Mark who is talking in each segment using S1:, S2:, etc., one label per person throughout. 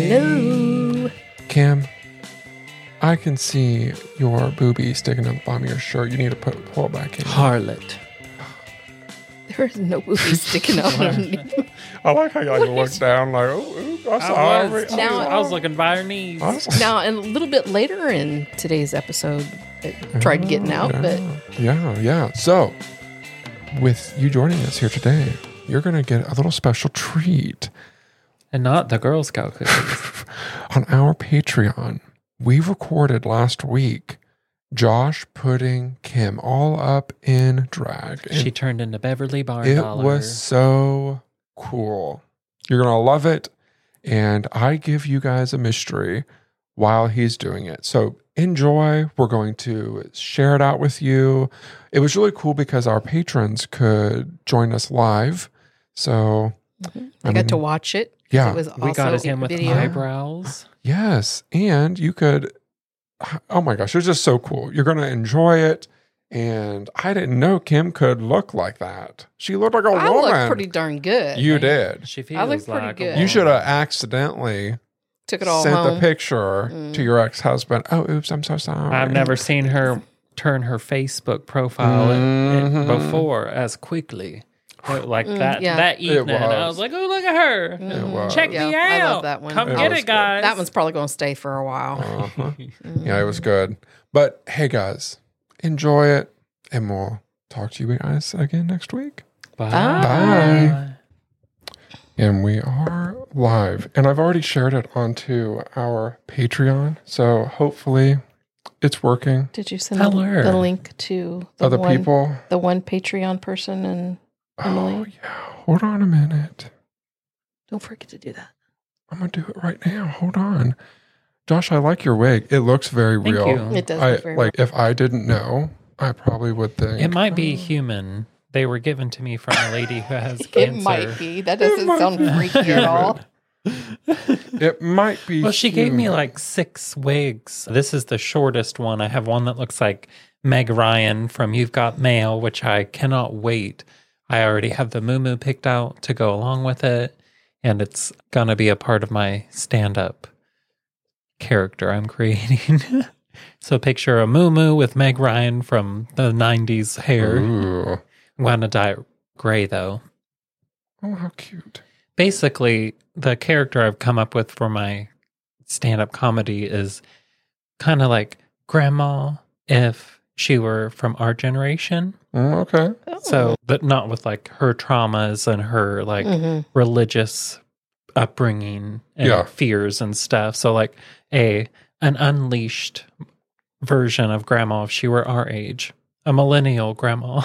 S1: Hello.
S2: Kim, I can see your boobie sticking out the bottom of your shirt. You need to pull it back in.
S3: Harlot.
S1: There's no booby sticking out underneath.
S2: I like how you look down like, oh, I'm sorry.
S3: I was looking by her knees.
S1: Now, and a little bit later in today's episode, it tried getting out, but...
S2: Yeah. So, with you joining us here today, you're going to get a little special treat.
S3: And not the Girl Scout cookies.
S2: On our Patreon, we recorded last week Josh putting Kim all up in drag.
S3: She turned into Beverly Barn
S2: It
S3: Dollar.
S2: was so cool. You're going to love it. And I give you guys a mystery while he's doing it. So enjoy. We're going to share it out with you. It was really cool because our patrons could join us live. So
S1: I got to watch it.
S2: Yeah.
S1: It was
S3: We got
S1: also
S3: him with
S1: video.
S3: eyebrows.
S2: Yes. And you could, oh my gosh, it was just so cool. You're going to enjoy it. And I didn't know Kim could look like that. She looked like a
S1: I
S2: woman.
S1: looked pretty darn good.
S2: You did.
S3: She feels
S1: I look pretty
S3: like
S1: good.
S3: a
S2: You should have accidentally
S1: Took it all
S2: sent
S1: home.
S2: the picture to your ex-husband. Oh, oops, I'm so sorry.
S3: I've never seen her turn her Facebook profile before as quickly. Like that
S1: yeah.
S3: that evening.
S2: was.
S3: I was like, oh, look at her.
S2: It was.
S3: Check
S1: Yeah,
S3: me
S1: I
S3: out.
S1: love that one.
S3: Come
S2: It
S3: get
S2: was
S3: it, guys.
S1: That one's probably going to stay for a while.
S2: Uh-huh. Yeah, it was good. But hey, guys, enjoy it. And we'll talk to you guys again next week.
S3: Bye.
S2: Bye. And we are live. And I've already shared it onto our Patreon. So hopefully it's working.
S1: Did you send
S3: Tell
S1: the
S3: her.
S1: link to the
S2: Other
S1: one,
S2: people.
S1: the one Patreon person? And Emily?
S2: Oh, yeah. Hold on a minute.
S1: don't forget to do that.
S2: I'm going to do it right now. Hold on. Josh, I like your wig. It looks very
S3: Thank
S2: real.
S3: you.
S1: It does look very
S2: like if I didn't know, I probably would think
S3: It might be human. They were given to me from a lady who has
S1: It
S3: cancer.
S1: might be. That doesn't
S2: might
S1: sound
S2: be.
S1: freaky at all.
S2: it might be.
S3: Well, she gave me
S2: human.
S3: like 6 wigs. This is the shortest one. I have one that looks like Meg Ryan from You've Got Mail, which I cannot wait. I already have the moo picked out to go along with it, and it's going to be a part of my stand-up character I'm creating. So picture a moo with Meg Ryan from the 90s hair.
S2: Ooh.
S3: I'm going to dye it gray, though.
S2: Oh, how cute.
S3: Basically, the character I've come up with for my stand-up comedy is kind of like Grandma if she were from our generation.
S2: Okay.
S3: So, but not with like her traumas and her like religious upbringing and
S2: Yeah.
S3: fears and stuff. So like an unleashed version of Grandma if she were our age. A millennial Grandma.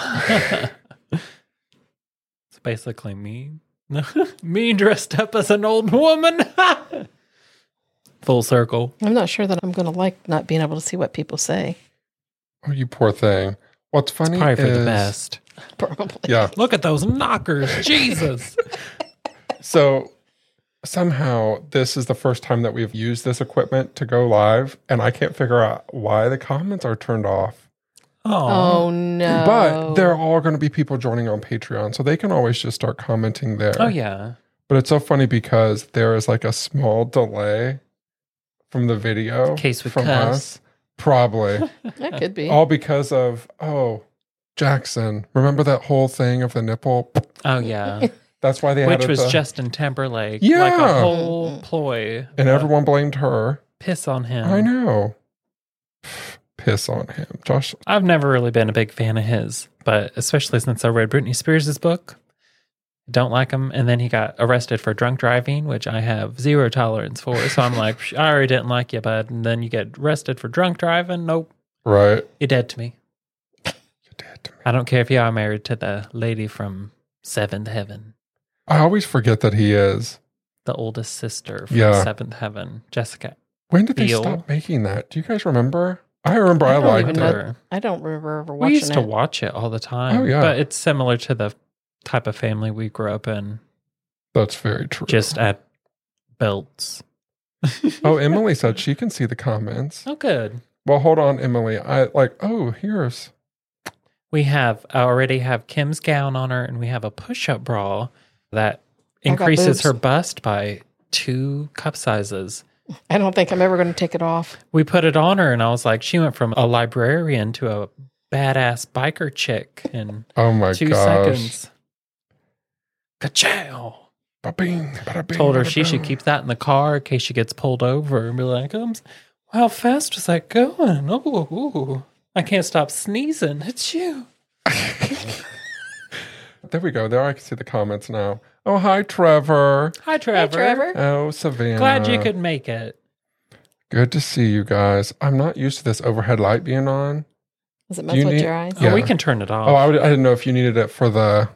S3: It's basically me. Me dressed up as an old woman. Full circle.
S1: I'm not sure that I'm going to like not being able to see what people say.
S2: Oh, you poor thing. What's funny
S3: Probably for
S2: is,
S3: the best.
S1: Probably.
S2: Yeah.
S3: Look at those knockers. Jesus.
S2: So somehow this is the first time that we've used this equipment to go live, and I can't figure out why the comments are turned off.
S1: Oh, no.
S2: But they're all going to be people joining on Patreon, so they can always just start commenting there.
S3: Oh, yeah.
S2: But it's so funny because there is like a small delay from the video
S3: Case with
S2: from
S3: cuss.
S2: us. Probably.
S1: That could be.
S2: All because of, Jackson. Remember that whole thing of the nipple?
S3: Oh, yeah.
S2: That's why they
S3: Which
S2: added
S3: was
S2: the,
S3: Justin Timberlake.
S2: Yeah.
S3: Like a whole ploy.
S2: and everyone blamed her.
S3: Piss on him.
S2: I know. Piss on him. Josh,
S3: I've never really been a big fan of his, but especially since I read Britney Spears' book. Don't like him. And then he got arrested for drunk driving, which I have zero tolerance for. So I'm like, I already didn't like you, bud. And then you get arrested for drunk driving. Nope.
S2: right?
S3: You're dead to me.
S2: You're dead to me.
S3: I don't care if you are married to the lady from Seventh Heaven,
S2: I always forget that he is.
S3: the oldest sister from
S2: Yeah.
S3: Seventh Heaven, Jessica.
S2: When did they
S3: Biel.
S2: stop making that? Do you guys remember? I remember I
S1: don't
S2: liked
S1: even
S2: it.
S1: know. I don't remember ever
S3: We
S1: watching
S3: used to
S1: it.
S3: watch it all the time.
S2: Oh, yeah.
S3: But it's similar to the type of family we grew up in,
S2: That's very true.
S3: just at belts.
S2: Oh, Emily said she can see the comments.
S3: Oh, good.
S2: Well, hold on, Emily. Here's.
S3: I already have Kim's gown on her, and we have a push-up bra that
S1: got
S3: increases
S1: boobs.
S3: her bust by 2 cup sizes.
S1: I don't think I'm ever going to take it off.
S3: We put it on her, and I was like, she went from a librarian to a badass biker chick in
S2: Oh my
S3: 2
S2: gosh.
S3: seconds. Ka-chow.
S2: Ba-bing, bada-bing,
S3: Told her she
S2: bada-boom.
S3: should keep that in the car in case she gets pulled over and be like, how fast was that going? Oh, I can't stop sneezing. It's you.
S2: There we go. There I can see the comments now. Oh, hi, Trevor.
S3: Hi, Trevor.
S1: Trevor.
S2: Oh, Savannah.
S3: Glad you could make it.
S2: Good to see you guys. I'm not used to this overhead light being on.
S1: Does it
S2: Do
S1: mess
S2: you
S1: with
S2: need-
S1: your eyes?
S2: Yeah.
S3: Oh, we can turn it off.
S2: Oh, I didn't know if you needed it for the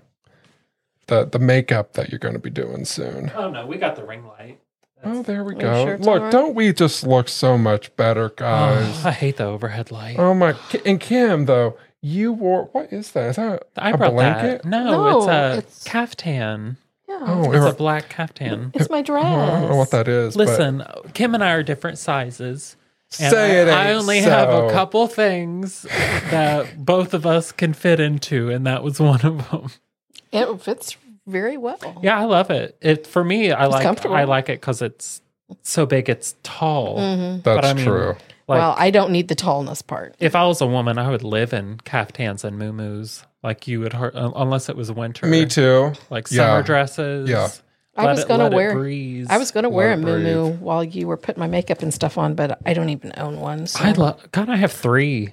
S2: makeup that you're going to be doing soon.
S3: Oh, no, we got the ring light.
S2: Oh, there we
S1: Are you
S2: go.
S1: sure it's
S2: Look,
S1: all right?
S2: don't we just look so much better, guys?
S3: I hate the overhead light.
S2: Oh my! And Kim, though, you wore what is that? Is that
S3: I
S2: a
S3: brought
S2: blanket?
S3: that. No,
S1: No,
S3: it's
S1: it's-
S3: a caftan.
S1: Yeah.
S2: Oh,
S3: It's
S2: or-
S3: a black caftan.
S1: It's my dress.
S2: Oh, I don't know what that is. but
S3: Listen, Kim and I are different sizes. And
S2: say it.
S3: I
S2: ain't
S3: only have a
S2: so.
S3: couple things that both of us can fit into, and that was one of them.
S1: It fits very well.
S3: Yeah, I love it. It for me,
S1: comfortable.
S3: I like it because it's so big, it's tall.
S1: Mm-hmm.
S2: That's
S3: I mean,
S2: true.
S3: Like,
S1: Well, I don't need the tallness part.
S3: if I was a woman, I would live in caftans and muumuus like you would, unless it was winter.
S2: Me too.
S3: Like
S2: Yeah.
S3: summer dresses.
S2: Yeah.
S1: I was gonna
S3: let it
S1: wear-
S3: breeze.
S1: I was going to wear a
S2: Let it
S1: muumuu
S2: breathe.
S1: while you were putting my makeup and stuff on, but I don't even own one. So.
S3: God, I have 3.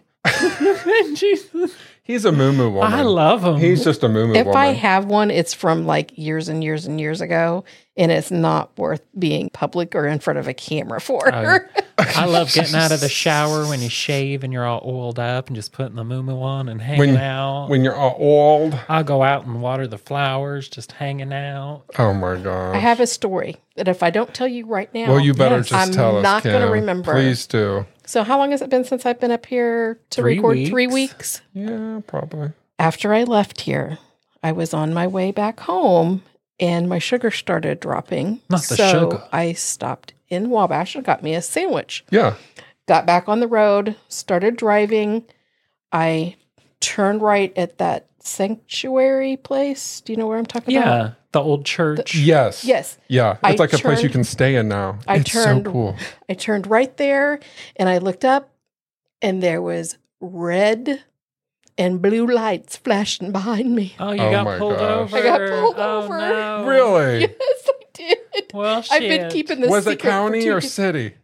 S3: Jesus.
S2: He's a moo woman.
S3: I love them.
S2: He's just a moo
S1: if
S2: woman.
S1: I have one, it's from like years and years and years ago, and it's not worth being public or in front of a camera for.
S3: I love getting out of the shower when you shave and you're all oiled up and just putting the muumuu on and hanging out.
S2: when you're all old.
S3: I'll go out and water the flowers, just hanging out.
S2: Oh my god.
S1: I have a story that if I don't tell you right now,
S2: Well, you better
S3: Yes.
S2: just
S1: I'm
S2: tell us.
S1: not gonna
S2: Kim.
S1: remember.
S2: Please do.
S1: So how long has it been since I've been up here to
S3: 3
S1: record? 3
S3: weeks.
S1: weeks.
S2: Yeah, probably.
S1: After I left here, I was on my way back home and my sugar started dropping.
S3: Not the
S1: so
S3: sugar.
S1: I stopped in Wabash and got me a sandwich.
S2: Yeah.
S1: Got back on the road, started driving. I turned right at that sanctuary place. Do you know where I'm talking about?
S3: Yeah, the old church.
S2: Yes.
S1: Yes.
S2: Yeah.
S1: I
S2: It's like a place you
S1: turned-
S2: can stay in now.
S1: I
S2: It's
S1: turned-
S2: so cool.
S1: I turned right there and I looked up and there was red and blue lights flashing behind me.
S3: Oh, you
S2: Oh
S3: got
S2: my
S3: pulled
S2: gosh.
S3: over.
S1: I got pulled
S3: Oh,
S1: over.
S3: no.
S2: Really?
S1: Yes, I did.
S3: Well, shit.
S1: I've been keeping this
S2: Was it
S1: secret for
S2: county
S1: 2
S2: or
S1: days.
S2: city?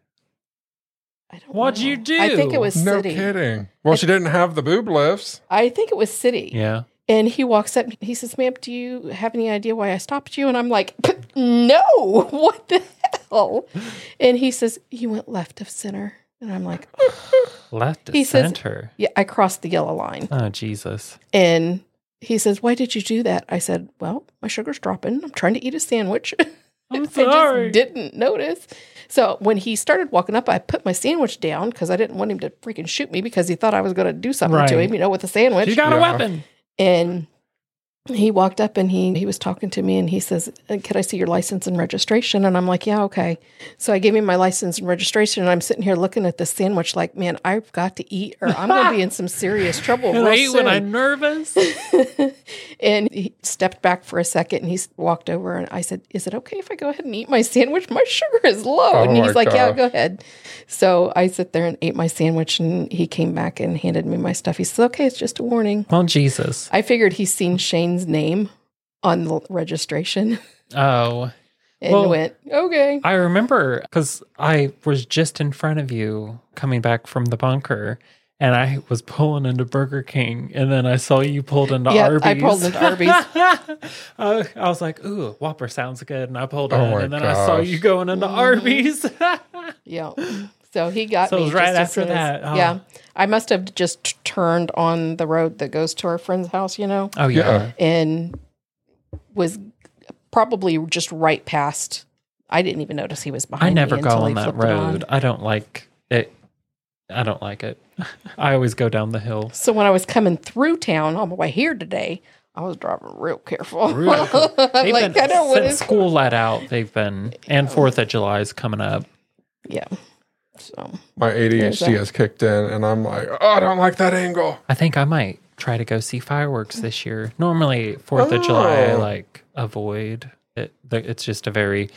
S1: I don't
S3: What'd
S1: know.
S3: you do?
S1: I think it was
S2: No
S1: city.
S2: kidding. Well, she didn't have the boob lifts.
S1: I think it was city.
S3: Yeah.
S1: And he walks up. He says, "Ma'am, do you have any idea why I stopped you?" And I'm like, "No, what the hell?" And he says, "You went left of center." And I'm like,
S3: Left to
S1: He says-
S3: center.
S1: "Yeah, I crossed the yellow line."
S3: Oh, Jesus.
S1: And he says, "Why did you do that?" I said, "Well, my sugar's dropping. I'm trying to eat a sandwich."
S3: I'm
S1: I
S3: sorry.
S1: just didn't notice. So when he started walking up, I put my sandwich down because I didn't want him to freaking shoot me because he thought I was going to do something to
S3: Right.
S1: him, with a sandwich.
S3: You got a
S2: Yeah.
S3: weapon.
S1: And he walked up and he was talking to me and he says, "Could I see your license and registration?" And I'm like, "Yeah, okay." So I gave him my license and registration and I'm sitting here looking at this sandwich like, man, I've got to eat or I'm going to be in some serious trouble real
S3: I eat when
S1: soon.
S3: I'm nervous.
S1: And he stepped back for a second and he walked over and I said, "Is it okay if I go ahead and eat my sandwich? My sugar is low."
S2: Oh
S1: and
S2: my
S1: he's like, "Yeah,
S2: gosh.
S1: go ahead." So I sit there and ate my sandwich and he came back and handed me my stuff. He said, "Okay, it's just a warning."
S3: Oh, Jesus.
S1: I figured he's seen Shane's name on the registration
S3: Oh.
S1: and
S3: Well,
S1: went, "Okay."
S3: I remember because I was just in front of you coming back from the bunker and I was pulling into Burger King and then I saw you pulled into
S1: Yeah,
S3: Arby's.
S1: I pulled into Arby's.
S3: I was like, ooh, Whopper sounds good. And I pulled
S2: Oh
S3: in
S2: my
S3: and then I saw
S2: gosh.
S3: you going into Arby's.
S1: Yeah. So he got
S3: So it
S1: me.
S3: was right
S1: just as
S3: after
S1: soon as-
S3: that. Oh.
S1: Yeah. I must have just turned on the road that goes to our friend's house,
S3: Oh, yeah.
S2: Yeah.
S1: and was probably just right past. I didn't even notice he was behind
S3: I
S1: me.
S3: never go
S1: until
S3: on
S1: he
S3: that
S1: flipped it on.
S3: road. I don't like it. I don't like it. I always go down the hill.
S1: So when I was coming through town on my way here today, I was driving real careful. I'm
S3: They've
S1: like,
S3: been,
S1: I know what
S3: since
S1: is.
S3: school let out, they've been, and 4th of July is coming up.
S1: Yeah. So
S2: My
S1: There's
S2: ADHD
S1: that.
S2: has kicked in, and I'm like, oh, I don't like that angle.
S3: I think I might try to go see fireworks this year. Normally, 4th of July, I
S2: Oh.
S3: like avoid it. It's just a very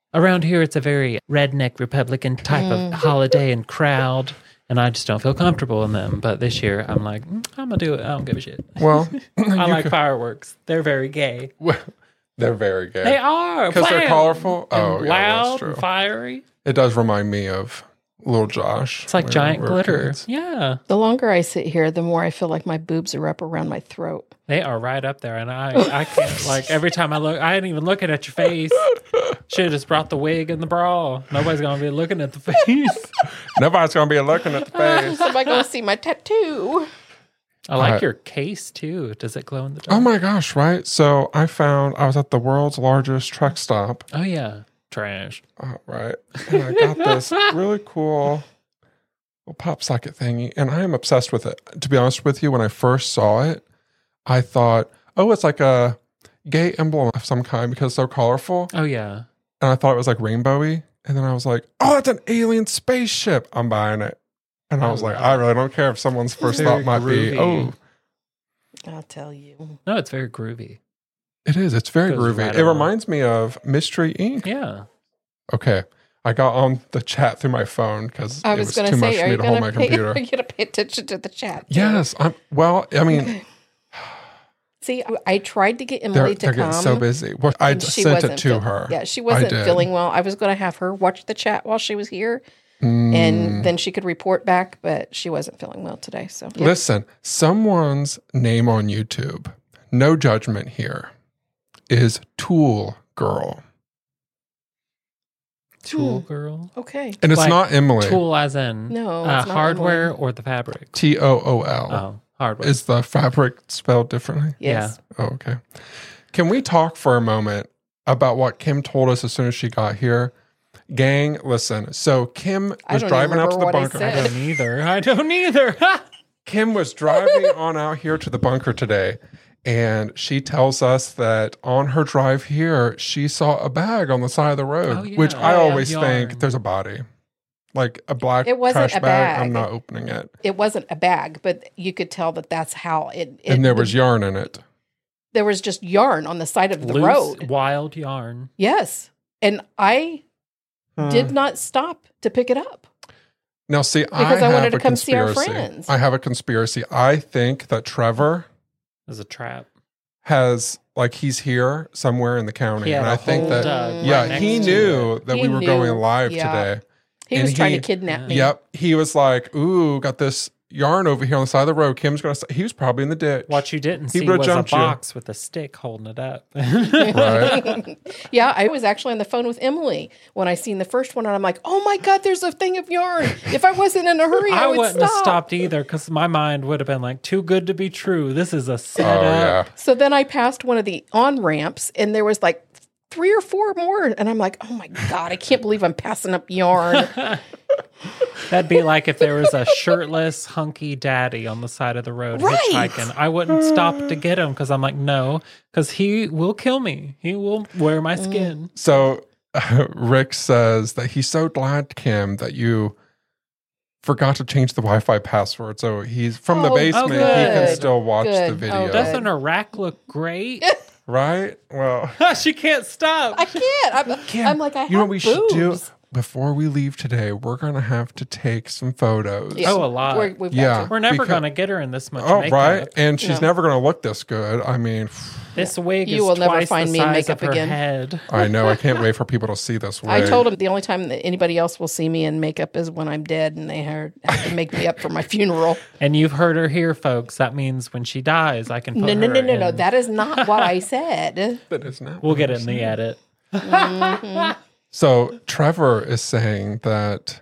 S3: Around here, it's a very redneck Republican type of holiday and crowd, and I just don't feel comfortable in them. But this year, I'm like, I'm going to do it. I don't give a shit.
S2: Well,
S3: I like fireworks. They're very gay.
S2: they're very gay.
S3: They are.
S2: Because they're colorful.
S3: And
S2: Oh, yeah,
S3: loud
S2: that's true.
S3: and fiery.
S2: It does remind me of Little Josh.
S3: It's like
S2: when
S3: giant
S2: we were
S3: glitter.
S2: kids.
S3: Yeah.
S1: The longer I sit here, the more I feel like my boobs are up around my throat.
S3: They are right up there, and I can't, like, every time I look, I ain't even looking at your face. Should have just brought the wig and the bra. Nobody's going to be looking at the face.
S2: Nobody's going to be looking at the face.
S1: Somebody going to see my tattoo.
S3: I like your case, too. Does it glow in the dark?
S2: Oh my gosh, right? So I was at the world's largest truck stop.
S3: Oh, yeah. Trash.
S2: Right. And I got this really cool little pop socket thingy, and I am obsessed with it. To be honest with you, when I first saw it, I thought, oh, it's like a gay emblem of some kind because it's so colorful.
S3: Oh, yeah.
S2: And I thought it was like rainbowy. And then I was like, oh, that's an alien spaceship. I'm buying it. And I was like, I really don't care if someone's first
S3: Very
S2: thought might be,
S3: groovy.
S2: oh,
S1: I'll tell you.
S3: No, it's very groovy.
S2: it is. It's very
S3: Goes
S2: groovy.
S3: right
S2: It
S3: along.
S2: reminds me of Mystery Inc.
S3: Yeah.
S2: Okay. I got on the chat through my phone because
S1: I
S2: it
S1: was
S2: was
S1: going
S2: too
S1: to
S2: much
S1: say,
S2: for
S1: are
S2: me
S1: you
S2: to hold
S1: going
S2: my
S1: to pay,
S2: computer.
S1: are you going to pay attention to the chat?
S2: Yes. I mean,
S1: See, I tried to get
S2: they're
S1: Emily to
S2: getting
S1: come.
S2: so busy. Well, I
S1: and she
S2: sent it
S1: wasn't
S2: to
S1: feel-
S2: her.
S1: Yeah, she wasn't
S2: did.
S1: feeling well. I was going to have her watch the chat while she was here, and then she could report back, but she wasn't feeling well today. So yeah.
S2: Listen, someone's name on YouTube, no judgment here, is Tool Girl.
S3: Tool girl.
S1: Okay.
S2: And it's
S3: Like
S2: not Emily.
S3: Tool as in
S1: No, it's not
S3: hardware
S1: Emily.
S3: or the fabric?
S2: Tool.
S3: Oh, hardware.
S2: Is the fabric spelled differently?
S1: Yes.
S2: Oh, okay. Can we talk for a moment about what Kim told us as soon as she got here? Gang, listen. So Kim
S1: I
S2: was
S1: don't
S2: driving out to
S1: remember
S2: the
S1: what I
S2: bunker.
S3: I
S1: said.
S3: don't either. I don't either.
S2: Kim was driving on out here to the bunker today, and she tells us that on her drive here, she saw a bag on the side of the road,
S3: Oh, yeah.
S2: which I
S3: Oh, yeah.
S2: always
S3: Yarn.
S2: think there's a body. Like a black
S1: It wasn't
S2: trash
S1: a
S2: bag. I'm
S1: bag.
S2: not opening it.
S1: It wasn't a bag, but you could tell that that's how it
S2: And there was yarn in it.
S1: there was just yarn on the side of the
S3: Loose,
S1: road.
S3: wild yarn.
S1: Yes. And I
S2: Hmm.
S1: did not stop to pick it up.
S2: Now, see,
S1: Because I
S2: have
S1: wanted to
S2: a
S1: come see our
S2: conspiracy.
S1: friends.
S2: I have a conspiracy. I think that Trevor
S3: As a trap.
S2: has, like, he's here somewhere in the county.
S3: He had
S2: And
S3: a
S2: I think
S3: whole
S2: that,
S3: Doug
S2: yeah,
S3: right next
S2: he
S3: to
S2: knew
S3: it.
S2: that
S1: He
S2: we were
S1: knew,
S2: going live
S1: yeah.
S2: today.
S1: He
S2: And
S1: was trying
S2: he-
S1: to kidnap me.
S2: Yep. He was like, ooh, got this yarn over here on the side of the road. Kim's going to, he was probably in the ditch.
S3: What you didn't
S2: He
S3: see
S2: would've
S3: was a
S2: jumped you.
S3: box with a stick holding it up.
S2: Right.
S1: Yeah, I was actually on the phone with Emily when I seen the first one, and I'm like, "Oh my God, there's a thing of yarn! If I wasn't in a hurry, I,
S3: I
S1: would
S3: wouldn't
S1: stop."
S3: have stopped either because my mind would have been like, too good to be true. This is a
S2: Oh,
S3: setup.
S2: yeah.
S1: So then I passed one of the on ramps, and there was like 3 or 4 more, and I'm like, "Oh my God, I can't believe I'm passing up yarn."
S3: That'd be like if there was a shirtless, hunky daddy on the side of the road
S1: Right.
S3: hitchhiking. I wouldn't stop to get him because I'm like, no, because he will kill me. He will wear my skin.
S2: So Rick says that he's so glad, Kim, that you forgot to change the Wi-Fi password. So he's from the
S1: Oh,
S2: basement. He
S3: good.
S2: can still watch
S1: Good.
S2: the
S1: Oh,
S2: video.
S1: good.
S3: Doesn't her rack look great?
S2: Right? Well,
S3: She can't stop.
S1: I can't. I'm like, I have
S2: you know what we should do?
S1: boobs.
S2: Before we leave today, we're going to have to take some photos.
S1: Yeah.
S3: Oh, a lot.
S1: We've got
S2: Yeah.
S1: to.
S3: We're never
S2: Because-
S3: going to get her in this much
S2: Oh,
S3: makeup.
S2: right. And she's
S1: No.
S2: never going to look this good. I mean,
S3: This wig
S1: You
S3: is
S1: will never
S3: twice
S1: find
S3: the
S1: me in
S3: size
S1: makeup
S3: of her
S1: again.
S3: head.
S2: I know. I can't wait for people to see this wig.
S1: I told him the only time that anybody else will see me in makeup is when I'm dead, and they have to make me up for my funeral.
S3: And you've heard her here, folks. That means when she dies, I can put
S1: No,
S3: her
S1: no.
S3: in.
S1: That is not what I said.
S2: That is not
S3: We'll
S2: what
S3: get
S2: I'm
S3: it in the
S2: saying.
S3: edit.
S2: So Trevor is saying that,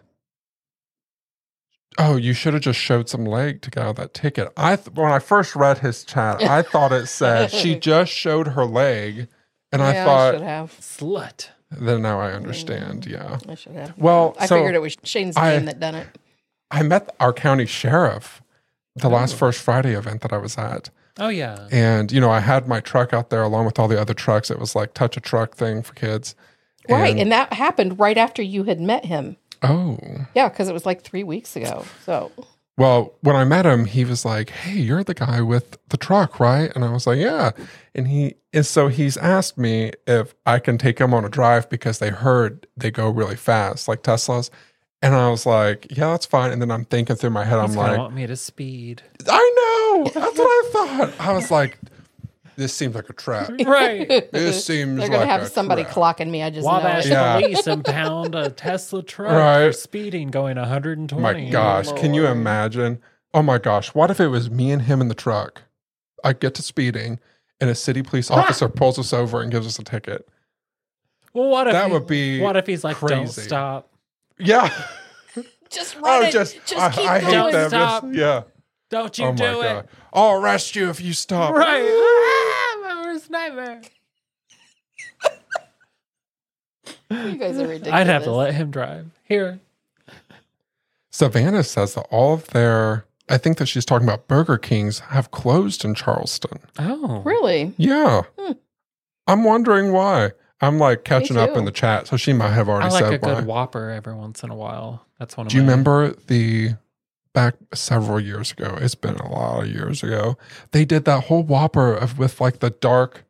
S2: oh, you should have just showed some leg to get out of that ticket. When I first read his chat, I thought it said she just showed her leg, and I
S1: Yeah, I
S2: thought,
S1: should have.
S3: Slut.
S2: then now I understand. Yeah.
S1: I should have.
S2: Well,
S1: I
S2: so
S1: figured it was Shane's name that done it.
S2: I met our county sheriff the last First Friday event that I was at.
S3: Oh, yeah.
S2: And, you know, I had my truck out there along with all the other trucks. It was like touch a truck thing for kids.
S1: Right, and that happened right after you had met him.
S2: Oh,
S1: Yeah, because it was like 3 weeks ago. So
S2: Well, when I met him, he was like, "Hey, you're the guy with the truck, right?" And I was like, "Yeah." And so he's asked me if I can take him on a drive because they heard they go really fast, like Teslas. And I was like, "Yeah, that's fine." And then I'm thinking through my head,
S3: He's
S2: I'm
S3: gonna
S2: like,
S3: want me to speed.
S2: "I know, that's what I thought." I was like, "This seems like a trap.
S3: Right.
S2: This seems
S1: They're
S2: like
S1: gonna have
S2: a
S1: somebody
S2: trap."
S1: clocking me. I just know
S3: Wabash
S1: it.
S2: Yeah.
S3: police impound a Tesla truck for
S2: Right.
S3: speeding going 120.
S2: My gosh, can you
S1: Lord.
S2: imagine? Oh my gosh, what if it was me and him in the truck? I get to speeding, and a city police officer pulls us over and gives us a ticket.
S3: Well, what if
S2: That would be
S3: What if he's like, "Don't
S2: crazy.
S3: stop.
S2: Yeah.
S1: Just run it. Just keep
S2: I hate
S1: going.
S2: that.
S3: Stop.
S2: Yeah.
S3: Don't you
S2: Oh my
S3: do it."
S2: God. I'll arrest you if you stop.
S3: Right. Ah, my worst nightmare.
S1: You guys are ridiculous.
S3: I'd have to let him drive. Here.
S2: Savannah says that all of their, I think that she's talking about Burger Kings, have closed in Charleston.
S3: Oh.
S1: Really?
S2: Yeah. I'm wondering why. I'm like catching up
S1: too.
S2: in the chat, so she might have
S3: I
S2: already
S3: like a
S2: said why.
S3: good Whopper every once in a while. That's one of
S2: Do you
S3: my...
S2: remember back several years ago? It's been a lot of years ago. They did that whole Whopper with like the dark,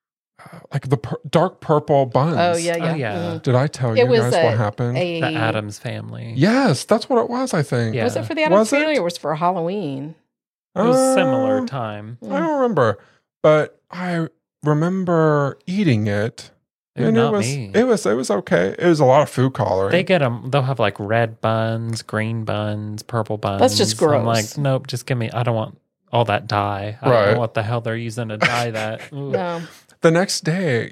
S2: dark purple buns.
S1: Oh yeah, yeah.
S3: Oh, yeah.
S1: Mhm.
S2: Did I tell
S1: It
S2: you
S1: was
S2: guys what happened?
S3: The Addams Family.
S2: Yes, that's what it was. I think.
S3: Yeah.
S1: Was it for the Addams
S2: Was it?
S1: Family or was it for Halloween?
S3: It was
S2: Uh,
S3: similar time.
S2: I don't remember, but I remember eating it, and
S3: Not
S2: it was
S3: me.
S2: it was okay. It was a lot of food coloring.
S3: They get them. They'll have like red buns, green buns, purple buns.
S1: That's just
S3: I'm
S1: gross.
S3: like, nope, just give me. I don't want all that dye. I don't
S2: Right.
S3: know what the hell they're using to dye that. Ooh.
S1: No.
S2: The next day,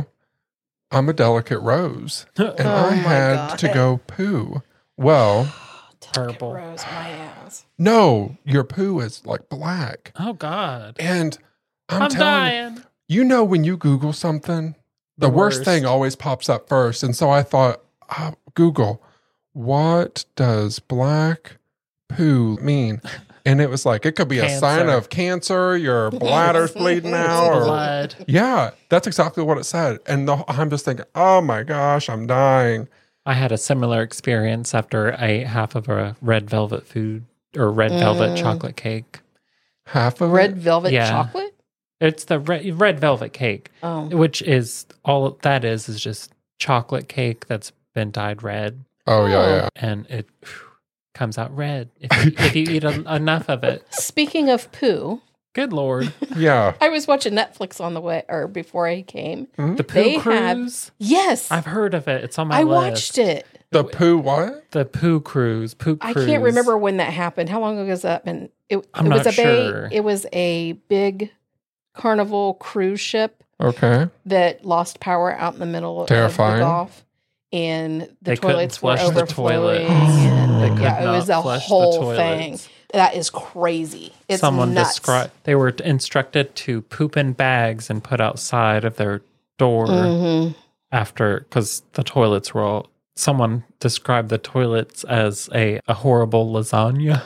S2: I'm a delicate rose, and
S1: Oh
S2: I
S1: my
S2: had to
S1: God.
S2: go poo. Well,
S3: Purple.
S1: Rose my ass.
S2: no, your poo is like black,
S3: Oh God,
S2: and I'm
S3: I'm
S2: telling
S3: dying.
S2: you, when you Google something, the worst thing always pops up first, and so I thought, Google, what does black poo mean? And it was like, it could be a sign
S3: Cancer.
S2: of cancer, your bladder's bleeding out. Or,
S3: Blood.
S2: yeah, that's exactly what it said. And I'm just thinking, oh my gosh, I'm dying.
S3: I had a similar experience after I ate half of a red velvet red velvet chocolate cake.
S2: Half of
S1: Red
S2: it?
S1: velvet
S3: Yeah.
S1: chocolate?
S3: It's the red velvet cake,
S1: Oh.
S3: which is all that is just chocolate cake that's been dyed red,
S2: Oh, yeah.
S3: and it comes out red if you eat enough of it.
S1: Speaking of poo,
S3: Good Lord.
S2: Yeah.
S1: I was watching Netflix on the way or before I came.
S3: The
S1: They
S3: Poo
S1: have-
S3: Cruise.
S1: Yes.
S3: I've heard of it. It's on my
S1: I
S3: list.
S1: watched it.
S2: The poo what?
S3: The Poo Cruise. Poo
S1: I
S3: Cruise.
S1: can't remember when that happened. How long ago has that been?
S3: I'm
S1: was
S3: not
S1: a
S3: sure.
S1: It was a big Carnival cruise ship
S2: Okay.
S1: that lost power out in the middle
S2: Terrifying.
S1: of the Gulf, and the
S3: They couldn't
S1: toilets were
S3: flush the
S1: overflowing.
S3: toilets.
S1: And
S3: They could
S1: yeah, it
S3: not
S1: was a
S3: flush the
S1: whole thing.
S3: toilets.
S1: That is crazy. It's
S3: Someone
S1: nuts.
S3: described they were instructed to poop in bags and put outside of their door
S1: Mhm.
S3: after because the toilets were all. Someone described the toilets as a horrible lasagna.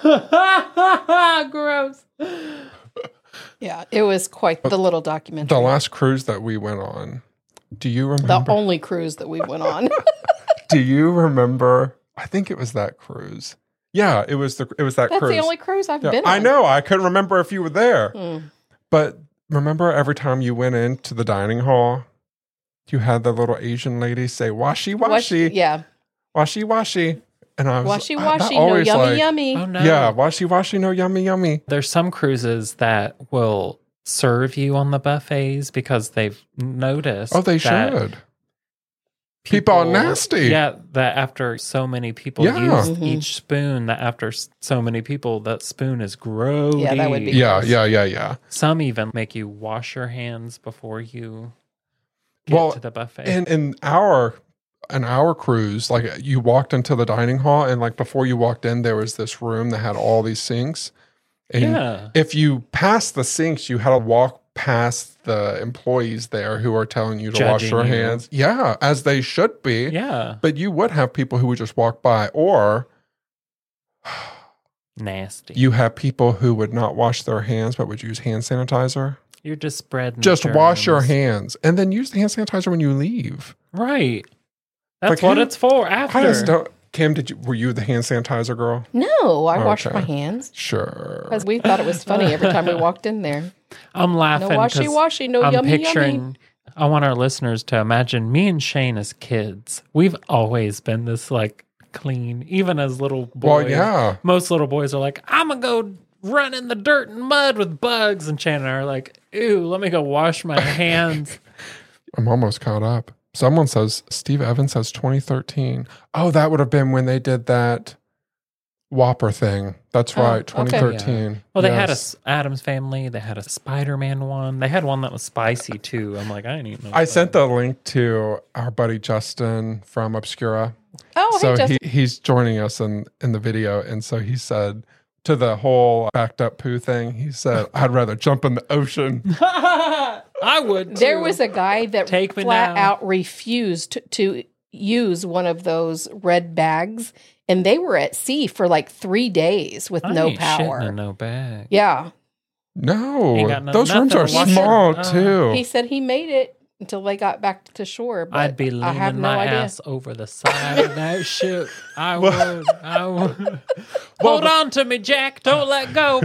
S3: Gross.
S1: Yeah, it was quite the little documentary.
S2: The last cruise that we went on, do you
S1: The
S2: remember?
S1: only cruise that we went on.
S2: Do you remember? I think it was that cruise. Yeah, it was that
S1: That's
S2: cruise.
S1: the only cruise I've
S2: Yeah,
S1: been on.
S2: I know. I couldn't remember if you were there.
S1: Mm.
S2: But remember every time you went into the dining hall, you had the little Asian lady say, washi, washi,
S1: Yeah.
S2: washi, washi. And I was
S1: Washy,
S2: that
S1: washy, no
S2: always
S1: yummy,
S2: like,
S1: yummy.
S3: Oh no.
S2: Yeah, washi, washi, no yummy, yummy.
S3: There's some cruises that will serve you on the buffets because they've noticed.
S2: Oh, they
S3: that
S2: should. People are nasty.
S3: Yeah, that after so many people
S2: Yeah.
S3: use
S1: Mhm.
S3: each spoon, that after so many people, that spoon is grody.
S1: Yeah, that would be-
S2: Yeah,
S1: gross.
S2: yeah.
S3: Some even make you wash your hands before you get
S2: Well,
S3: to the buffet.
S2: In our cruise, like you walked into the dining hall, and like before you walked in, there was this room that had all these sinks. And
S3: yeah.
S2: if you passed the sinks, you had to walk past the employees there who are telling you to wash
S3: Judging
S2: your
S3: you.
S2: hands. Yeah, as they should be.
S3: Yeah.
S2: But you would have people who would just walk by, or
S3: Nasty.
S2: you have people who would not wash their hands but would use hand sanitizer.
S3: You're just spreading.
S2: Just wash your
S3: germs.
S2: hands and then use the hand sanitizer when you leave.
S3: Right. That's
S2: Like,
S3: what
S2: who-
S3: it's for after.
S2: I just don't. Kim, were you the hand sanitizer girl?
S1: No, I washed
S2: Okay.
S1: my hands
S2: Sure.
S1: because we thought it was funny every time we walked in there.
S3: I'm laughing.
S1: No washy
S3: 'cause
S1: washy, no
S3: I'm
S1: yummy
S3: picturing.
S1: yummy.
S3: I want our listeners to imagine me and Shane as kids. We've always been this like clean, even as little boys.
S2: Well, yeah.
S3: Most little boys are like, I'm gonna go run in the dirt and mud with bugs, and Shannon and I are like, ew, let me go wash my hands.
S2: I'm almost caught up. Someone says, Steve Evans says 2013. Oh, that would have been when they did that Whopper thing. That's
S1: Oh,
S2: right,
S1: okay.
S2: 2013.
S3: Well, they had
S2: Yes.
S3: a Adam's Family. They had a Spider-Man one. They had one that was spicy too. I'm like, I ain't eating. No
S2: I sent
S3: spider.
S2: the link to our buddy Justin from Obscura.
S1: Oh,
S2: So
S1: hey, Justin.
S2: he's joining us in the video. And so he said to the whole backed up poo thing, he said, I'd rather jump in the ocean.
S3: I would.
S1: There
S3: too.
S1: was a guy that
S3: Take me
S1: flat
S3: now.
S1: out refused to use one of those red bags, and they were at sea for like 3 days with
S3: I
S1: no
S3: ain't shitting
S1: power.
S3: in no bag.
S1: Yeah,
S2: No,
S3: Ain't got no-
S2: those rooms
S3: nothing
S2: are
S3: to wash
S2: small
S3: it.
S2: too.
S1: he said he made it until they got back to shore. But
S3: I'd be
S1: I have
S3: leaning
S1: no
S3: my
S1: idea.
S3: ass over the side of that ship. I would. I would. Hold on to me, Jack. Don't let go.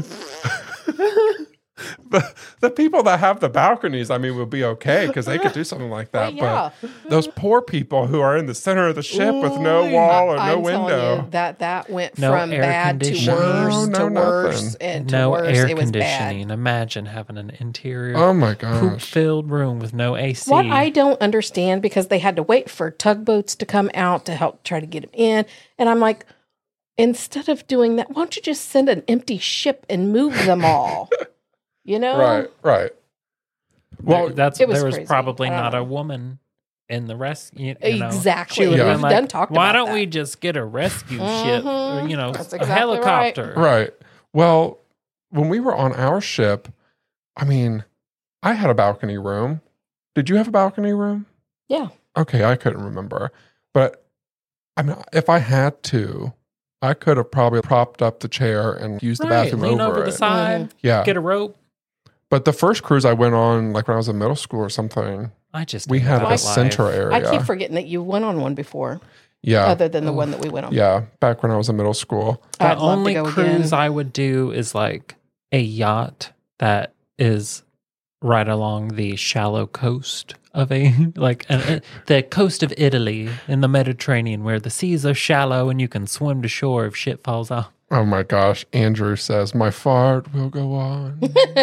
S2: The people that have the balconies, I mean, would be okay because they could do something like that.
S1: Well, yeah.
S2: But those poor people who are in the center of the ship with no
S3: Ooh,
S2: wall or no
S1: I'm
S2: window.
S1: telling you, that went
S3: No
S1: from
S3: air
S1: bad to
S3: conditioning.
S1: worse
S2: No,
S1: to
S2: no,
S1: worse
S2: nothing.
S1: and to
S3: No
S1: worse.
S3: air
S1: It was bad.
S3: conditioning. Imagine having an interior
S2: Oh my gosh.
S3: poop-filled room with no AC.
S1: What I don't understand, because they had to wait for tugboats to come out to help try to get them in. And I'm like, instead of doing that, why don't you just send an empty ship and move them all? You know?
S2: Right. Well,
S3: That's
S1: it was
S3: there was
S1: crazy.
S3: probably
S1: I don't
S3: not
S1: know.
S3: a woman in the rescue. You know.
S1: Exactly.
S3: She would
S2: Yeah.
S3: have
S1: We've
S3: been
S1: done
S3: like,
S1: talked
S3: why
S1: about
S3: don't
S1: that.
S3: we just get a rescue ship? Or, you know,
S1: That's
S3: a
S1: exactly
S3: helicopter.
S2: right. Well, when we were on our ship, I mean, I had a balcony room. Did you have a balcony room?
S1: Yeah.
S2: Okay, I couldn't remember. But I mean, if I had to, I could have probably propped up the chair and used the
S3: Right,
S2: bathroom
S3: lean over
S2: it.
S3: the side,
S2: Yeah.
S3: get a rope.
S2: But the first cruise I went on, like when I was in middle school or something,
S3: I just
S2: we
S3: think
S2: had
S3: about
S2: a
S3: life.
S2: center area.
S1: I keep forgetting that you went on one before,
S2: Yeah.
S1: other than the one that we went on.
S2: Yeah. Back when I was in middle school.
S3: The
S1: I'd love
S3: only
S1: to go
S3: cruise
S1: again.
S3: I would do is like a yacht that is right along the shallow coast of the coast of Italy in the Mediterranean, where the seas are shallow and you can swim to shore if shit falls off.
S2: Oh my gosh. Andrew says, my fart will go on.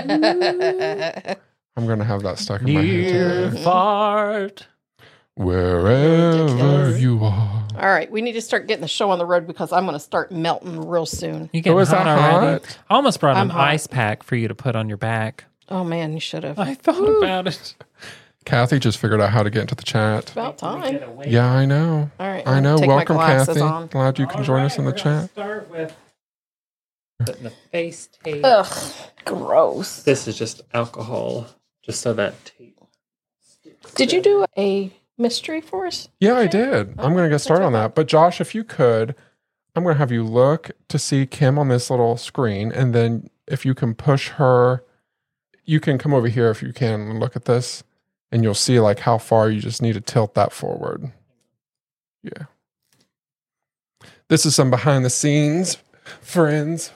S2: I'm going to have that stuck in my head today.
S3: Fart.
S2: Wherever
S1: Ridiculous.
S2: you are.
S1: All right, we need to start getting the show on the road because I'm going to start melting real soon.
S3: You getting
S2: Oh, is
S3: hot
S2: that
S3: already?
S2: hot?
S3: I almost brought
S1: I'm
S3: an
S1: hot.
S3: ice pack for you to put on your back.
S1: Oh man, you should have.
S3: I thought about it.
S2: Kathy just figured out how to get into the chat.
S1: About time.
S2: Yeah, I know.
S1: All right,
S2: I know.
S1: I'll take my
S2: Welcome,
S1: glasses
S2: Kathy.
S1: on.
S2: Glad you can join us in the chat.
S3: Start with putting the face tape.
S1: Ugh, gross.
S3: This is just alcohol, just so that tape.
S1: Did you do a mystery for us?
S2: Yeah, I did. I'm going to get started on that. But Josh, if you could, I'm going to have you look to see Kim on this little screen. And then if you can push her, you can come over here if you can and look at this. And you'll see like how far you just need to tilt that forward. Yeah. This is some behind the scenes, friends.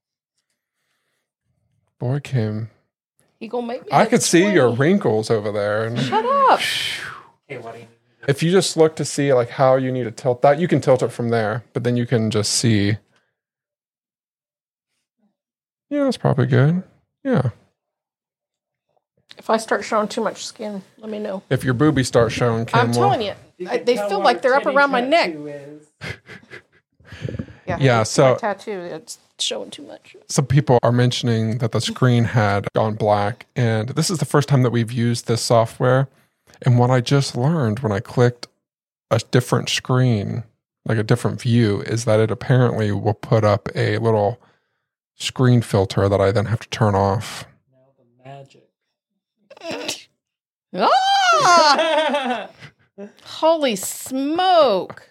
S2: Boy, Kim.
S1: You gonna make me?
S2: I
S1: look
S2: could see your
S1: swell.
S2: wrinkles over there. And
S1: Shut up.
S3: Hey, what do you need?
S2: if you just look to see like how you need to tilt that, you can tilt it from there, but then you can just see. Yeah, that's probably good. Yeah.
S1: If I start showing too much skin, let me know.
S2: If your boobies start showing, Kim,
S1: I'm telling you, they feel like they're up around my neck.
S2: Yeah,
S1: my
S2: so-
S1: tattoo, it's showing too much.
S2: some people are mentioning that the screen had gone black, and this is the first time that we've used this software. And what I just learned when I clicked a different screen, like a different view, is that it apparently will put up a little screen filter that I then have to turn off.
S3: Now the magic.
S1: Ah! Holy smoke!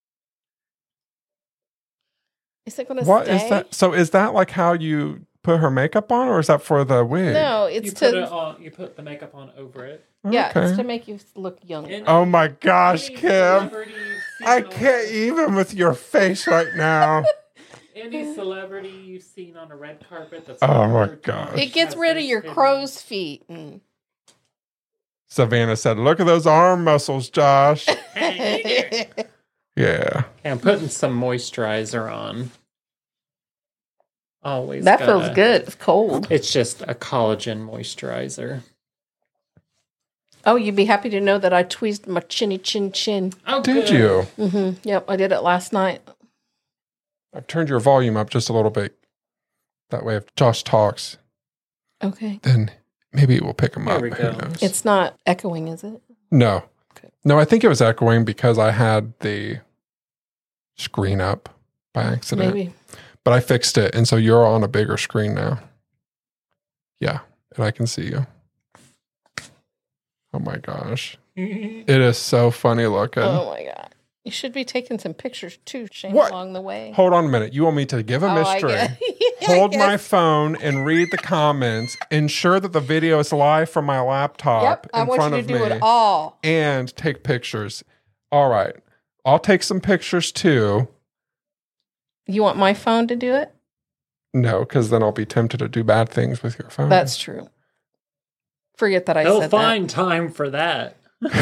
S1: Is it going to
S2: What
S1: stay?
S2: is that? So is that like how you put her makeup on, or is that for the wig?
S1: No,
S3: You
S1: it's
S3: put
S1: to
S3: it on. You put the makeup on over it.
S1: yeah,
S2: Okay.
S1: it's to make you look younger.
S2: Oh my gosh,
S3: Any
S2: Kim.
S3: celebrities
S2: I can't even with your face right now.
S3: Any celebrity you've seen on a red carpet that's
S2: Oh my gosh.
S1: It gets rid of your crow's feet. Mm.
S2: Savannah said, look at those arm muscles, Josh.
S3: Hey,
S2: Yeah.
S3: I'm putting some moisturizer on. Always.
S1: That feels good. It's cold.
S3: It's just a collagen moisturizer.
S1: Oh, you'd be happy to know that I tweezed my chin.
S3: Oh,
S2: Did
S3: good.
S2: you?
S1: Mm-hmm. Yep, I did it last night.
S2: I've turned your volume up just a little bit. That way, if Josh talks,
S1: Okay.
S2: then maybe it will pick him
S3: There
S2: up.
S3: we
S2: Who
S3: go.
S2: knows?
S1: It's not echoing, is it?
S2: No.
S1: Okay.
S2: No, I think it was echoing because I had the screen up by accident.
S1: Maybe.
S2: But I fixed it, and so you're on a bigger screen now. Yeah, and I can see you. Oh my gosh. It is so funny looking.
S1: Oh my God. You should be taking some pictures too, Shane,
S2: What?
S1: along the way.
S2: Hold on a minute. You want me to give a
S1: Oh, I
S2: mystery?
S1: guess. I
S2: Hold my
S1: guess.
S2: phone and read the comments. Ensure that the video is live from my laptop
S1: Yep, I
S2: in
S1: want
S2: front
S1: you
S2: of
S1: to do
S2: me.
S1: it all.
S2: And take pictures. All right. I'll take some pictures too.
S1: You want my phone to do it?
S2: No, because then I'll be tempted to do bad things with your phone.
S1: That's true. Forget that I
S3: He'll
S1: said
S3: find time for that.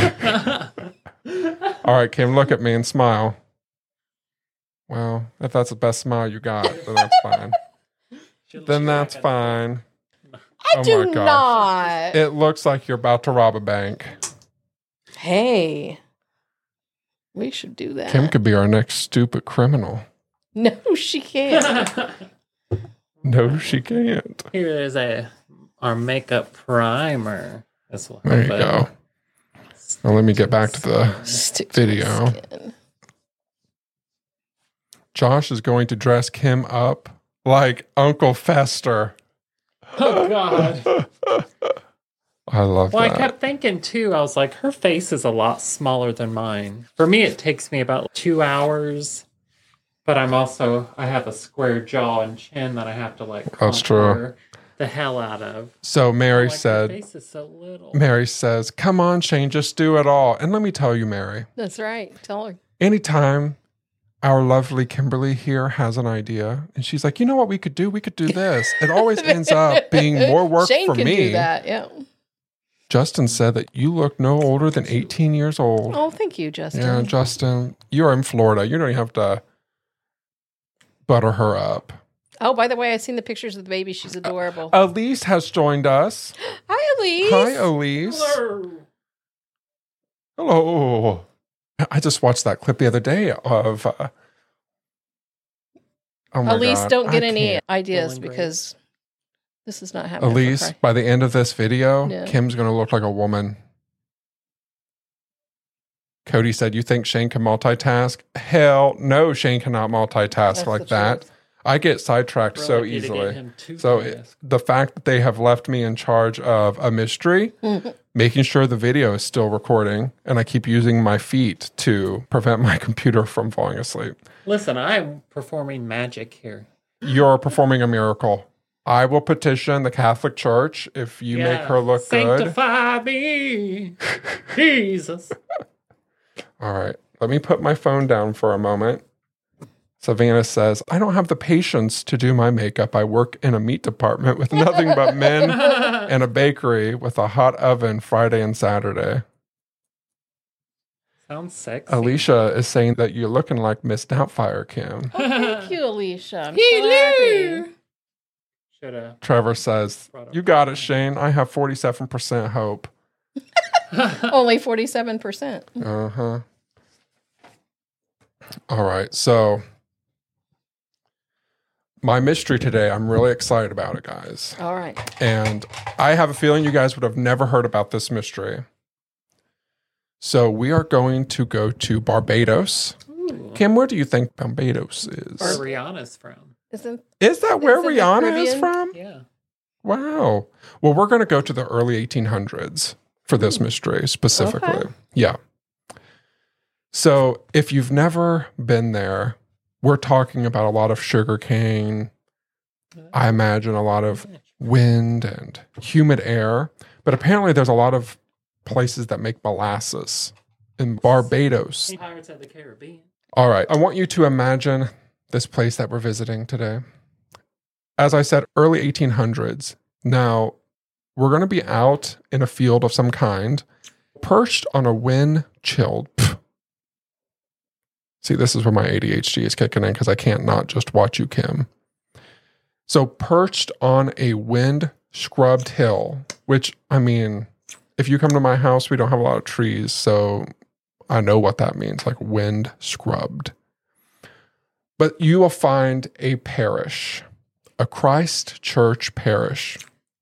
S2: All right, Kim, look at me and smile. Well, if that's the best smile you got, then that's fine. Then that's fine.
S1: that. I
S2: Oh
S1: do
S2: my gosh.
S1: not.
S2: It looks like you're about to rob a bank.
S1: Hey, we should do that.
S2: Kim could be our next stupid criminal.
S1: No, she can't.
S2: No, she can't.
S3: Here is our makeup primer. This will
S2: There you
S3: help
S2: go.
S3: it.
S2: Now let me get back to the
S1: Stick to my
S2: video.
S1: skin.
S2: Josh is going to dress Kim up like Uncle Fester.
S3: Oh God.
S2: I love
S3: Well, I
S2: that.
S3: kept thinking too, I was like, her face is a lot smaller than mine. For me, it takes me about 2 hours. But I have a square jaw and chin that I have to like
S2: That's
S3: contour the hell out of.
S2: So Mary
S3: Like, her
S2: said,
S3: face is so little.
S2: Mary says, come on, Shane, just do it all. And let me tell you, Mary,
S1: That's right. Tell her.
S2: anytime our lovely Kimberly here has an idea and she's like, you know what we could do? We could do this. It always ends up being more work
S1: Shane
S2: for
S1: can
S2: me.
S1: do that. Yeah.
S2: Justin said that you look no older than 18 years old.
S1: Oh, thank you, Justin.
S2: Yeah, Justin, you're in Florida. You don't even have to butter her up.
S1: Oh, by the way, I've seen the pictures of the baby. She's adorable.
S2: Elise has joined us.
S1: Hi, Elise.
S2: Hi, Elise.
S3: Hello.
S2: Hello. I just watched that clip the other day of. Oh my
S1: Elise,
S2: God,
S1: don't get
S2: I
S1: any
S2: can't.
S1: ideas
S3: Bowling
S1: because this is not happening. for
S2: Elise,
S1: Cry.
S2: by the end of this video,
S1: Yeah.
S2: Kim's going to look like a woman. Cody said, you think Shane can multitask? Hell no, Shane cannot multitask
S1: That's
S2: like
S1: the
S2: that.
S1: truth.
S2: I get sidetracked
S3: We're
S2: so
S3: lucky to get
S2: easily.
S3: him to
S2: So
S3: this.
S2: the fact that they have left me in charge of a mystery, making sure the video is still recording, and I keep using my feet to prevent my computer from falling asleep.
S3: Listen, I'm performing magic here.
S2: You're performing a miracle. I will petition the Catholic Church if you make her look good.
S3: Sanctify me, Jesus.
S2: All right. Let me put my phone down for a moment. Savannah says, I don't have the patience to do my makeup. I work in a meat department with nothing but men and a bakery with a hot oven Friday and Saturday.
S3: Sounds sexy.
S2: Alicia is saying that you're looking like Miss Doubtfire, Kim.
S1: Oh, thank you, Alicia. I'm so happy.
S3: Should have.
S2: Trevor says, you got it, Shane. I have 47% hope.
S1: Only 47%.
S2: Uh-huh. All right. So my mystery today, I'm really excited about it, guys.
S1: All right.
S2: And I have a feeling you guys would have never heard about this mystery. So we are going to go to Barbados.
S3: Ooh,
S2: Kim, where do you think Barbados is?
S3: where Rihanna's from.
S1: Isn't
S2: Is that where
S1: Is it the
S2: Rihanna is
S1: Caribbean?
S2: from?
S3: Yeah.
S2: Wow. Well, we're going to go to the early 1800s for this mystery specifically.
S1: Okay.
S2: Yeah. So if you've never been there, we're talking about a lot of sugar cane. I imagine a lot of wind and humid air. But apparently there's a lot of places that make molasses in Barbados.
S3: Pirates of the Caribbean.
S2: All right. I want you to imagine this place that we're visiting today. As I said, early 1800s. Now, we're going to be out in a field of some kind, perched on a wind-chilled. See, this is where my ADHD is kicking in because I can't not just watch you, Kim. So, perched on a wind-scrubbed hill, which, I mean, if you come to my house, we don't have a lot of trees, so I know what that means, like wind-scrubbed. But you will find a parish, a Christ Church parish.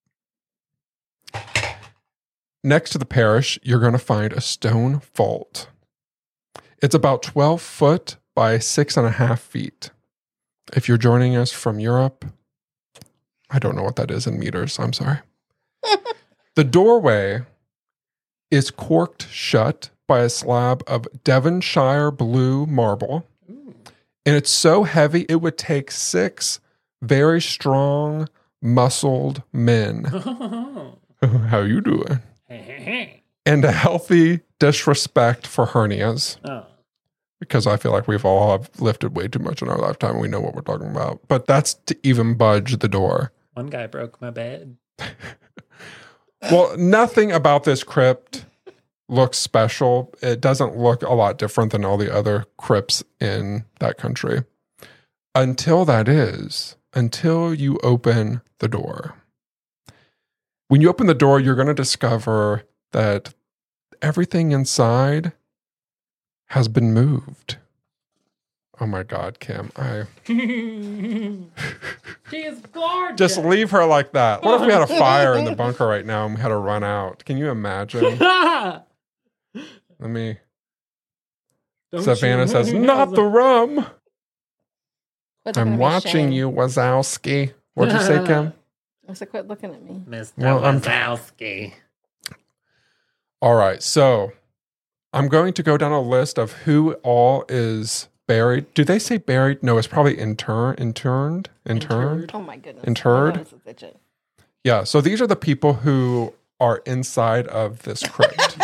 S2: Next to the parish, you're going to find a stone vault. It's about 12 foot by 6.5 feet. If you're joining us from Europe, I don't know what that is in meters. I'm sorry. The doorway is corked shut by a slab of Devonshire blue marble. And it's so heavy, it would take 6 very strong, muscled men. How you doing? And a healthy disrespect for hernias.
S3: Oh.
S2: Because I feel like we've all have lifted way too much in our lifetime and we know what we're talking about. But that's to even budge the door.
S3: One guy broke my bed.
S2: Well, nothing about this crypt looks special. It doesn't look a lot different than all the other crypts in that country. Until you open the door. When you open the door, you're going to discover that everything inside has been moved. Oh my God, Kim.
S3: She is gorgeous.
S2: Just leave her like that. What if we had a fire in the bunker right now and we had to run out? Can you imagine? Let me. Savannah says, not the rum. I'm watching you, Wazowski. What'd you say, Kim?
S1: I said, quit looking at me.
S3: Mr.
S2: Well,
S3: Wazowski.
S2: All right, so I'm going to go down a list of who all is buried. Do they say buried? No, it's probably interned.
S1: Oh my goodness.
S2: Interred?
S1: My nose is itching.
S2: Yeah, so these are the people who are inside of this crypt.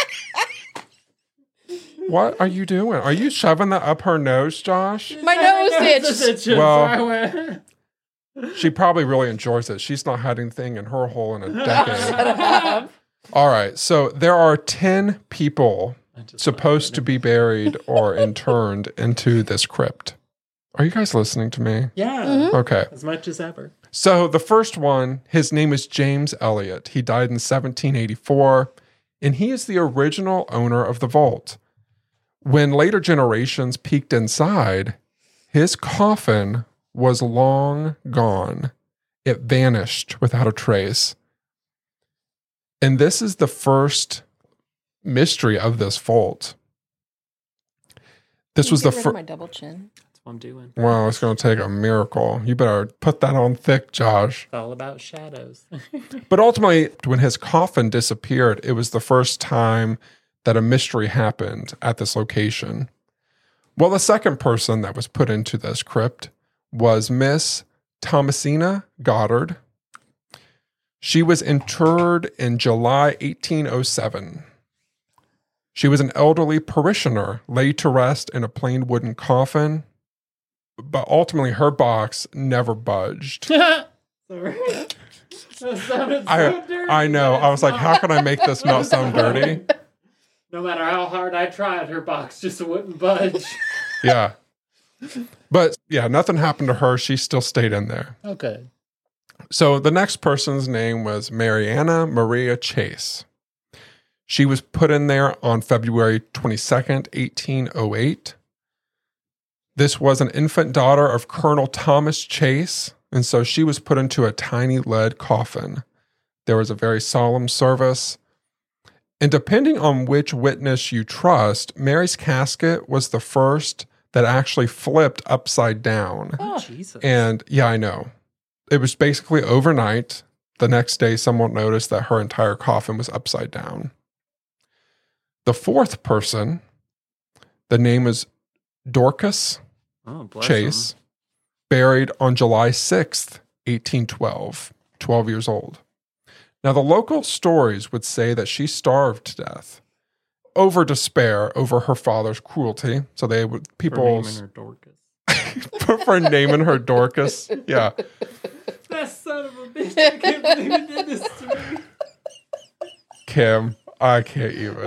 S2: What are you doing? Are you shoving that up her nose, Josh?
S1: My nose itches.
S2: Well, she probably really enjoys it. She's not had anything in her hole in a decade. All right, so there are 10 people supposed to be buried or interned into this crypt. Are you guys listening to me?
S3: Yeah.
S2: Okay.
S3: As much as ever.
S2: So the first one, his name is James Elliot. He died in 1784, and he is the original owner of the vault. When later generations peeked inside, his coffin was long gone. It vanished without a trace. And this is the first mystery of this vault. This was the first.
S1: My double chin.
S3: That's what I'm doing.
S2: Well, it's going to take a miracle. You better put that on thick, Josh.
S3: It's all about shadows.
S2: But ultimately, when his coffin disappeared, it was the first time that a mystery happened at this location. Well, the second person that was put into this crypt was Miss Thomasina Goddard. She was interred in July 1807. She was an elderly parishioner laid to rest in a plain wooden coffin, but ultimately her box never budged.
S3: Sorry. That sounded so dirty.
S2: I know. I was like, how can I make this not sound dirty?
S3: No matter how hard I tried, her box just wouldn't budge.
S2: Yeah. But yeah, nothing happened to her. She still stayed in there.
S3: Okay.
S2: So the next person's name was Mariana Maria Chase. She was put in there on February 22nd, 1808. This was an infant daughter of Colonel Thomas Chase, and so she was put into a tiny lead coffin. There was a very solemn service. And depending on which witness you trust, Mary's casket was the first that actually flipped upside down.
S3: Oh, Jesus.
S2: And yeah, I know. It was basically overnight. The next day, someone noticed that her entire coffin was upside down. The fourth person, the name is Dorcas Chase, buried on July 6th, 1812, 12 years old. Now, the local stories would say that she starved to death. over despair over her father's cruelty. So they would people
S3: For naming her Dorcas.
S2: for naming her Dorcas. Yeah.
S3: That son of a bitch! I can't believe he did this to me.
S2: Kim, I can't even.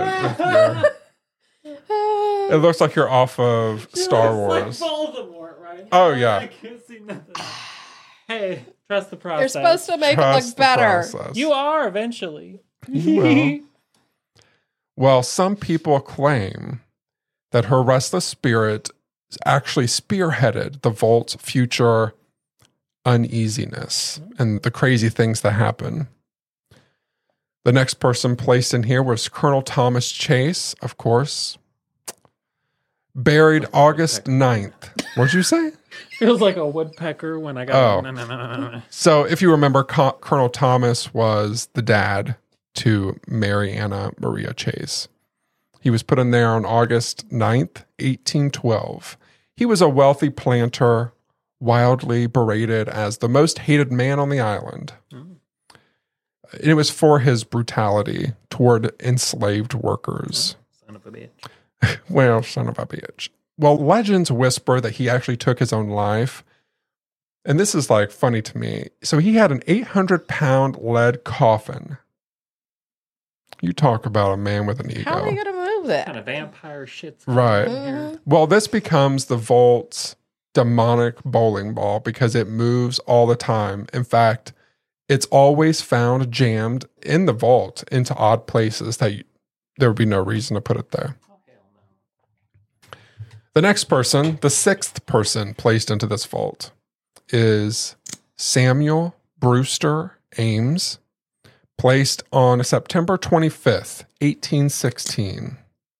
S2: It looks like you're off of Star Wars.
S3: Like Voldemort, right?
S2: Oh, yeah.
S3: I can't see nothing. Hey, trust the process.
S1: You're supposed to make it
S2: Trust
S1: look
S2: the
S1: better.
S2: process.
S3: You are eventually.
S2: You will. Well, some people claim that her restless spirit actually spearheaded the Vault's future uneasiness and the crazy things that happen. The next person placed in here was Colonel Thomas Chase, of course. Buried August 9th. What'd you say?
S3: Feels like a woodpecker when I got.
S2: Oh.
S3: No.
S2: So if you remember, Colonel Thomas was the dad to Mary Anna Maria Chase. He was put in there on August 9th, 1812. He was a wealthy planter, wildly berated as the most hated man on the island. It was for his brutality toward enslaved workers.
S3: Son of a bitch.
S2: Well, son of a bitch. Well, legends whisper that he actually took his own life. And this is like funny to me. So he had an 800-pound lead coffin. You talk about a man with an ego.
S1: How are they going to move
S3: Kind
S1: that?
S3: of vampire shit's
S2: Right.
S3: going on here.
S2: Well, this becomes the Vault's demonic bowling ball because it moves all the time. In fact, it's always found jammed in the vault into odd places that there would be no reason to put it there.
S3: Oh, hell no.
S2: The next person, the sixth person placed into this vault, is Samuel Brewster Ames, placed on September 25th, 1816.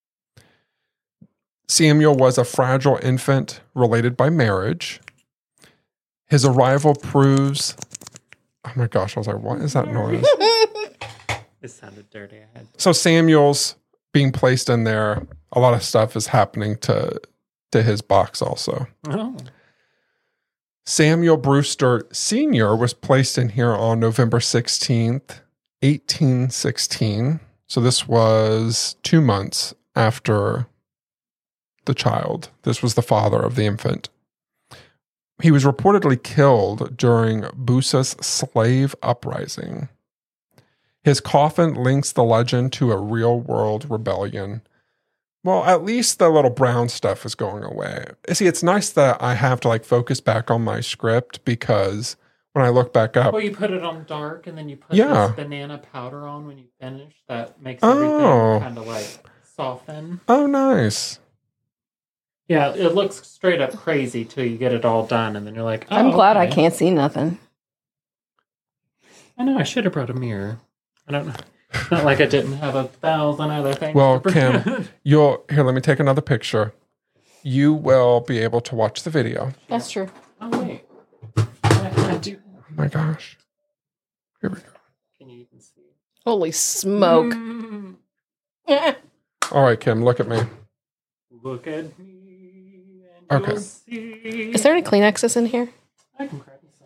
S2: Samuel was a fragile infant related by marriage. His arrival proves... Oh my gosh, I was like, what is that noise?
S3: It sounded dirty. I had
S2: So Samuel's being placed in there. A lot of stuff is happening to his box also.
S3: Oh.
S2: Samuel Brewster Sr. was placed in here on November 16th, 1816. So this was 2 months after the child. This was the father of the infant. He was reportedly killed during Busa's slave uprising. His coffin links the legend to a real-world rebellion. Well, at least the little brown stuff is going away. See, it's nice that I have to focus back on my script because when I look back up,
S3: Well, you put it on dark and then you put
S2: Yeah.
S3: this banana powder on when you finish. That makes everything kind of soften.
S2: oh, nice.
S3: Yeah, it looks straight up crazy till you get it all done, and then you're like, oh,
S1: I'm glad I
S3: okay.
S1: can't see nothing.
S3: I know, I should have brought a mirror. I don't know. It's not like I didn't have 1,000 other things.
S2: Well,
S3: to
S2: Kim,
S3: pretend.
S2: here, let me take another picture. You will be able to watch the video.
S1: That's true.
S3: Oh, wait. I do.
S2: Oh my gosh. Here we go.
S3: Can you even see?
S1: Holy smoke.
S3: Mm,
S2: All right, Kim, look at me.
S3: look at me. And
S2: Okay.
S3: you'll see.
S1: Is there any Kleenexes in here?
S3: I can grab you some.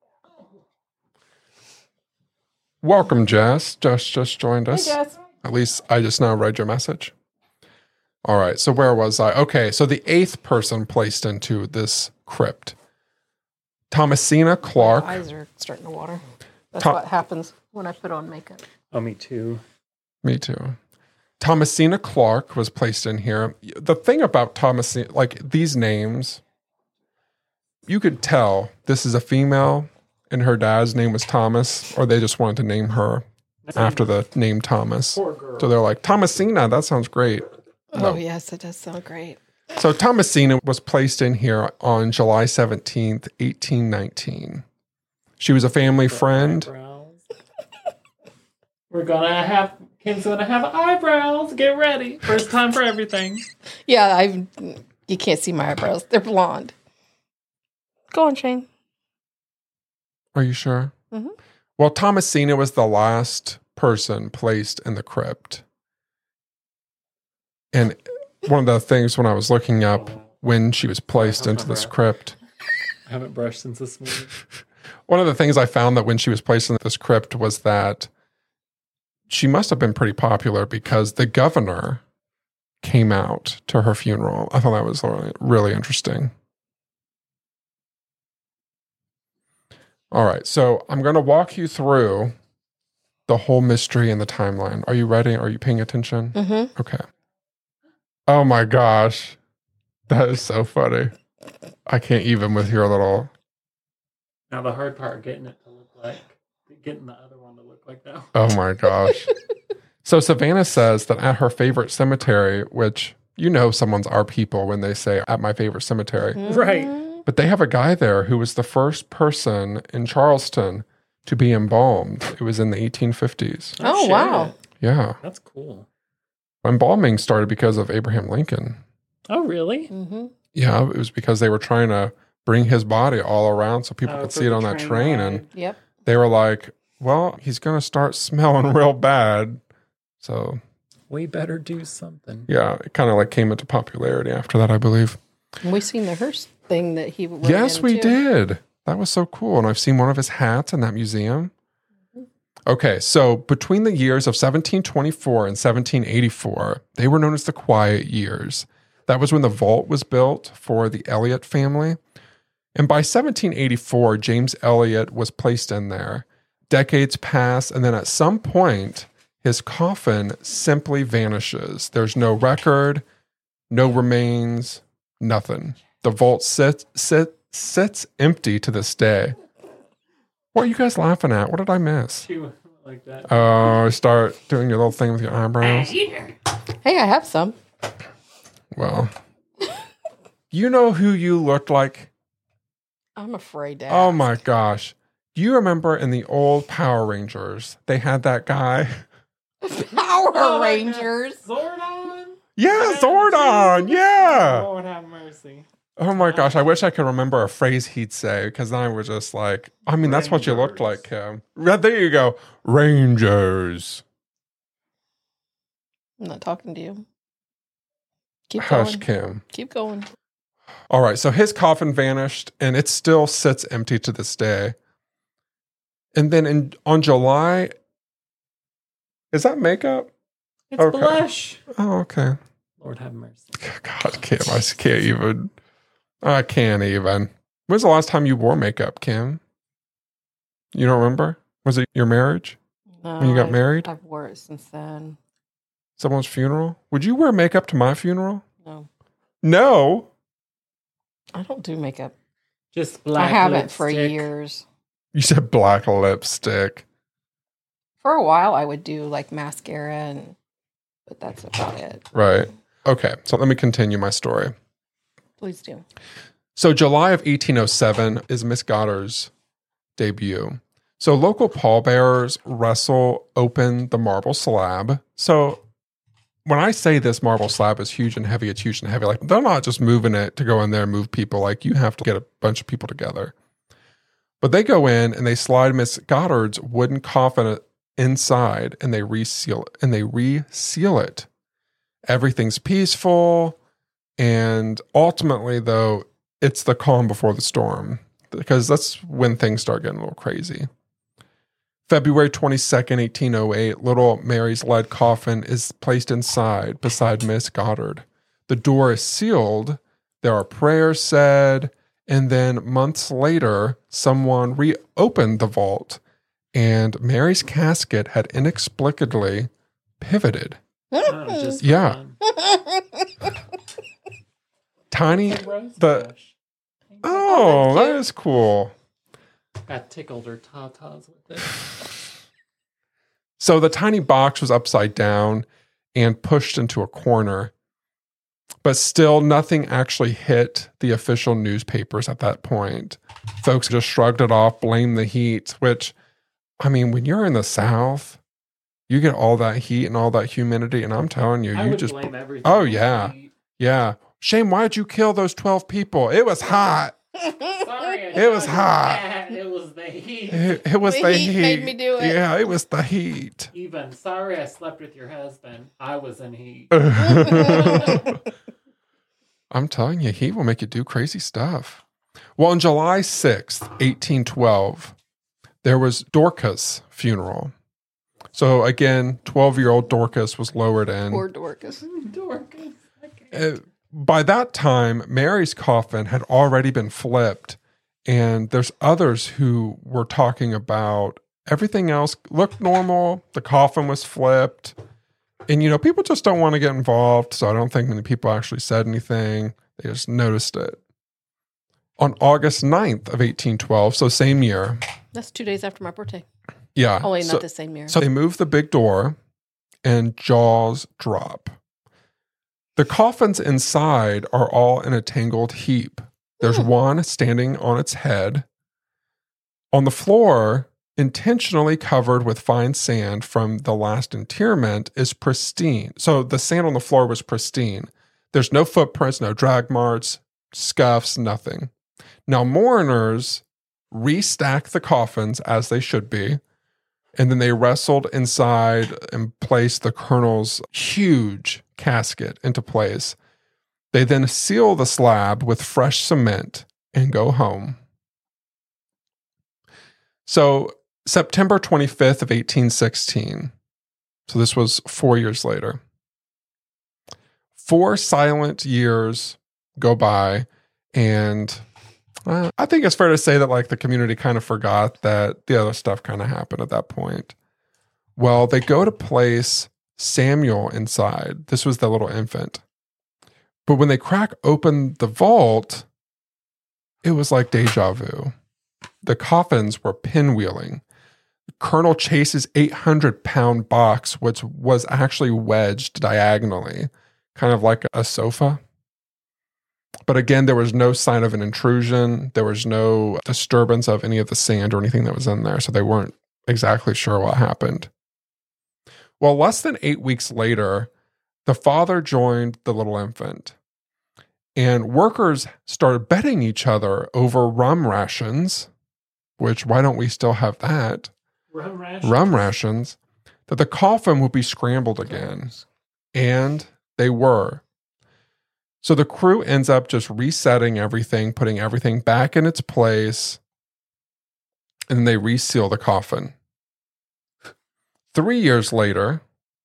S2: Welcome, Jess. Jess just joined us.
S1: Jess.
S2: At least I just now read your message. All right, so where was I? Okay, so the eighth person placed into this crypt. Thomasina Clark.
S1: My eyes are starting to water. That's
S2: Tom-
S1: what happens when I put on makeup.
S3: Oh, me too.
S2: Me too. Thomasina Clark was placed in here. The thing about Thomasina, these names, you could tell this is a female and her dad's name was Thomas, or they just wanted to name her after the name Thomas.
S3: Poor girl.
S2: So they're like, Thomasina, that sounds great.
S1: Oh, yes, it does sound great.
S2: So Thomasina was placed in here on July 17th, 1819. She was a family friend.
S3: Eyebrows. We're gonna have Kim's gonna have eyebrows. Get ready. First time for everything.
S1: Yeah, you can't see my eyebrows. They're blonde. Go on, Shane.
S2: Are you sure?
S1: Mhm.
S2: Well, Thomasina was the last person placed in the crypt. And one of the things when I was looking up when she was placed
S3: How's
S2: into
S3: my
S2: this
S3: breath?
S2: crypt,
S3: I haven't brushed since this morning.
S2: one of the things I found that when she was placed in this crypt was that she must have been pretty popular because the governor came out to her funeral. I thought that was really, really interesting. All right, so I'm going to walk you through the whole mystery and the timeline. Are you ready? Are you paying attention?
S1: Mm-hmm.
S2: Okay. Oh my gosh. That is so funny. I can't even with your little...
S3: Now the hard part, getting the other one to look like that.
S2: Oh my gosh. So Savannah says that at her favorite cemetery, which you know someone's our people when they say at my favorite cemetery,
S3: Right.
S2: but they have a guy there who was the first person in Charleston to be embalmed. It was in the 1850s.
S1: Oh,
S3: shit.
S1: wow.
S2: Yeah.
S3: That's cool.
S2: Embalming started because of Abraham Lincoln.
S3: Oh, really?
S1: Mm-hmm.
S2: Yeah, it was because they were trying to bring his body all around so people could
S3: for
S2: see it
S3: the
S2: on that train. And
S1: Yep.
S2: they were like, well, he's going to start smelling real bad. So,
S3: We better do something.
S2: yeah, it kind of like came into popularity after that, I believe.
S1: And we seen the hearse thing that he wrote
S2: Yes,
S1: in,
S2: we
S1: too.
S2: did. That was so cool. And I've seen one of his hats in that museum. Okay, so between the years of 1724 and 1784, they were known as the Quiet Years. That was when the vault was built for the Elliot family. And by 1784, James Elliot was placed in there. Decades pass, and then at some point, his coffin simply vanishes. There's no record, no remains, nothing. The vault sits empty to this day. What are you guys laughing at? What did I miss?
S3: Like that.
S2: Oh, start doing your little thing with your eyebrows.
S1: Hey, I have some.
S2: Well, you know who you looked like?
S1: I'm afraid to
S2: Oh
S1: ask.
S2: my gosh. Do you remember in the old Power Rangers, they had that guy?
S1: Power Rangers.
S3: Zordon?
S2: Yeah, Zordon. Yeah.
S3: Lord have mercy.
S2: Oh my gosh. I wish I could remember a phrase he'd say because then I was just like, I mean, that's what you looked like, Kim. Right there you go. Rangers.
S1: I'm not talking to you. Keep
S2: Hush,
S1: going.
S2: Kim.
S1: Keep going.
S2: All right. So his coffin vanished and it still sits empty to this day. And then on July, is that makake?
S3: It's
S2: Okay.
S3: blush.
S2: Oh, okay.
S3: Lord have mercy.
S2: God, Kim, I can't even. I can't even. When's the last time you wore makeup, Kim? You don't remember? Was it your marriage?
S1: No,
S2: When you got married?
S1: I've wore it since then.
S2: Someone's funeral? Would you wear makeup to my funeral?
S1: No,
S2: No.
S1: I don't do makeup.
S3: Just black
S1: I haven't for
S3: lipstick.
S1: years.
S2: You said black lipstick.
S1: For a while, I would do like mascara, but that's about it.
S2: Right. Okay, so let me continue my story.
S1: Please do.
S2: So July of 1807 is Miss Goddard's debut. So local pallbearers wrestle open the marble slab. So when I say this marble slab is huge and heavy, it's huge and heavy. Like they're not just moving it to go in there and move people. Like you have to get a bunch of people together. But they go in and they slide Miss Goddard's wooden coffin inside and they reseal it. Everything's peaceful. And ultimately, though, it's the calm before the storm because that's when things start getting a little crazy. February 22nd, 1808, little Mary's lead coffin is placed inside beside Miss Goddard. The door is sealed. There are prayers said. And then months later, someone reopened the vault and Mary's casket had inexplicably pivoted.
S3: Oh, just
S2: Yeah.
S3: fun.
S2: Tiny,
S3: Rose
S2: the,
S3: brush.
S2: oh,
S1: that's
S2: that is cool.
S3: Got tickled her tatas with it.
S2: So the tiny box was upside down and pushed into a corner, but still nothing actually hit the official newspapers at that point. Folks just shrugged it off, blamed the heat, which, I mean, when you're in the South, you get all that heat and all that humidity, and I'm telling you,
S3: I
S2: you
S3: would
S2: just,
S3: blame everything.
S2: oh,
S3: on
S2: yeah.
S3: heat.
S2: yeah. Shame, why'd you kill those 12 people? It was hot.
S3: Sorry,
S2: It was hot.
S3: It was the heat.
S2: It was
S1: The
S2: the
S1: heat
S2: heat.
S1: made me do it.
S2: Yeah, it was the heat.
S3: Even sorry I slept with your husband. I was in heat.
S2: I'm telling you, he will make you do crazy stuff. Well, on July 6th, 1812, there was Dorcas' funeral. So again, 12-year-old Dorcas was lowered in.
S1: Poor Dorcas.
S3: Dorcas.
S2: By that time, Mary's coffin had already been flipped, and there's others who were talking about everything else looked normal. The coffin was flipped, and people just don't want to get involved, so I don't think many people actually said anything. They just noticed it. On August 9th of 1812, so same year.
S1: That's 2 days after my birthday.
S2: Yeah.
S1: Only not the same year.
S2: So they move the big door, and jaws drop. The coffins inside are all in a tangled heap. There's one standing on its head. On the floor, intentionally covered with fine sand from the last interment, is pristine. So the sand on the floor was pristine. There's no footprints, no drag marks, scuffs, nothing. Now, mourners restack the coffins as they should be, and then they wrestled inside and placed the colonel's huge casket into place. They then seal the slab with fresh cement and go home. So September 25th of 1816. So this was 4 years later. 4 silent years go by, and I think it's fair to say that the community kind of forgot that the other stuff kind of happened at that point. Well, they go to place Samuel inside. This was the little infant. But when they crack open the vault, it was like deja vu. The coffins were pinwheeling. Colonel Chase's 800-pound box, which was actually wedged diagonally, kind of like a sofa. But again, there was no sign of an intrusion. There was no disturbance of any of the sand or anything that was in there, so they weren't exactly sure what happened. Well, less than 8 weeks later, the father joined the little infant, and workers started betting each other over rum rations, which why don't we still have that? Rum rations, that the coffin would be scrambled again. And they were. So the crew ends up just resetting everything, putting everything back in its place, and then they reseal the coffin. 3 years later,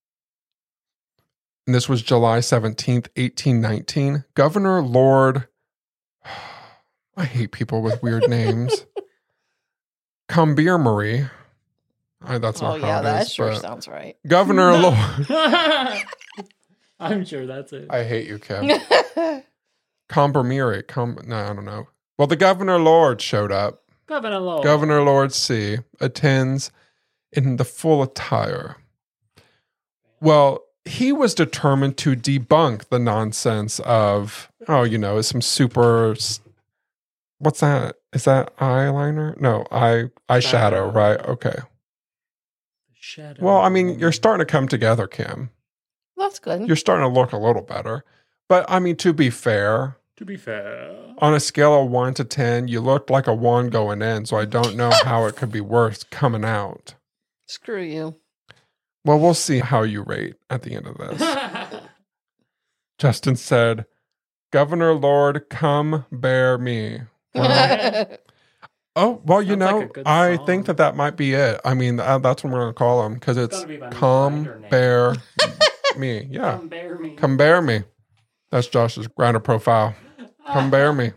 S2: and this was July 17th, 1819, Governor Lord, I hate people with weird names, Combermere, that's not how it
S1: that
S2: is,
S1: sure
S2: but
S1: sounds right.
S2: Governor Lord.
S3: I'm sure that's it.
S2: I hate you, Kim. Combermere, no, I don't know. Well, the Governor Lord showed up.
S3: Governor Lord.
S2: Governor Lord C. attends in the full attire. Well, he was determined to debunk the nonsense of, it's some super, what's that? Is that eyeliner? No, eyeshadow, right? Okay.
S3: Shadow.
S2: Well, I mean, you're starting to come together, Kim.
S1: That's good.
S2: You're starting to look a little better. But, I mean, to be fair, on a scale of 1 to 10, you looked like a 1 going in, so I don't know how it could be worse coming out.
S1: Screw you.
S2: Well, we'll see how you rate at the end of this. Justin said, Governor Lord, come bear me. Well, well, I think that might be it. I mean, that's what we're going to call him, because it's come bear me. Yeah.
S3: Come bear me.
S2: Come bear me. That's Josh's Grindr profile. Come bear me.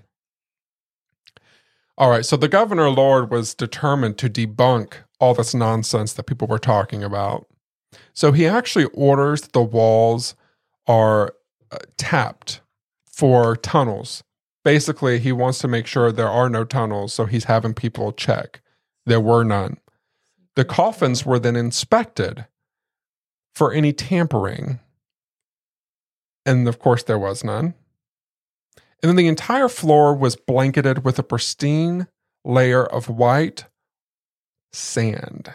S2: All right. So the Governor Lord was determined to debunk all this nonsense that people were talking about. So he actually orders that the walls are tapped for tunnels. Basically, he wants to make sure there are no tunnels, so he's having people check. There were none. The coffins were then inspected for any tampering. And of course, there was none. And then the entire floor was blanketed with a pristine layer of white sand.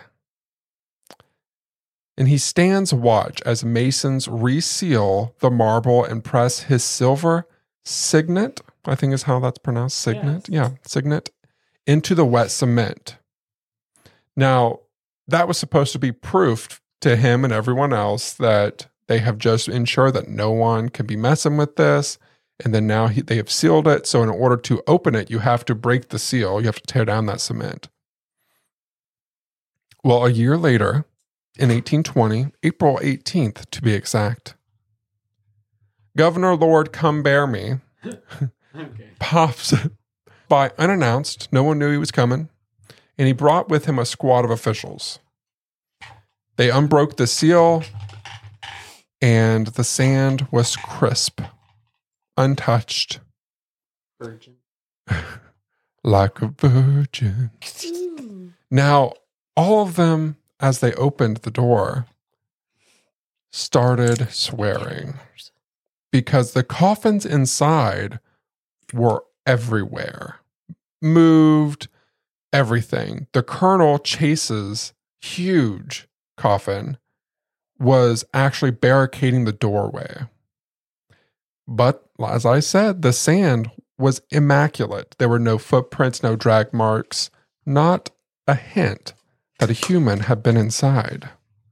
S2: And he stands watch as masons reseal the marble and press his silver signet, I think is how that's pronounced, signet, signet, into the wet cement. Now, that was supposed to be proof to him and everyone else that they have just ensured that no one can be messing with this. And then now they have sealed it. So in order to open it, you have to break the seal. You have to tear down that cement. Well, a year later, in 1820, April 18th to be exact. Governor Lord Come Bear Me pops by unannounced. No one knew he was coming. And he brought with him a squad of officials. They unbroke the seal, and the sand was crisp, untouched.
S3: Virgin.
S2: Like a virgin. Now, all of them, as they opened the door, started swearing because the coffins inside were everywhere, moved, everything. The Colonel Chase's huge coffin was actually barricading the doorway. But as I said, the sand was immaculate. There were no footprints, no drag marks, not a hint that a human had been inside.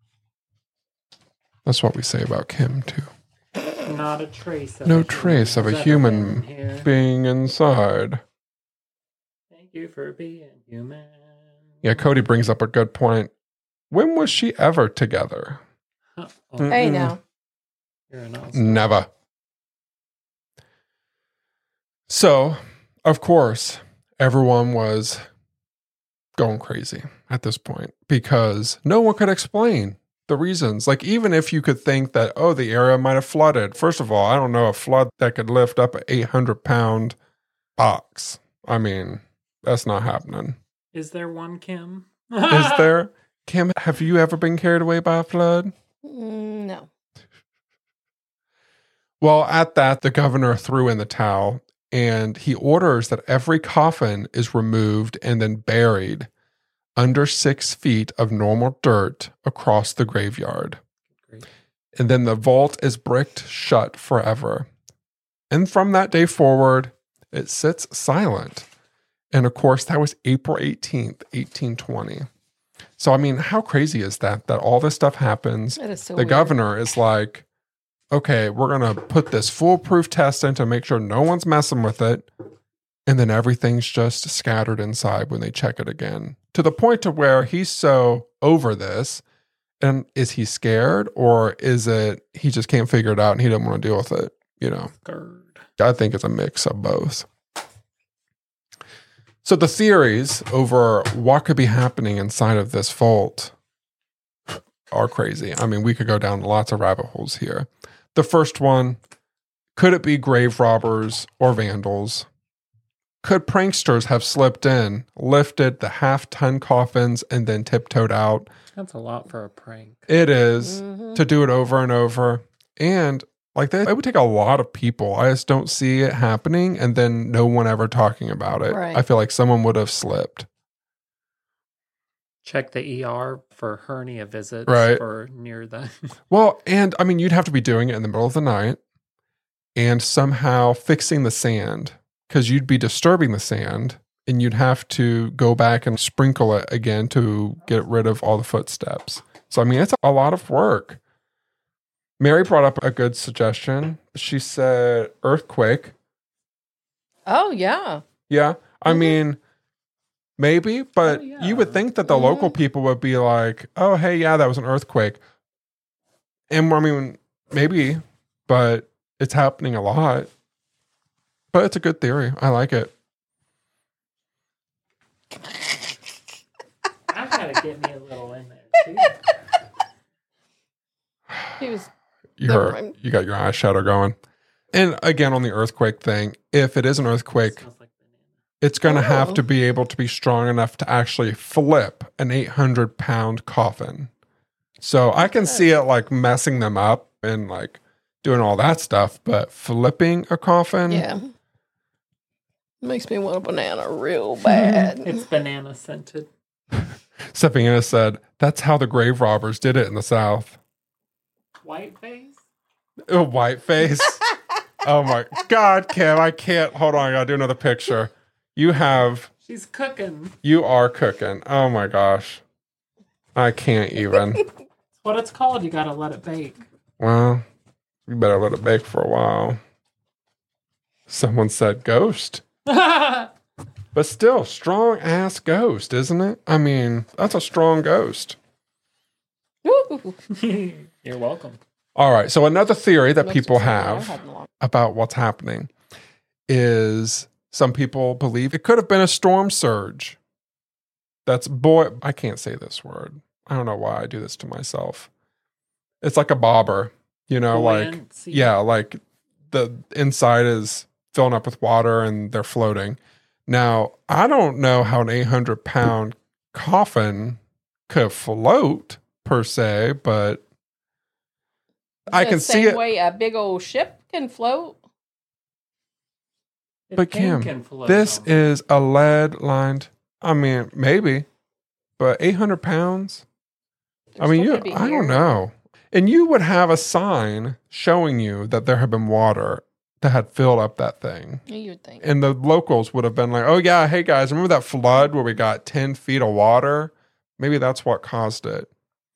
S2: That's what we say about Kim, too.
S3: Not a trace of
S2: No trace of a human being inside.
S3: Thank you for being human.
S2: Yeah, Cody brings up a good point. When was she ever together?
S1: Hey, now.
S3: You're an awesome.
S2: Never. So, of course, everyone was going crazy at this point because no one could explain the reasons. Like, even if you could think that, oh, the area might have flooded. First of all, I don't know a flood that could lift up an 800-pound box. I mean, that's not happening.
S3: Is there one, Kim?
S2: Is there? Kim, have you ever been carried away by a flood?
S1: No.
S2: Well, at that, the governor threw in the towel and he orders that every coffin is removed and then buried under 6 feet of normal dirt across the graveyard.
S3: Great.
S2: And then the vault is bricked shut forever. And from that day forward, it sits silent. And of course, that was April 18th, 1820. So, I mean, how crazy is that all this stuff happens?
S1: That is so
S2: The
S1: weird.
S2: governor is like, okay, we're going to put this foolproof test in to make sure no one's messing with it. And then everything's just scattered inside when they check it again. To the point to where he's so over this. And is he scared or is it he just can't figure it out and he doesn't want to deal with it? You know,
S3: Scared.
S2: I think it's a mix of both. So the theories over what could be happening inside of this vault are crazy. I mean, we could go down lots of rabbit holes here. The first one, could it be grave robbers or vandals? Could pranksters have slipped in, lifted the half-ton coffins, and then tiptoed out?
S3: That's a lot for a prank.
S2: It is,
S1: Mhm.
S2: to do it over and over. And like that, it would take a lot of people. I just don't see it happening and then no one ever talking about it.
S1: Right.
S2: I feel like someone would have slipped.
S3: Check the ER for hernia visits
S2: Right.
S3: for near the.
S2: Well, and I mean, you'd have to be doing it in the middle of the night and somehow fixing the sand because you'd be disturbing the sand and you'd have to go back and sprinkle it again to get rid of all the footsteps. So, I mean, it's a lot of work. Mary brought up a good suggestion. She said earthquake.
S1: Oh, yeah.
S2: Yeah. I
S1: Mhm.
S2: mean, maybe, but
S3: Oh, yeah.
S2: you would think that the local people would be like, oh, hey, yeah, that was an earthquake. And I mean, maybe, but it's happening a lot. But it's a good theory. I like it.
S3: I've got to get me a little in there too.
S1: He was.
S2: You
S1: Never
S2: heard,
S1: mind.
S2: you got your eyeshadow going. And again, on the earthquake thing, if it is an earthquake,
S3: Smells like banana.
S2: it's going to have
S1: Oh.
S2: to be able to be strong enough to actually flip an 800-pound coffin. So I can see it like messing them up and like doing all that stuff, but flipping a coffin,
S1: Yeah. Makes me want a banana real bad.
S3: It's banana scented.
S2: Savannah said, that's how the grave robbers did it in the South.
S3: White face?
S2: A white face. Oh my God, Kim, I can't. Hold on, I gotta do another picture. You
S3: She's cooking.
S2: are cooking. Oh my gosh. I can't even.
S3: That's what it's called. You got to let it bake.
S2: Well, you better let it bake for a while. Someone said ghost. But still, strong ass ghost, isn't it? I mean, that's a strong ghost.
S1: Woo. you.
S3: You're welcome.
S2: All right. So another theory that
S1: Most
S2: people
S1: exciting I've
S2: have
S1: had in a long-
S2: about what's happening is some people believe it could have been a storm surge. I can't say this word. I don't know why I do this to myself. It's like a bobber,
S3: Buoyancy.
S2: like the inside is filling up with water and they're floating. Now, I don't know how an 800-pound coffin could float per se, but I
S1: The
S2: can see
S1: same
S2: it.
S1: way a big old ship can float.
S2: But Kim, this is a lead lined. I mean, maybe, but 800 pounds.
S1: They're
S2: I mean,
S1: still gonna be
S2: I
S1: here.
S2: don't know. And you would have a sign showing you that there had been water that had filled up that thing.
S1: You would think.
S2: And the locals would have been like, oh, yeah, hey guys, remember that flood where we got 10 feet of water? Maybe that's what caused it.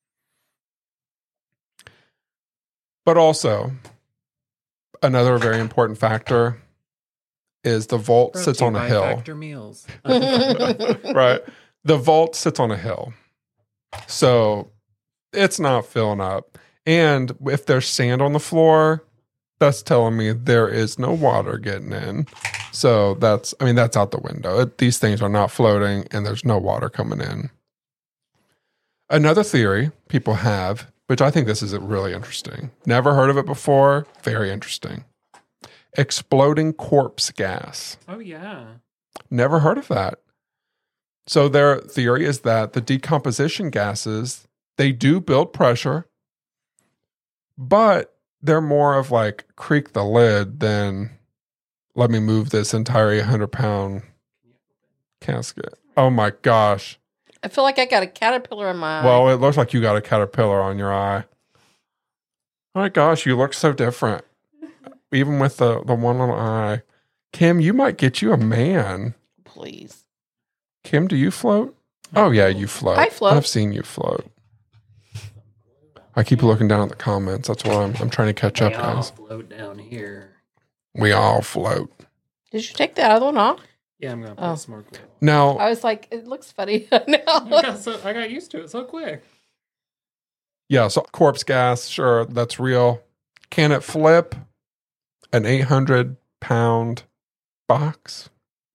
S2: But also, another very important factor is the vault sits on a hill.
S3: Factor meals.
S2: Right. The vault sits on a hill. So it's not filling up. And if there's sand on the floor, that's telling me there is no water getting in. So that's out the window. These things are not floating and there's no water coming in. Another theory people have, which I think this is really interesting. Never heard of it before. Very interesting. Exploding corpse gas.
S3: Oh, yeah.
S2: Never heard of that. So their theory is that the decomposition gases, they do build pressure, but they're more of like creak the lid than let me move this entire 800-pound casket. Oh my gosh.
S1: I feel like I got a caterpillar in my eye.
S2: Well, it looks like you got a caterpillar on your eye. Oh my gosh, you look so different. Even with the one little eye. Kim, you might get you a man.
S1: Please.
S2: Kim, do you float? Oh, yeah, you float.
S1: I float.
S2: I've seen you float. I keep looking down at the comments. That's why I'm trying to catch up,
S3: They all
S2: guys.
S3: float down here.
S2: We all float.
S1: Did you take the other one off?
S3: Yeah, I'm going to put
S1: Oh.
S3: a snorkel.
S2: Now,
S1: I was like, it looks funny
S3: I
S1: now.
S3: got used to it so quick.
S2: yeah, so corpse gas, sure, that's real. Can it flip an 800-pound box?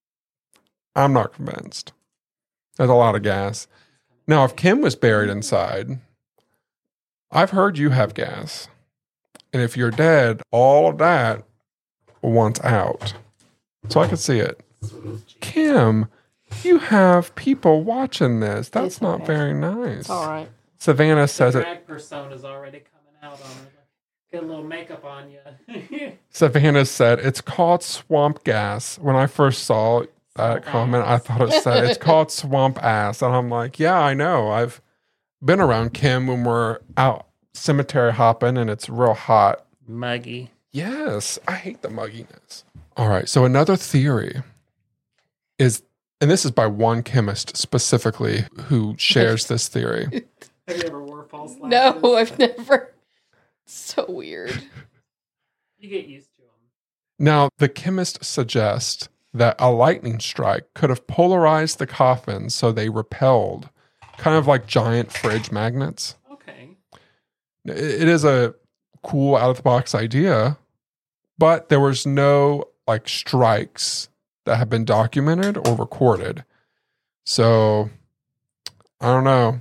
S2: I'm not convinced. There's a lot of gas. Now, if Kim was buried inside, I've heard you have gas. And if you're dead, all of that wants out. So I could see it. Kim, you have people watching this. That's
S1: It's
S2: not
S1: okay.
S2: very nice.
S1: It's all right.
S2: Savannah says
S3: The
S2: it.
S3: drag persona's already coming out on it. Get a little makeup on you.
S2: Savannah said it's called swamp gas. When I first saw that comment, I thought it said it's called swamp ass. And I'm like, yeah, I know. I've been around Kim when we're out cemetery hopping and it's real hot.
S3: Muggy.
S2: Yes, I hate the mugginess. All right, so another theory is, and this is by one chemist specifically who shares this theory.
S3: Have you ever wore false lashes?
S1: No, I've never. So weird.
S3: You get used to them.
S2: Now, the chemist suggests that a lightning strike could have polarized the coffins so they repelled, kind of like giant fridge magnets.
S3: Okay.
S2: It is a cool out-of-the-box idea, but there was no like strikes that have been documented or recorded. So, I don't know.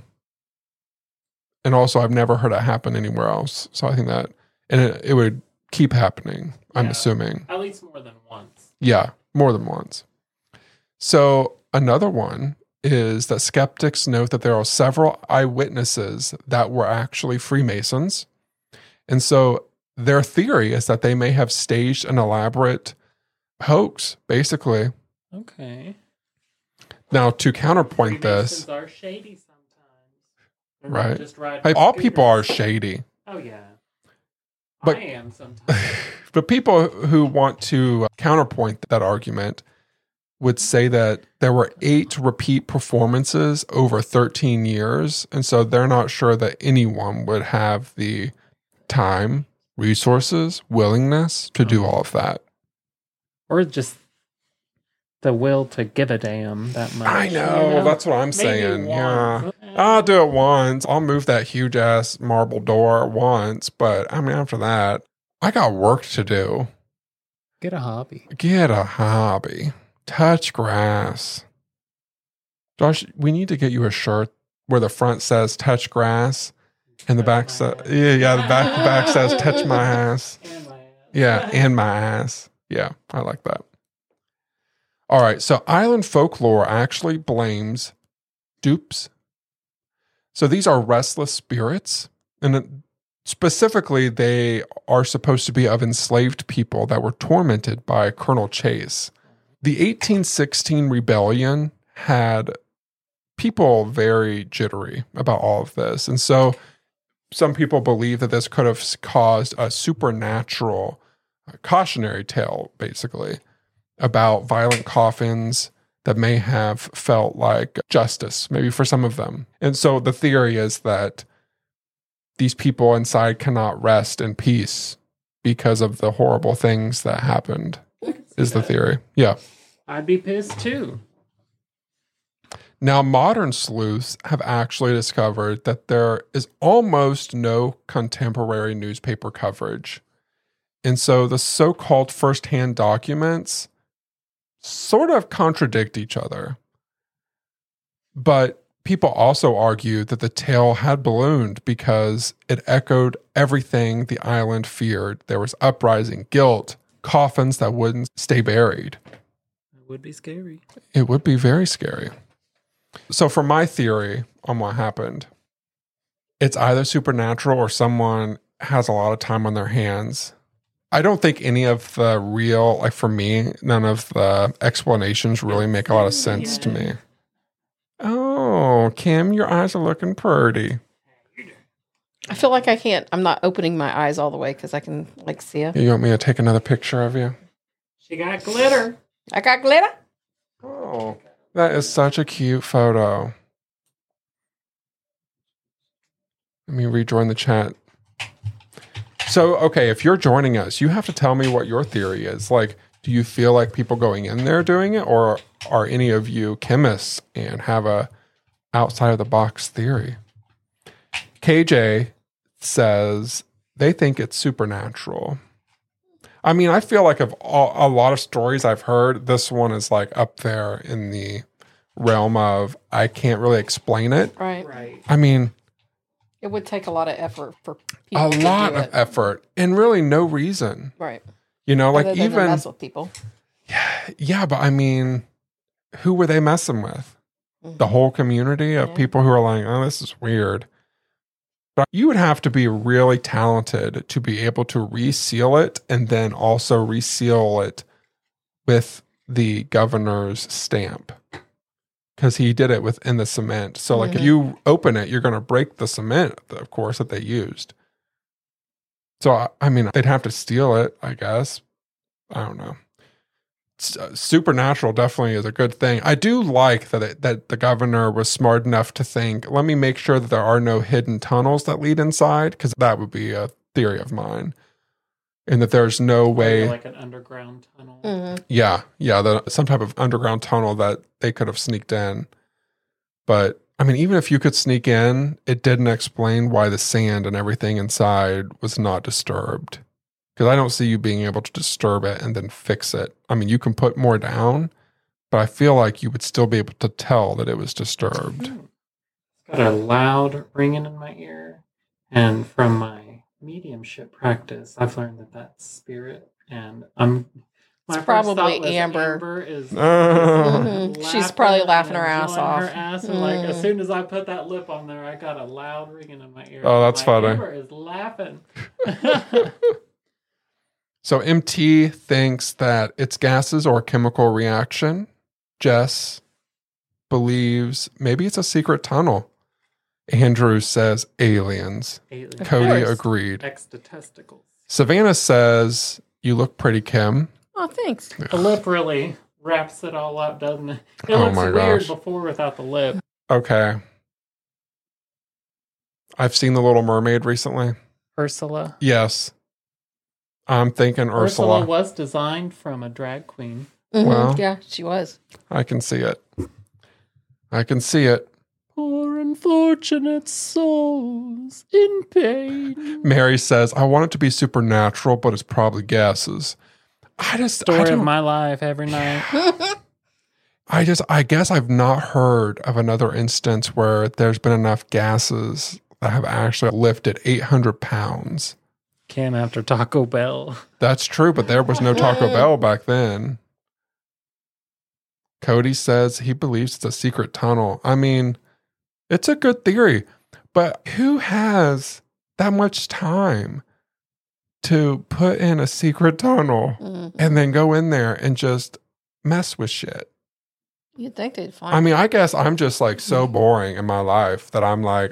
S2: And also, I've never heard it happen anywhere else. So I think that, and it would keep happening, I'm
S3: Yeah.
S2: assuming.
S3: At least more than once.
S2: Yeah, more than once. So another one is that skeptics note that there are several eyewitnesses that were actually Freemasons. And so their theory is that they may have staged an elaborate hoax, basically.
S3: Okay.
S2: Now, to counterpoint this,
S3: Freemasons are shady sometimes. They're
S2: Right.
S3: not just riding
S2: hey, all people are
S3: scooters.
S2: shady.
S3: Oh, yeah.
S2: But-
S3: I am sometimes.
S2: But people who want to counterpoint that argument would say that there were 8 repeat performances over 13 years. And so they're not sure that anyone would have the time, resources, willingness to do all of that.
S3: Or just the will to give a damn that much.
S2: I know. That's what I'm saying. Yeah. I'll do it once. I'll move that huge ass marble door once. But I mean, after that, I got work to do.
S3: Get a hobby.
S2: Get a hobby. Touch grass. Josh, we need to get you a shirt where the front says touch grass and the back says, the back says touch my ass.
S3: And my ass.
S2: Yeah, and my ass. Yeah, I like that. All right, so island folklore actually blames dupes. So these are restless spirits, and specifically, they are supposed to be of enslaved people that were tormented by Colonel Chase. The 1816 rebellion had people very jittery about all of this, and so some people believe that this could have caused a supernatural cautionary tale, basically, about violent coffins that may have felt like justice, maybe for some of them. And so the theory is that these people inside cannot rest in peace because of the horrible things that happened, is the theory. Yeah.
S3: I'd be pissed too.
S2: Now, modern sleuths have actually discovered that there is almost no contemporary newspaper coverage. And so the so-called first-hand documents sort of contradict each other. But people also argue that the tale had ballooned because it echoed everything the island feared. There was uprising, guilt, coffins that wouldn't stay buried.
S3: It would be scary.
S2: It would be very scary. So for my theory on what happened, it's either supernatural or someone has a lot of time on their hands. I don't think any of the real, like for me, none of the explanations really make a lot of sense to me. Oh, Kim, your eyes are looking pretty.
S1: I feel like I'm not opening my eyes all the way because I can like see it.
S2: You want me to take another picture of you?
S3: She got glitter.
S1: I got glitter.
S2: Oh, that is such a cute photo. Let me rejoin the chat. So, okay, if you're joining us, you have to tell me what your theory is. Like, do you feel like people going in there doing it, or are any of you chemists and have a outside of the box theory? KJ says they think it's supernatural. I mean, I feel like of a lot of stories I've heard, this one is like up there in the realm of I can't really explain it.
S1: Right.
S2: I mean,
S1: it would take a lot of effort for people.
S2: A lot of effort and really no reason.
S1: Right.
S2: You know, like
S1: Other than to
S2: even
S1: mess with people.
S2: Yeah, but I mean, who were they messing with? The whole community of people who are like, oh, this is weird. But you would have to be really talented to be able to reseal it and then also reseal it with the governor's stamp. Because he did it within the cement. So, like, if you open it, you're going to break the cement, of course, that they used. So, I mean, they'd have to steal it, I guess. I don't know. Supernatural definitely is a good thing. I do like that the governor was smart enough to think, let me make sure that there are no hidden tunnels that lead inside, because that would be a theory of mine. And that there's no way,
S3: like an underground tunnel.
S2: Yeah, some type of underground tunnel that they could have sneaked in. But I mean, even if you could sneak in, it didn't explain why the sand and everything inside was not disturbed. Because I don't see you being able to disturb it and then fix it. I mean, you can put more down, but I feel like you would still be able to tell that it was disturbed.
S3: It's got a loud ringing in my ear, and from my mediumship practice, I've learned that that's spirit, and
S1: it's probably Amber.
S3: Amber is
S1: She's probably laughing her ass off.
S3: And like as soon as I put that lip on there, I got a loud ringing in my ear.
S2: Oh, that's funny.
S3: Amber is laughing.
S2: So MT thinks that it's gases or a chemical reaction. Jess believes maybe it's a secret tunnel. Andrew says aliens. Cody agreed.
S3: Extra testicles.
S2: Savannah says, you look pretty, Kim.
S1: Oh, thanks.
S3: The lip really wraps it all up, doesn't it? It
S2: Oh
S3: looks
S2: my
S3: weird
S2: gosh.
S3: before without the lip.
S2: Okay. I've seen The Little Mermaid recently.
S3: Ursula.
S2: Yes. I'm thinking Ursula.
S3: Was designed from a drag queen.
S2: Well,
S1: Yeah, she was.
S2: I can see it. I can see it.
S3: Poor unfortunate souls in pain.
S2: Mary says, I want it to be supernatural, but it's probably gases.
S3: Story of my life every night.
S2: I guess I've not heard of another instance where there's been enough gases that have actually lifted 800 pounds.
S3: Came after Taco Bell.
S2: That's true, but there was no Taco Bell back then. Cody says he believes it's a secret tunnel. I mean, it's a good theory, but who has that much time to put in a secret tunnel and then go in there and just mess with shit?
S1: You'd think they'd find
S2: I mean, I guess I'm just like so boring in my life that I'm like,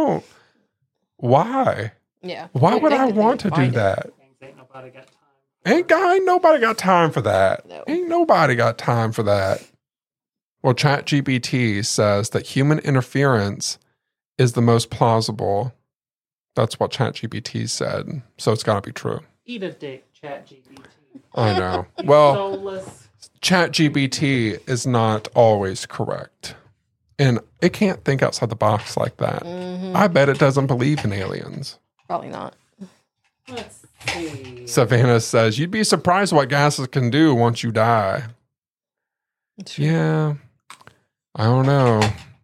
S2: why?
S1: Yeah.
S2: Why
S1: You'd
S2: would
S1: think
S2: I
S1: that they
S2: want
S1: would
S2: to do
S1: find it.
S2: that?
S3: Ain't nobody got time.
S2: Ain't nobody got time for that.
S1: No.
S2: Ain't nobody got time for that. Well, ChatGPT says that human interference is the most plausible. That's what ChatGPT said. So it's got to be true.
S3: Eat a dick, ChatGPT.
S2: I know. Well,
S3: Soulless.
S2: ChatGPT is not always correct. And it can't think outside the box like that. I bet it doesn't believe in aliens.
S1: Probably not.
S3: Let's see.
S2: Savannah says, you'd be surprised what gases can do once you die. Yeah. I don't know.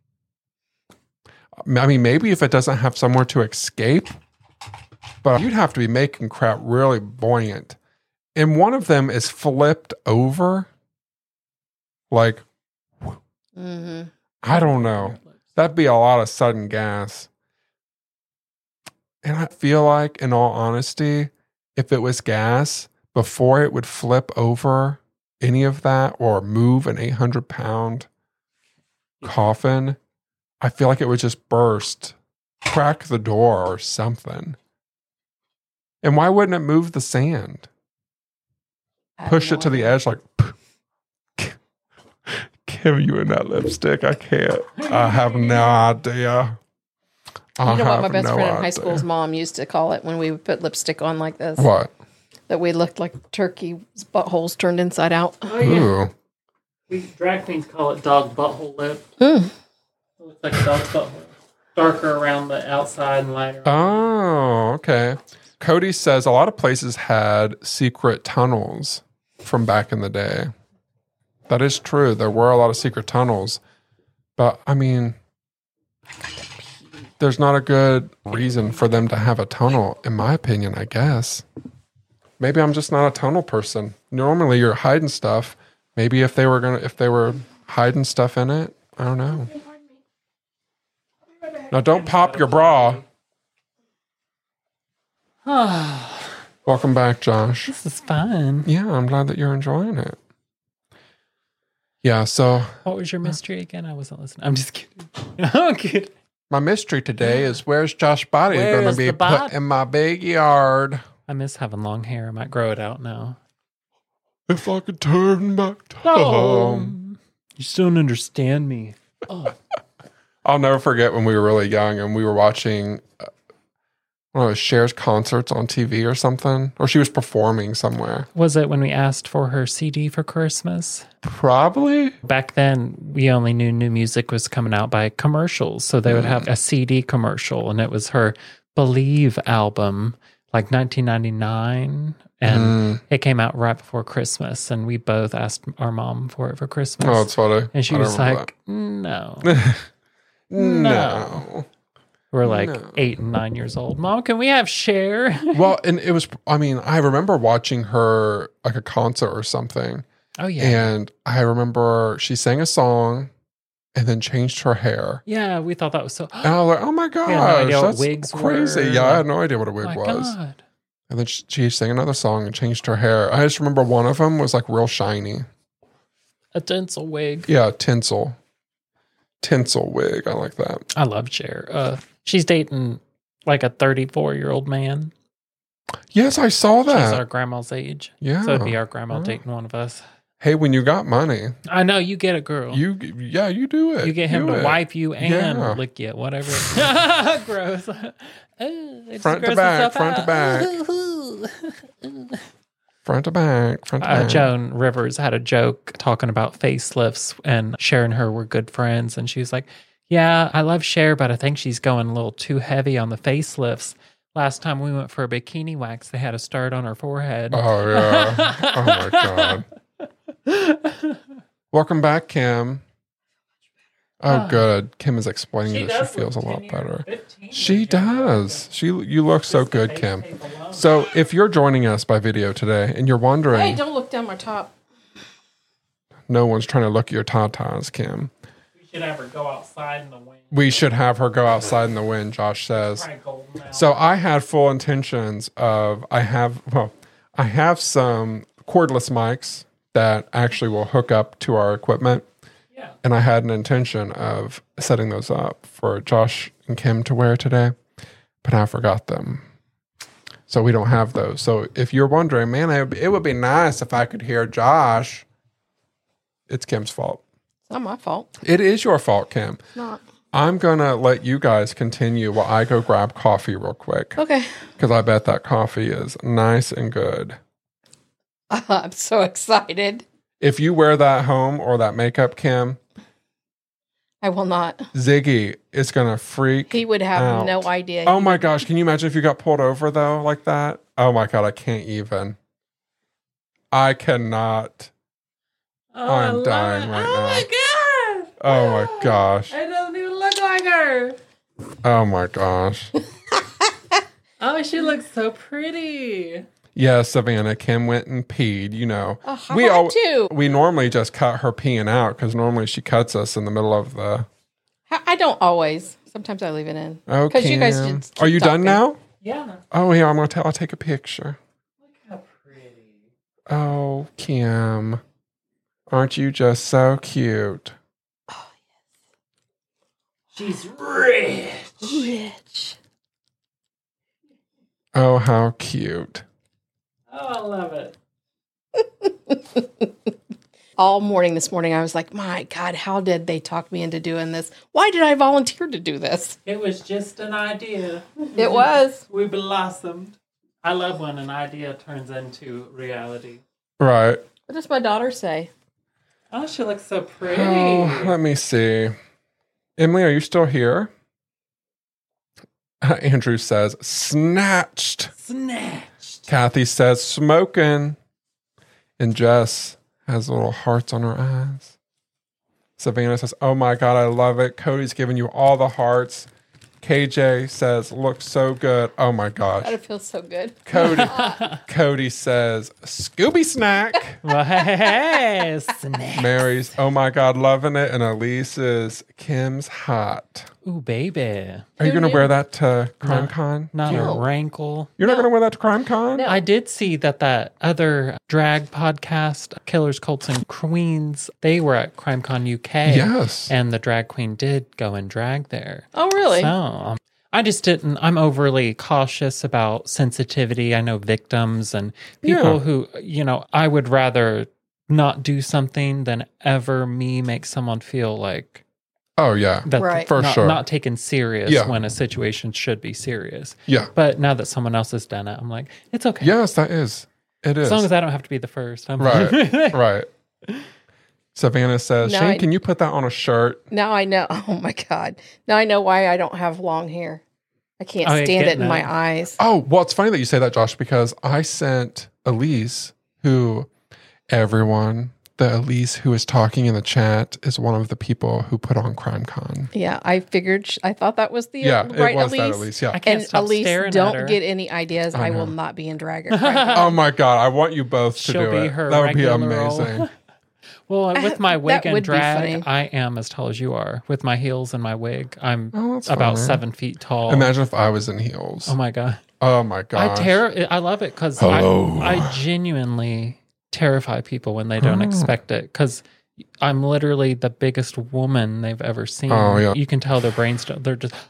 S2: I mean, maybe if it doesn't have somewhere to escape, but you'd have to be making crap really buoyant. And one of them is flipped over. Like, I don't know. That'd be a lot of sudden gas. And I feel like, in all honesty, if it was gas, before it would flip over any of that or move an 800-pound coffin, I feel like it would just burst, crack the door or something. And why wouldn't it move the sand? Push it to the edge like, Kim, you in that lipstick? I can't. I have no idea.
S1: You know what my best friend in high school's mom used to call it when we would put lipstick on like this?
S2: What?
S1: That we looked like turkey's buttholes turned inside out.
S3: Oh, yeah.
S2: Ooh.
S3: We drag queens call it dog butthole lip.
S1: Mm.
S3: It looks like a dog's butthole. Darker around the outside and lighter.
S2: Oh, okay. Cody says a lot of places had secret tunnels from back in the day. That is true. There were a lot of secret tunnels. But, I mean, there's not a good reason for them to have a tunnel, in my opinion, I guess. Maybe I'm just not a tunnel person. Normally, you're hiding stuff. Maybe if they were hiding stuff in it, I don't know. Now, don't pop your bra. Welcome back, Josh.
S3: This is fun.
S2: Yeah, I'm glad that you're enjoying it. Yeah, so
S3: What was your mystery again? I wasn't listening. I'm just kidding. I'm kidding.
S2: my mystery today is where's Josh body going to
S3: Where's
S2: be
S3: the
S2: put
S3: body?
S2: in my big yard?
S3: I miss having long hair. I might grow it out now.
S2: If I could turn back time.
S3: You still don't understand me. Oh.
S2: I'll never forget when we were really young and we were watching one of Cher's concerts on TV or something, or she was performing somewhere.
S3: Was it when we asked for her CD for Christmas?
S2: Probably.
S3: Back then, we only knew new music was coming out by commercials. So they would have a CD commercial, and it was her Believe album, like 1999. And it came out right before Christmas. And we both asked our mom for it for Christmas.
S2: Oh, it's funny.
S3: And she
S2: I
S3: was
S2: remember
S3: like, no.
S2: that.
S3: No.
S2: No.
S3: We're like
S2: No.
S3: 8 and 9 years old. Mom, can we have Cher?
S2: Well, and it was, I mean, I remember watching her like a concert or something.
S3: Oh, yeah.
S2: And I remember she sang a song and then changed her hair.
S3: Yeah, we thought that was so.
S2: And I was like, oh my gosh,
S3: had no idea what
S2: that's
S3: wigs
S2: crazy.
S3: were.
S2: Yeah, I had no idea what a wig
S3: My
S2: was.
S3: God.
S2: And then she sang another song and changed her hair. I just remember one of them was like real shiny.
S3: A tinsel wig.
S2: Yeah, tinsel wig. I like that.
S3: I love Cher. She's dating like a 34-year-old man.
S2: Yes, I saw
S3: She's our
S2: that.
S3: grandma's age.
S2: Yeah.
S3: So it'd be our grandma dating one of us.
S2: Hey, when you got money,
S3: I know, you get it, girl.
S2: you do it.
S3: You get him
S2: Do
S3: to
S2: it.
S3: wipe you and
S2: Yeah.
S3: lick you, whatever. Gross. It just
S2: Front to
S3: grossed
S2: back,
S3: itself
S2: front to
S3: out.
S2: back. Front to back. Front to back.
S3: Joan Rivers had a joke talking about facelifts, and Cher and her were good friends. And she was like, yeah, I love Cher, but I think she's going a little too heavy on the facelifts. Last time we went for a bikini wax, they had a start on her forehead.
S2: Oh, yeah. Oh, my God. Welcome back, Kim. Oh, good. Kim is explaining that she feels a lot better. She does. You look so good, Kim. So if you're joining us by video today and you're wondering...
S1: Hey, don't look down my top.
S2: No one's trying to look at your tatas, Kim.
S3: We should have her go outside in the wind.
S2: We should have her go outside in the wind, Josh says. So I had full intentions of... I have some cordless mics that actually will hook up to our equipment.
S3: Yeah.
S2: And I had an intention of setting those up for Josh and Kim to wear today, but I forgot them. So we don't have those. So if you're wondering, man, it would be nice if I could hear Josh. It's Kim's fault.
S1: It's not my fault.
S2: It is your fault, Kim.
S1: It's not.
S2: I'm going to let you guys continue while I go grab coffee real quick.
S1: Okay.
S2: Because I bet that coffee is nice and good.
S1: I'm so excited.
S2: If you wear that home or that makeup, Kim,
S1: I will not.
S2: Ziggy is going to freak
S1: He would have
S2: out.
S1: no idea.
S2: Oh my gosh. Can you imagine if you got pulled over though, like that? Oh my God. I can't even. I cannot. I'm dying right now.
S3: Oh my God.
S2: Oh my gosh.
S3: It doesn't even look like her.
S2: Oh my gosh.
S3: Oh, she looks so pretty.
S2: Yeah, Savannah, Kim went and peed, you know.
S1: I had to.
S2: We normally just cut her peeing out because normally she cuts us in the middle of the...
S1: I don't always. Sometimes I leave it in.
S2: Oh,
S1: Because you guys
S2: Kim.
S1: just keep
S2: Are you done
S1: talking.
S2: now?
S3: Yeah.
S2: Oh, yeah, I'll take a picture.
S3: Look how pretty.
S2: Oh, Kim. Aren't you just so cute?
S3: She's rich.
S1: Rich.
S2: Oh, how cute.
S3: Oh, I love it.
S1: All morning this morning, I was like, my God, how did they talk me into doing this? Why did I volunteer to do this?
S3: It was just an idea.
S1: It was.
S3: We blossomed. I love when an idea turns into reality.
S2: Right.
S1: What does my daughter say?
S3: Oh, she looks so pretty.
S2: Oh, let me see. Emily, are you still here? Andrew says, snatched.
S3: Snatched.
S2: Kathy says, smoking. And Jess has little hearts on her eyes. Savannah says, oh my God, I love it. Cody's giving you all the hearts. KJ says, looks so good. Oh my gosh.
S1: God, it feels so good.
S2: Cody says, Scooby snack.
S3: Well, hey, snatched.
S2: Mary's, oh my God, loving it. And Elise is, Kim's hot.
S3: Ooh, baby.
S2: Are you going to wear that to CrimeCon?
S3: Not
S1: No.
S3: a rankle.
S2: You're not going to wear that to CrimeCon?
S1: No.
S3: I did see that other drag podcast, Killers, Cults, and Queens, they were at CrimeCon UK.
S2: Yes.
S3: And the drag queen did go and drag there.
S1: Oh, really?
S3: So I just didn't, I'm overly cautious about sensitivity. I know victims and people
S2: Yeah.
S3: who, you know, I would rather not do something than ever me make someone feel like
S2: Oh, yeah.
S3: that
S1: Right.
S2: For
S3: not,
S2: sure.
S3: not taken serious
S2: Yeah.
S3: when a situation should be serious.
S2: Yeah.
S3: But now that someone else has done it, I'm like, it's okay.
S2: Yes, that is. It is.
S3: As long as I don't have to be the first. I'm
S2: Right. Right. Savannah says,
S1: No,
S2: Shane, can you put that on a shirt?
S1: Now I know. Oh, my God. Now I know why I don't have long hair. I can't
S3: Oh, yeah,
S1: stand it
S3: getting
S1: in my
S3: it.
S1: eyes.
S2: Oh, well, it's funny that you say that, Josh, because I sent Elise, the Elise who is talking in the chat is one of the people who put on CrimeCon.
S1: Yeah, I figured. I thought that was the
S2: Yeah,
S1: right
S2: it was
S1: Elise.
S2: that Elise. Yeah.
S3: I can't
S1: And
S3: stop
S1: Elise,
S3: staring at
S1: don't
S3: her.
S1: get any ideas. I will not be in drag. Or
S2: Oh my God, I want you both to
S3: She'll
S2: do
S3: be
S2: it.
S3: her
S2: That would be
S3: regular role.
S2: amazing.
S3: Well, with my wig
S1: That
S3: and
S1: would be
S3: drag,
S1: funny.
S3: I am as tall as you are. With my heels and my wig, I'm
S2: Oh, that's
S3: about
S2: fine.
S3: 7 feet tall.
S2: Imagine if I was in heels.
S3: Oh my God.
S2: Oh my gosh.
S3: I love it because
S2: Hello.
S3: I genuinely terrify people when they don't expect it because I'm literally the biggest woman they've ever seen.
S2: Oh, yeah.
S3: You can tell their brains don't, they're just,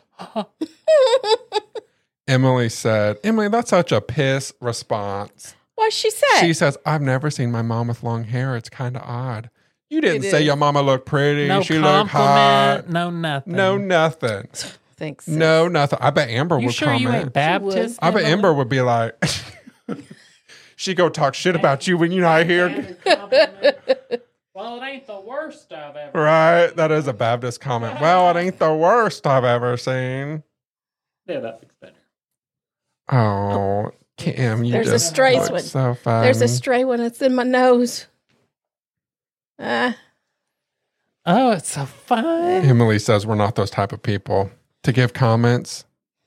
S2: Emily said, Emily, that's such a piss response.
S1: What she said?
S2: She says, I've never seen my mom with long hair. It's kind of odd. You didn't
S1: It
S2: say
S1: is.
S2: your mama looked pretty.
S3: no
S2: she looked hot.
S3: compliment, no nothing.
S2: No, nothing.
S1: Thanks. sis.
S2: No, nothing. I bet Amber
S3: You
S2: would
S3: sure
S2: comment.
S3: you ain't Baptist?
S2: I bet
S3: Emily?
S2: Amber would be like, She go talk shit about you when you're not here.
S3: Well, it ain't the worst I've ever.
S2: Right? That is a Baptist comment. Well, it ain't the worst I've ever seen.
S3: Yeah, that looks better.
S2: Oh, Kim, you
S1: There's a
S2: just
S1: stray
S2: look
S1: one.
S2: so fun.
S1: There's a stray one. It's in my nose.
S3: Oh, it's so fun.
S2: Emily says we're not those type of people to give comments.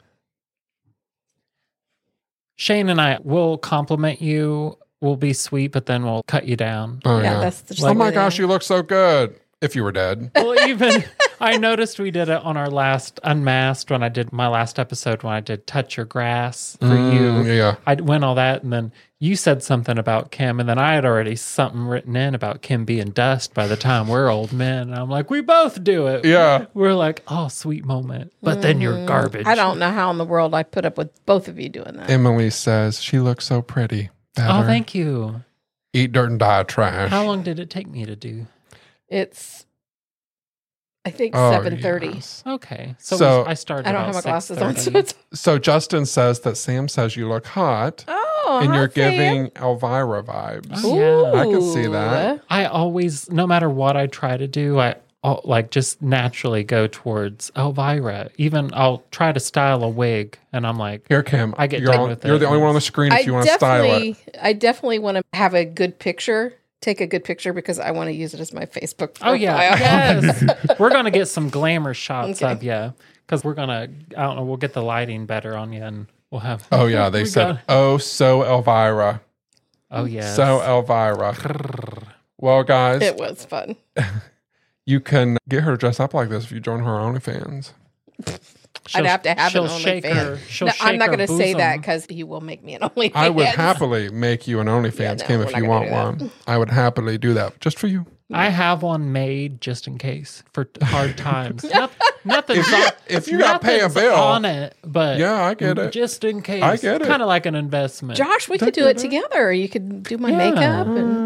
S3: Shane and I will compliment you. We'll be sweet, but then we'll cut you down.
S2: Oh,
S1: Yeah,
S2: yeah.
S1: that's just
S2: Oh, my
S1: the-
S2: gosh, you look so good. If you were dead.
S3: Well, even I noticed we did it on our last Unmasked when I did my last episode when I did Touch Your Grass for you.
S2: Yeah.
S3: I went all that, and then you said something about Kim, and then I had already something written in about Kim being dust by the time we're old men. And I'm like, we both do it.
S2: Yeah.
S3: We're like, oh, sweet moment. But then you're garbage.
S1: I don't know how in the world I put up with both of you doing that.
S2: Emily says she looks so pretty. Better.
S3: Oh, thank you.
S2: Eat dirt and die trash.
S3: How long did it take me to do?
S1: It's, I think,
S2: Oh,
S1: 7:30.
S2: yes.
S3: Okay.
S2: So-
S3: I started
S1: I don't
S3: about
S1: have my glasses on, so
S3: 6:30.
S1: it's,
S2: So Justin says that Sam says you look hot
S1: oh,
S2: and
S1: hi,
S2: you're
S1: Sam.
S2: giving Elvira vibes.
S3: Oh, yeah.
S2: I can see that.
S3: I always, no matter what I try to do, like just naturally go towards Elvira. Even I'll try to style a wig, and I'm like,
S2: Here, Kim.
S3: I get
S2: you're,
S3: done with
S2: you're
S3: it.
S2: the only one on the screen if you want to style it.
S1: I definitely want to have a good picture. Take a good picture because I want to use it as my Facebook profile.
S3: oh yeah, yes, we're gonna get some glamour shots
S1: Okay.
S3: of you because we're gonna, I don't know, we'll get the lighting better on you, and we'll have.
S2: Oh, yeah. They
S3: We
S2: said,
S3: got-
S2: oh, so Elvira.
S3: Oh yeah,
S2: So Elvira. Well, guys,
S1: It was fun.
S2: you can get her to dress up like this if you join her OnlyFans.
S1: I'd have to have an
S3: she'll shake
S1: OnlyFans.
S3: her. She'll
S1: No,
S3: shake
S1: I'm not
S3: her
S1: going to say that
S3: bosom.
S1: because he will make me an OnlyFans.
S2: I would happily make you an OnlyFans,
S1: no,
S2: Kim,
S1: we're
S2: if
S1: not
S2: you
S1: gonna
S2: want
S1: do that.
S2: one. I would happily do that just for you.
S3: I have one made just in case for hard times. Nothing's
S2: If you got to pay a
S3: nothing's
S2: bill.
S3: on it, but
S2: Yeah, I get it.
S3: just in case.
S2: I get it.
S3: Kind of like an investment.
S1: Josh, we could do it together. You could do my
S3: Yeah.
S1: makeup.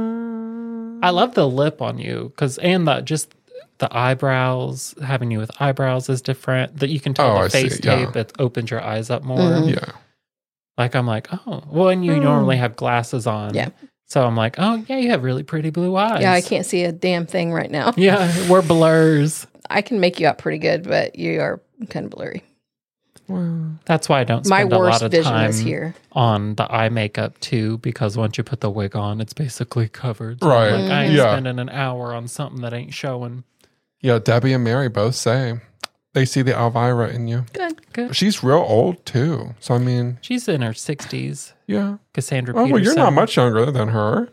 S1: And
S3: I love the lip on you and the eyebrows. Having you with eyebrows is different. That you can tell
S2: Oh,
S3: the
S2: I see,
S3: face
S2: yeah.
S3: tape. It opens your eyes up more.
S1: Mhm.
S2: Yeah.
S3: Like I'm like, oh, well, and you normally have glasses on.
S1: Yeah.
S3: So I'm like, oh yeah, you have really pretty blue eyes.
S1: yeah, I can't see a damn thing right now.
S3: Yeah, we're blurs.
S1: I can make you out pretty good, but you are kind of blurry.
S2: Well,
S3: That's why I don't
S1: My
S3: spend a lot
S1: worst
S3: of
S1: vision
S3: time
S1: is here.
S3: on the eye makeup too, because once you put the wig on, it's basically covered. So
S2: Right.
S3: I'm like, I ain't
S2: Yeah.
S3: spending an hour on something that ain't showing.
S2: yeah, Debbie and Mary both say they see the Elvira in you.
S1: Good.
S2: She's real old, too. So, I mean,
S3: She's in her 60s.
S2: yeah.
S3: Cassandra
S2: Oh, well,
S3: Peterson.
S2: you're not much younger than her.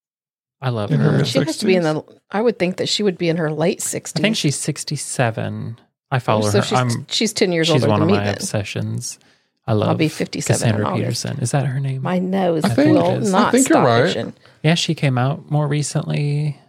S3: I love
S2: in
S3: her.
S2: her
S1: She has to be in the. I would think that she would be in her late 60s.
S3: I think she's 67. I follow
S1: so
S3: her.
S1: she's 10 years
S3: She's
S1: older
S3: one
S1: than
S3: of
S1: me
S3: my
S1: then.
S3: obsessions. I love
S1: I'll be 57 in
S3: Cassandra
S1: August.
S3: Peterson. Is that her name?
S1: My nose
S2: I think
S1: will
S3: it is.
S1: not
S2: I think you're
S1: stop
S2: right.
S1: itching.
S3: Yeah, she came out more recently,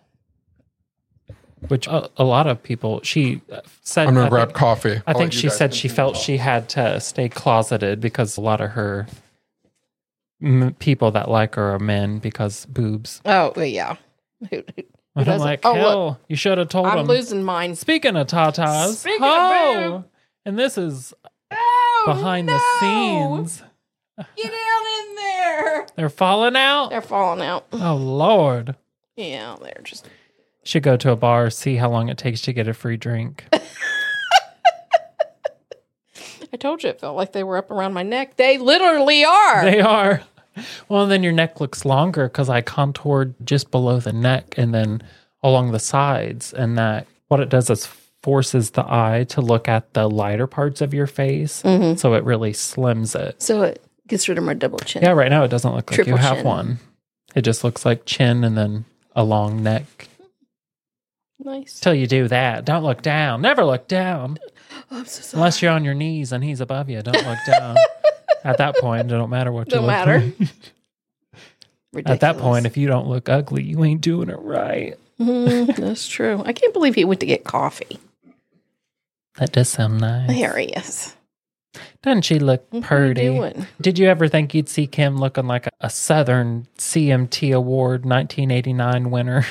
S3: which a lot of people, she said,
S2: I'm going
S3: I
S2: to grab
S3: think-
S2: coffee.
S3: I
S2: I'll
S3: think
S2: let you
S3: she
S2: guys
S3: said she
S2: continue
S3: felt
S2: to
S3: she had to stay closeted because a lot of her people that like her are men because boobs.
S1: Oh, well, yeah.
S3: And I'm
S1: doesn't?
S3: like,
S1: Oh,
S3: hell, you should have told
S1: I'm
S3: them.
S1: losing mine.
S3: Speaking of tatas,
S1: Speaking of
S3: and this is
S1: Oh,
S3: behind the scenes.
S1: Get down in there.
S3: They're falling out.
S1: They're falling out.
S3: Oh Lord.
S1: Yeah, they're just.
S3: Should go to a bar, see how long it takes to get a free drink.
S1: I told you it felt like they were up around my neck. They literally are.
S3: They are. Well, then your neck looks longer because I contoured just below the neck and then along the sides. And that what it does is forces the eye to look at the lighter parts of your face.
S1: Mm-hmm.
S3: So it really slims it.
S1: So it gets rid of my double chin.
S3: Yeah, right now it doesn't look like
S1: Triple
S3: you have
S1: chin.
S3: one. It just looks like chin and then a long neck.
S1: Nice.
S3: Till you do that. Don't look down. Never look down.
S1: Oh, I'm so sorry.
S3: Unless you're on your knees and he's above you. Don't look down. At that point, it don't matter what you
S1: Don't
S3: look
S1: matter.
S3: like. At that point, if you don't look ugly, you ain't doing it right.
S1: That's true. I can't believe he went to get coffee.
S3: That does sound nice.
S1: There he is.
S3: Doesn't she look
S1: What are you
S3: pretty?
S1: doing?
S3: Did you ever think you'd see Kim looking like a Southern CMT Award 1989 winner?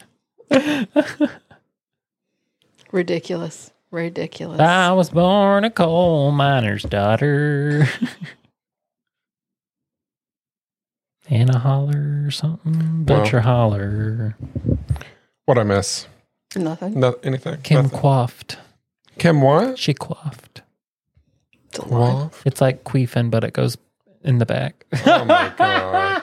S1: Ridiculous. Ridiculous.
S3: I was born a coal miner's daughter. Anna Holler or something. Butcher Holler.
S2: What I miss?
S1: Nothing.
S2: Anything?
S3: Kim
S2: Nothing.
S3: coiffed.
S2: Kim what?
S3: She coiffed.
S1: It's a lie.
S2: Quaff?
S3: It's like queefing, but it goes in the back.
S2: Oh my god.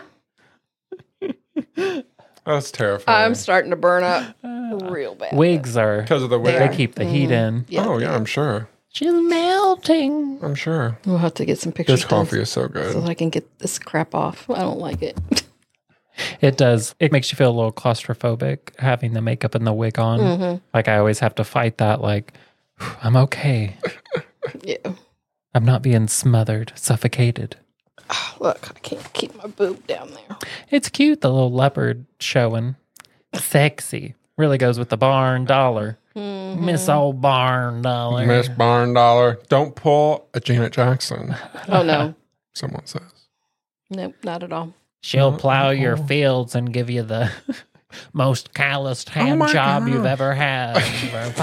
S2: That's terrifying.
S1: I'm starting to burn up real bad.
S3: Wigs are.
S2: Because of the
S1: They
S2: wig.
S3: They keep the heat in.
S1: Yeah,
S2: Oh yeah, I'm sure.
S3: She's melting.
S2: I'm sure.
S1: We'll have to get some pictures
S2: This coffee
S1: done
S2: is so
S1: so
S2: good.
S1: that I can get this crap off. I don't like it.
S3: It does. It makes you feel a little claustrophobic having the makeup and the wig on.
S1: Mm-hmm.
S3: Like I always have to fight that. Like, I'm okay.
S1: Yeah.
S3: I'm not being smothered, suffocated.
S1: Look, I can't keep my boob down there.
S3: It's cute, the little leopard showing. Sexy. Really goes with the barn dollar.
S1: Mm-hmm.
S3: Miss old barn dollar.
S2: Miss Barn Dollar. Don't pull a Janet Jackson,
S1: Oh, no.
S2: someone says.
S1: Nope, not at all.
S3: She'll plow your fields and give you the most calloused hand
S2: my
S3: job
S2: God.
S3: you've ever had for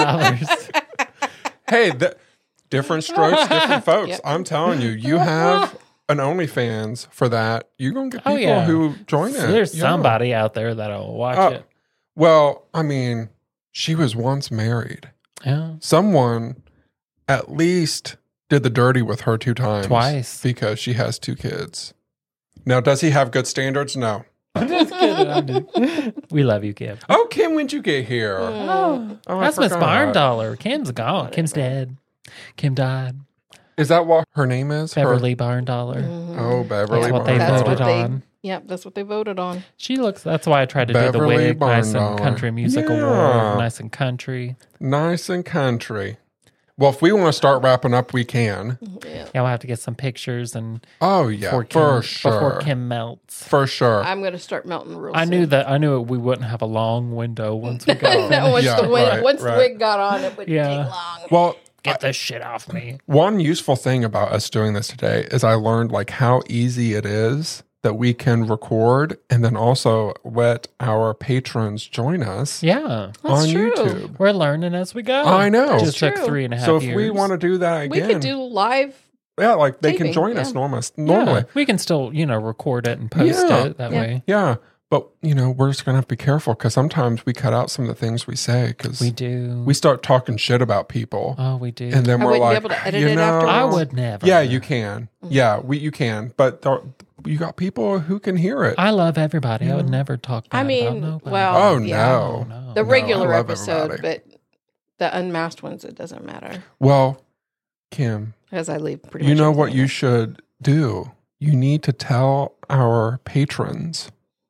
S3: $5.
S2: Hey, different strokes, different folks.
S1: Yep.
S2: I'm telling you, you have an OnlyFans for that. You're going to get
S3: Oh,
S2: people
S3: yeah.
S2: who join it.
S3: There's
S2: Yeah.
S3: somebody out there that'll watch
S2: Oh.
S3: it.
S2: Well, I mean, she was once married.
S3: Yeah.
S2: Someone at least did the dirty with her 2 times.
S3: Twice.
S2: Because she has 2 kids. Now, does he have good standards? No.
S3: I'm just kidding. We love you, Kim.
S2: Oh, Kim, when'd you get here?
S3: Oh,
S2: I
S3: that's Miss
S2: forgot.
S3: Barn Dollar. Kim's gone. Kim's dead. Kim died.
S2: Is that what her name is? Her-
S3: Beverly Barn Dollar.
S2: Oh, Beverly
S3: That's what they
S2: Barn
S1: That's
S3: voted
S1: what
S2: Dollar.
S1: they-
S3: on.
S1: Yep, that's what they voted on.
S3: She looks. That's why I tried to do the
S2: Beverly
S3: wig, nice and
S2: Barn
S3: country
S2: Dollar.
S3: music
S2: Yeah.
S3: award, nice and country.
S2: Nice and country. Well, if we want to start wrapping up, we can.
S1: Yeah.
S3: Yeah, we'll have to get some pictures and
S2: Oh, yeah,
S3: before
S2: for sure.
S3: before Kim melts.
S2: For sure.
S1: I'm going to start melting real
S3: I
S1: soon.
S3: knew that. I knew we wouldn't have a long window once we got
S1: No,
S3: finished.
S1: once
S2: Yeah,
S1: the wig,
S2: right,
S1: once
S2: right.
S1: the wig got on, it wouldn't
S3: Yeah.
S1: take long.
S2: Well,
S3: Get this shit off me.
S2: one useful thing about us doing this today is I learned like how easy it is that we can record and then also let our patrons join us
S3: Yeah,
S2: on
S1: true.
S2: YouTube.
S3: we're learning as we go.
S2: I know.
S3: Just took
S1: true.
S3: 3.5
S2: So if
S3: years.
S2: we want to do that
S1: We
S2: again,
S1: could do live.
S2: yeah, like they can
S1: taping,
S2: join us
S1: yeah.
S2: normally.
S3: Yeah, we can still, record it and post
S2: Yeah.
S3: it that
S1: Yeah.
S3: way.
S2: Yeah, but we're just gonna have to be careful because sometimes we cut out some of the things we say because
S3: We do.
S2: we start talking shit about people,
S3: Oh, we do.
S2: and then
S1: I
S2: we're
S1: wouldn't be
S2: like,
S1: able to edit
S2: you
S1: it
S2: know,
S1: afterwards.
S3: I would never.
S2: Yeah, you can. Yeah, you can, but you got people who can hear it.
S3: I love everybody. I would never talk bad
S1: I
S3: about
S1: mean,
S3: nobody.
S1: well,
S2: Oh
S1: yeah.
S2: no.
S3: no.
S1: The
S2: No,
S1: regular
S2: I love
S1: episode,
S2: everybody.
S1: but the unmasked ones, it doesn't matter
S2: Well, Kim,
S1: because I leave pretty
S2: you
S1: much.
S2: know what
S1: everything
S2: you
S1: in.
S2: should do? You need to tell our patrons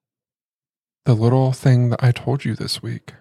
S2: the little thing that I told you this week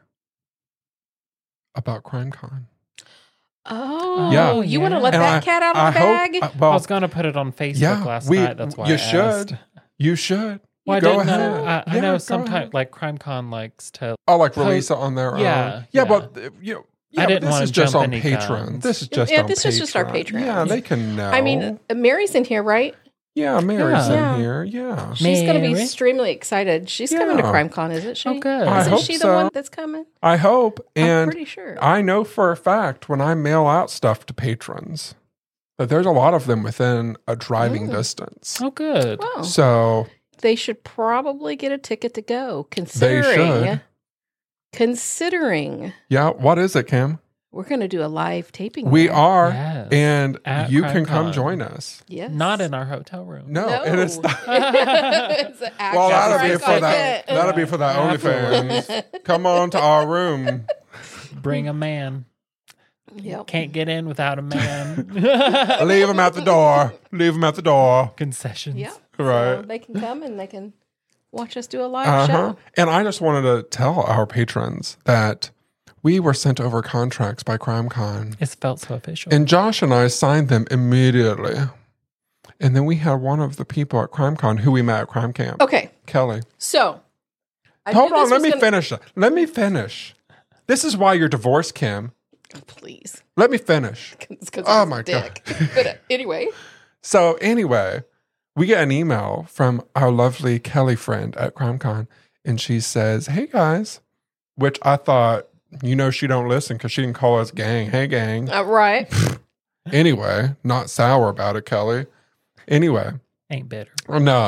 S2: about CrimeCon.
S1: Oh,
S2: Yeah.
S1: you want to let
S2: And
S1: that cat out of the bag?
S3: I
S2: well,
S3: was going to put it on Facebook
S2: yeah,
S3: last night. That's why
S2: you
S3: I
S2: should.
S3: asked.
S2: You should.
S3: Well, I
S2: Go
S3: didn't
S2: ahead.
S3: know. I
S2: Yeah,
S3: know
S2: go
S3: sometimes,
S2: ahead.
S3: like CrimeCon likes to.
S2: Oh, like release it on their
S3: Yeah,
S2: own.
S3: yeah.
S2: But
S3: I
S2: but
S3: didn't
S2: this
S3: wanna
S2: is just
S3: jump
S2: on
S3: any
S2: Patreon.
S3: guns.
S2: This is just
S1: Yeah,
S2: on
S1: this is just our
S2: Patreon.
S1: Patreon.
S2: Yeah, they can know.
S1: I mean, Mary's in here, right?
S2: yeah, Mary's
S1: Yeah.
S2: in here. Yeah.
S1: She's going to be
S3: Mary?
S1: extremely excited. She's coming to
S2: Yeah.
S1: CrimeCon, isn't she?
S3: Oh, good.
S2: I
S1: Isn't
S2: hope
S1: she the
S2: so.
S1: one that's coming?
S2: I hope.
S1: I'm
S2: And
S1: pretty sure.
S2: I know for a fact when I mail out stuff to patrons that there's a lot of them within a driving distance.
S3: Oh, good.
S1: Wow.
S2: So
S1: They should probably get a ticket to go,
S2: They should.
S1: considering
S2: yeah, what is it, Kim?
S1: we're going to do a live taping.
S2: We
S1: there.
S2: are,
S3: Yes.
S2: and
S3: At
S2: you can come
S3: CrimeCon.
S2: join us.
S1: Yes.
S3: Not in our hotel room.
S2: No, it is not.
S1: It's an actual
S2: Well, that'll be
S1: CrimeCon
S2: for that.
S1: event.
S2: That'll be for that OnlyFans. Come on to our room.
S3: Bring a man.
S1: Yep.
S3: Can't get in without a man.
S2: Leave them at the door. Leave them at the door.
S3: Concessions.
S1: Yeah.
S2: Right.
S1: So they can come and they can watch us do a live
S2: Uh-huh.
S1: show.
S2: And I just wanted to tell our patrons that we were sent over contracts by CrimeCon,
S3: It's felt so official.
S2: and Josh and I signed them immediately. And then we had one of the people at CrimeCon who we met at Crime Camp,
S1: Okay.
S2: Kelly.
S1: So. I
S2: Hold
S1: knew
S2: on,
S1: this
S2: let
S1: was
S2: me
S1: gonna-
S2: finish. Let me finish. This is why you're divorced, Kim.
S1: Oh, please.
S2: Let me finish.
S1: It's 'cause
S2: Oh
S1: he's a
S2: my
S1: dick. But anyway.
S2: So anyway, we get an email from our lovely Kelly friend at CrimeCon, and she says, "Hey guys," which I thought, she don't listen because she didn't call us gang. Hey gang.
S1: Right.
S2: Anyway, not sour about it, Kelly. Anyway,
S3: Ain't bitter.
S2: no,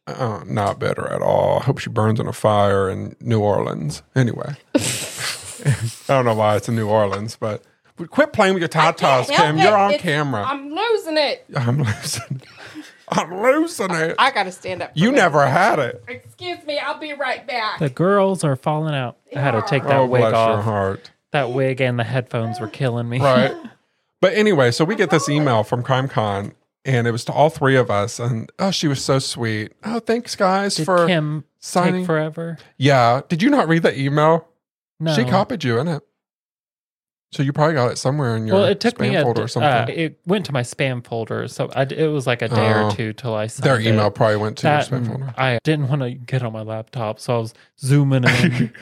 S2: Not bitter at all. I hope she burns in a fire in New Orleans. Anyway. I don't know why it's in New Orleans, but quit playing with your tatas, Kim. You're on camera.
S1: I'm losing it.
S2: I'm losing it.
S1: I got to stand up.
S2: You never had it.
S1: Excuse me. I'll be right back.
S3: The girls are falling out. I had to take that
S2: Oh,
S3: wig
S2: bless your
S3: off.
S2: heart.
S3: That wig and the headphones were killing me.
S2: Right. But anyway, so we get this email from CrimeCon, and it was to all three of us, and she was so sweet. Oh, thanks, guys,
S3: Did
S2: for
S3: Kim
S2: signing.
S3: take forever?
S2: Yeah. Did you not read the email?
S3: No.
S2: She copied you in it. So you probably got it somewhere in your
S3: Well, it took
S2: spam
S3: me
S2: folder or something.
S3: it went to my spam folder, so it was like a day or two till I signed
S2: Their email
S3: it.
S2: probably went to
S3: That,
S2: your spam folder.
S3: I didn't want to get on my laptop, so I was zooming in.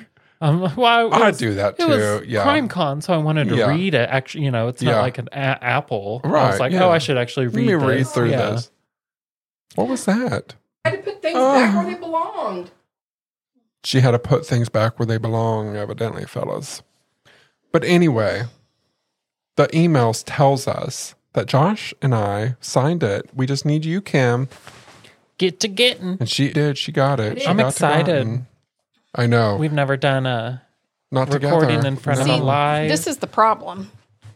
S2: I do that too.
S3: It was
S2: Yeah.
S3: CrimeCon, so I wanted to
S2: Yeah.
S3: read it. Actually, it's not
S2: Yeah.
S3: like an Apple. I
S2: Right,
S3: was like,
S2: yeah.
S3: I should actually read
S2: Let me read
S3: this.
S2: through
S3: Yeah.
S2: this. What was that?
S1: I had to put things back where they belonged.
S2: She had to put things back where they belong, evidently, fellas. But anyway, the emails tells us that Josh and I signed it. We just need you, Kim.
S3: Get to getting.
S2: And she did. She got it. She
S3: I'm
S2: got to
S3: excited.
S2: gotten. I know.
S3: We've never done a
S2: Not
S3: recording
S2: together.
S3: in front
S1: See,
S3: of a live.
S1: This is the problem.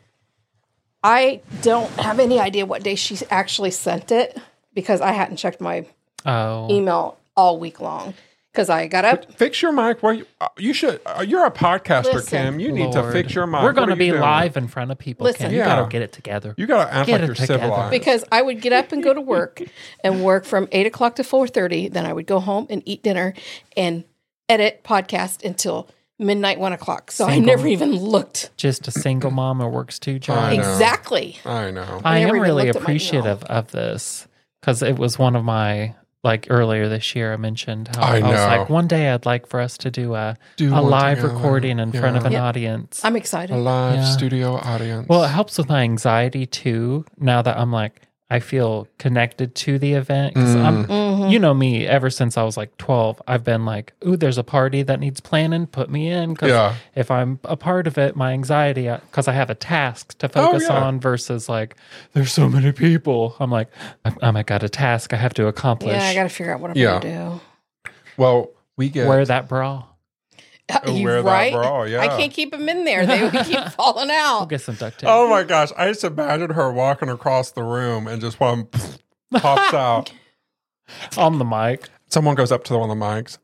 S1: I don't have any idea what day she actually sent it because I hadn't checked my email all week long because I got up.
S2: Fix your mic. Well, you should. You're a podcaster,
S1: Listen.
S2: Kim. You need to
S3: Lord.
S2: fix your mic.
S3: We're going to
S2: What are you
S3: be
S2: doing?
S3: live in front of people.
S1: Listen.
S3: Kim. You
S2: Yeah.
S3: got to get it together.
S2: You got to act
S3: Get
S2: like
S3: it
S2: you're
S3: together.
S2: civilized.
S1: Because I would get up and go to work and work from 8 o'clock to 4:30. Then I would go home and eat dinner and edit podcast until midnight, 1 o'clock. So I
S3: Single.
S1: never even looked.
S3: Just a single mom or works two
S2: I
S3: jobs.
S2: know.
S1: Exactly.
S2: I know.
S3: I
S1: never
S3: am
S1: even
S3: really
S1: looked at my email.
S3: appreciative of this because it was one of my, like earlier this year, I mentioned how
S2: I
S3: I was
S2: know.
S3: like, one day I'd like for us to do a
S2: one
S3: live
S2: together.
S3: recording in front of an
S1: Yeah.
S3: audience.
S1: I'm excited.
S2: A live
S3: Yeah.
S2: studio audience.
S3: Well, it helps with my anxiety too. Now that I'm like, I feel connected to the event. 'Cause you know me, ever since I was like 12, I've been like, ooh, there's a party that needs planning, put me in. Because
S2: Yeah.
S3: if I'm a part of it, my anxiety, because I have a task to focus
S2: yeah.
S3: on versus like, there's so many people. I'm like, I got a task I have to accomplish.
S1: Yeah, I got to figure out what I'm
S2: Yeah.
S1: going to
S2: Well, we get
S3: Wear that bra.
S1: do. You
S2: wear that
S1: right?
S2: bra, yeah.
S1: I can't keep them in there. They would keep falling
S3: I'll
S1: out.
S3: get some duct tape.
S2: Oh my gosh! I just imagine her walking across the room and just one pops out.
S3: On the mic.
S2: Someone goes up to one of the mics.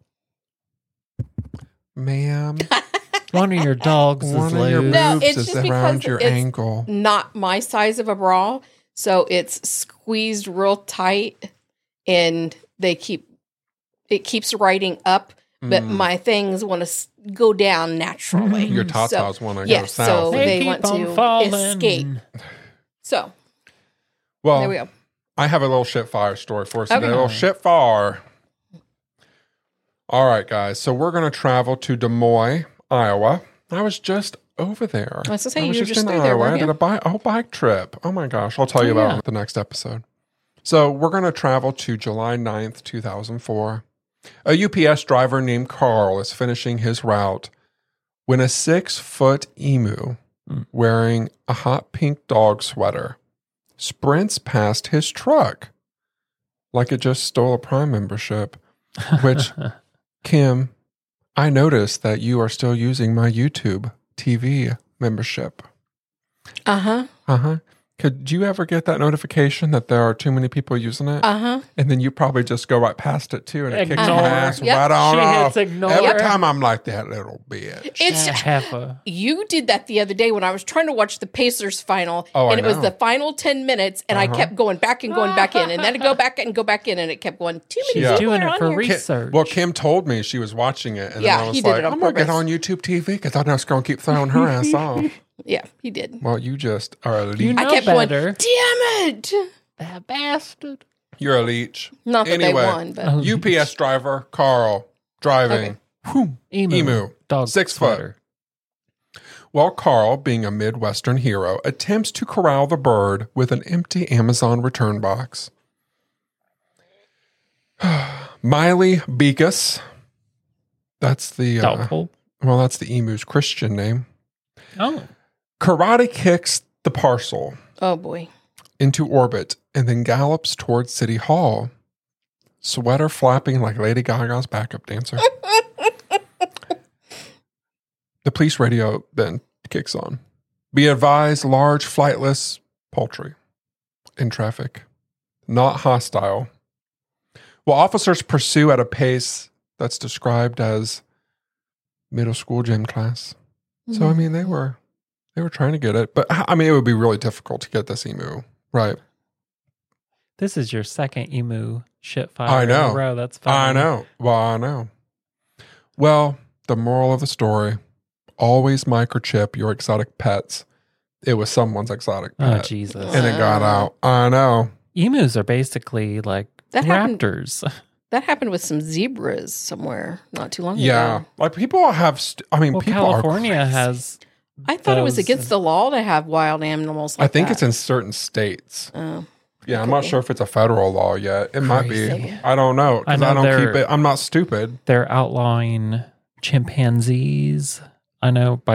S2: Ma'am,
S3: One of your dogs is
S2: one of your
S3: loose.
S1: No,
S2: boobs
S1: it's
S2: is
S1: just
S2: around
S1: because
S2: your
S1: it's-
S2: ankle.
S1: Not my size of a bra. So it's squeezed real tight and it keeps riding up, but my things want to go down naturally.
S2: Your tatas want to go
S1: yes,
S2: south.
S1: so
S3: They
S1: they
S3: keep
S1: want
S3: on
S1: to
S3: falling.
S1: escape. So
S2: Well,
S1: there we go.
S2: I have a little shit fire story for us today.
S1: Okay.
S2: A little shit fire. All right, guys. So we're going to travel to Des Moines, Iowa. I was just over there.
S1: I was gonna say,
S2: I was
S1: you were
S2: just
S1: just
S2: in
S1: through there,
S2: Iowa. I
S1: weren't
S2: did
S1: you?
S2: a bike trip. Oh my gosh. I'll tell you about it the next episode. So we're going to travel to July 9th, 2004. A UPS driver named Carl is finishing his route when a 6-foot emu wearing a hot pink dog sweater sprints past his truck like it just stole a Prime membership, which, Kim, I noticed that you are still using my YouTube TV membership.
S1: Uh-huh.
S2: Uh-huh. Could you ever get that notification that there are too many people using it?
S1: Uh-huh.
S2: And then you probably just go right past it too, and it kicks
S3: Ignore.
S2: my ass
S1: Yep.
S2: right on
S3: She
S2: off.
S3: hits ignore.
S2: Every
S3: Yep.
S2: time I'm like, that little bitch.
S1: It's
S3: Heifer.
S1: you did that the other day when I was trying to watch the Pacers final,
S2: Oh, I
S1: and it was
S2: know.
S1: the final 10 minutes, and I kept going back and going back in, and then I'd go back and go back in, and it kept going, too many
S3: She's
S2: Yeah.
S1: people
S3: doing
S1: are
S3: it
S1: on
S3: for
S1: here.
S3: research.
S2: Well, Kim told me she was watching it, and
S1: Yeah,
S2: then I was
S1: he did
S2: like,
S1: it on
S2: I'm going to get
S1: purpose.
S2: on YouTube TV because I'm just going to keep throwing her ass off.
S1: Yeah, he did.
S2: Well, you just are a leech.
S3: You know
S1: I kept
S3: better.
S1: going, damn it.
S3: That bastard.
S2: You're a leech.
S1: Not that
S2: Anyway.
S1: they won, but
S2: UPS driver, Carl, driving. Whew. Emu.
S3: Dog
S2: 6 foot.
S3: sweater.
S2: While Carl, being a Midwestern hero, attempts to corral the bird with an empty Amazon return box. Miley Beakus. That's the
S3: Doubtful.
S2: that's the emu's Christian name.
S3: Oh.
S2: Karate kicks the parcel
S1: oh boy.
S2: into orbit and then gallops towards City Hall. sweater flapping like Lady Gaga's backup dancer. The police radio then kicks on. Be advised, large flightless poultry in traffic, not hostile. Well, officers pursue at a pace that's described as middle school gym class. So, I mean, they were trying to get it. But, I mean, it would be really difficult to get this emu, right?
S3: This is your second emu shit fire
S2: I know.
S3: in a row. That's funny.
S2: I know. Well, I know. Well, the moral of the story, always microchip your exotic pets. It was someone's exotic
S3: Oh,
S2: pet.
S3: Jesus.
S2: And it got out. I know.
S3: Emus are basically like
S1: That happened-
S3: raptors.
S1: That happened with some zebras somewhere not too long
S2: Yeah.
S1: ago.
S2: Like people have,
S3: Well,
S2: people
S3: California
S2: are crazy.
S3: has.
S1: I thought it was
S3: those-
S1: against the law to have wild animals like
S2: I think
S1: that.
S2: it's in certain states.
S1: Oh.
S2: Yeah, I'm not sure if it's a federal law yet. It might
S3: Crazy.
S2: be. I don't know.
S3: I
S2: Because
S3: know
S2: I don't
S3: they're-
S2: keep it. I'm not stupid.
S3: They're outlawing chimpanzees. I know by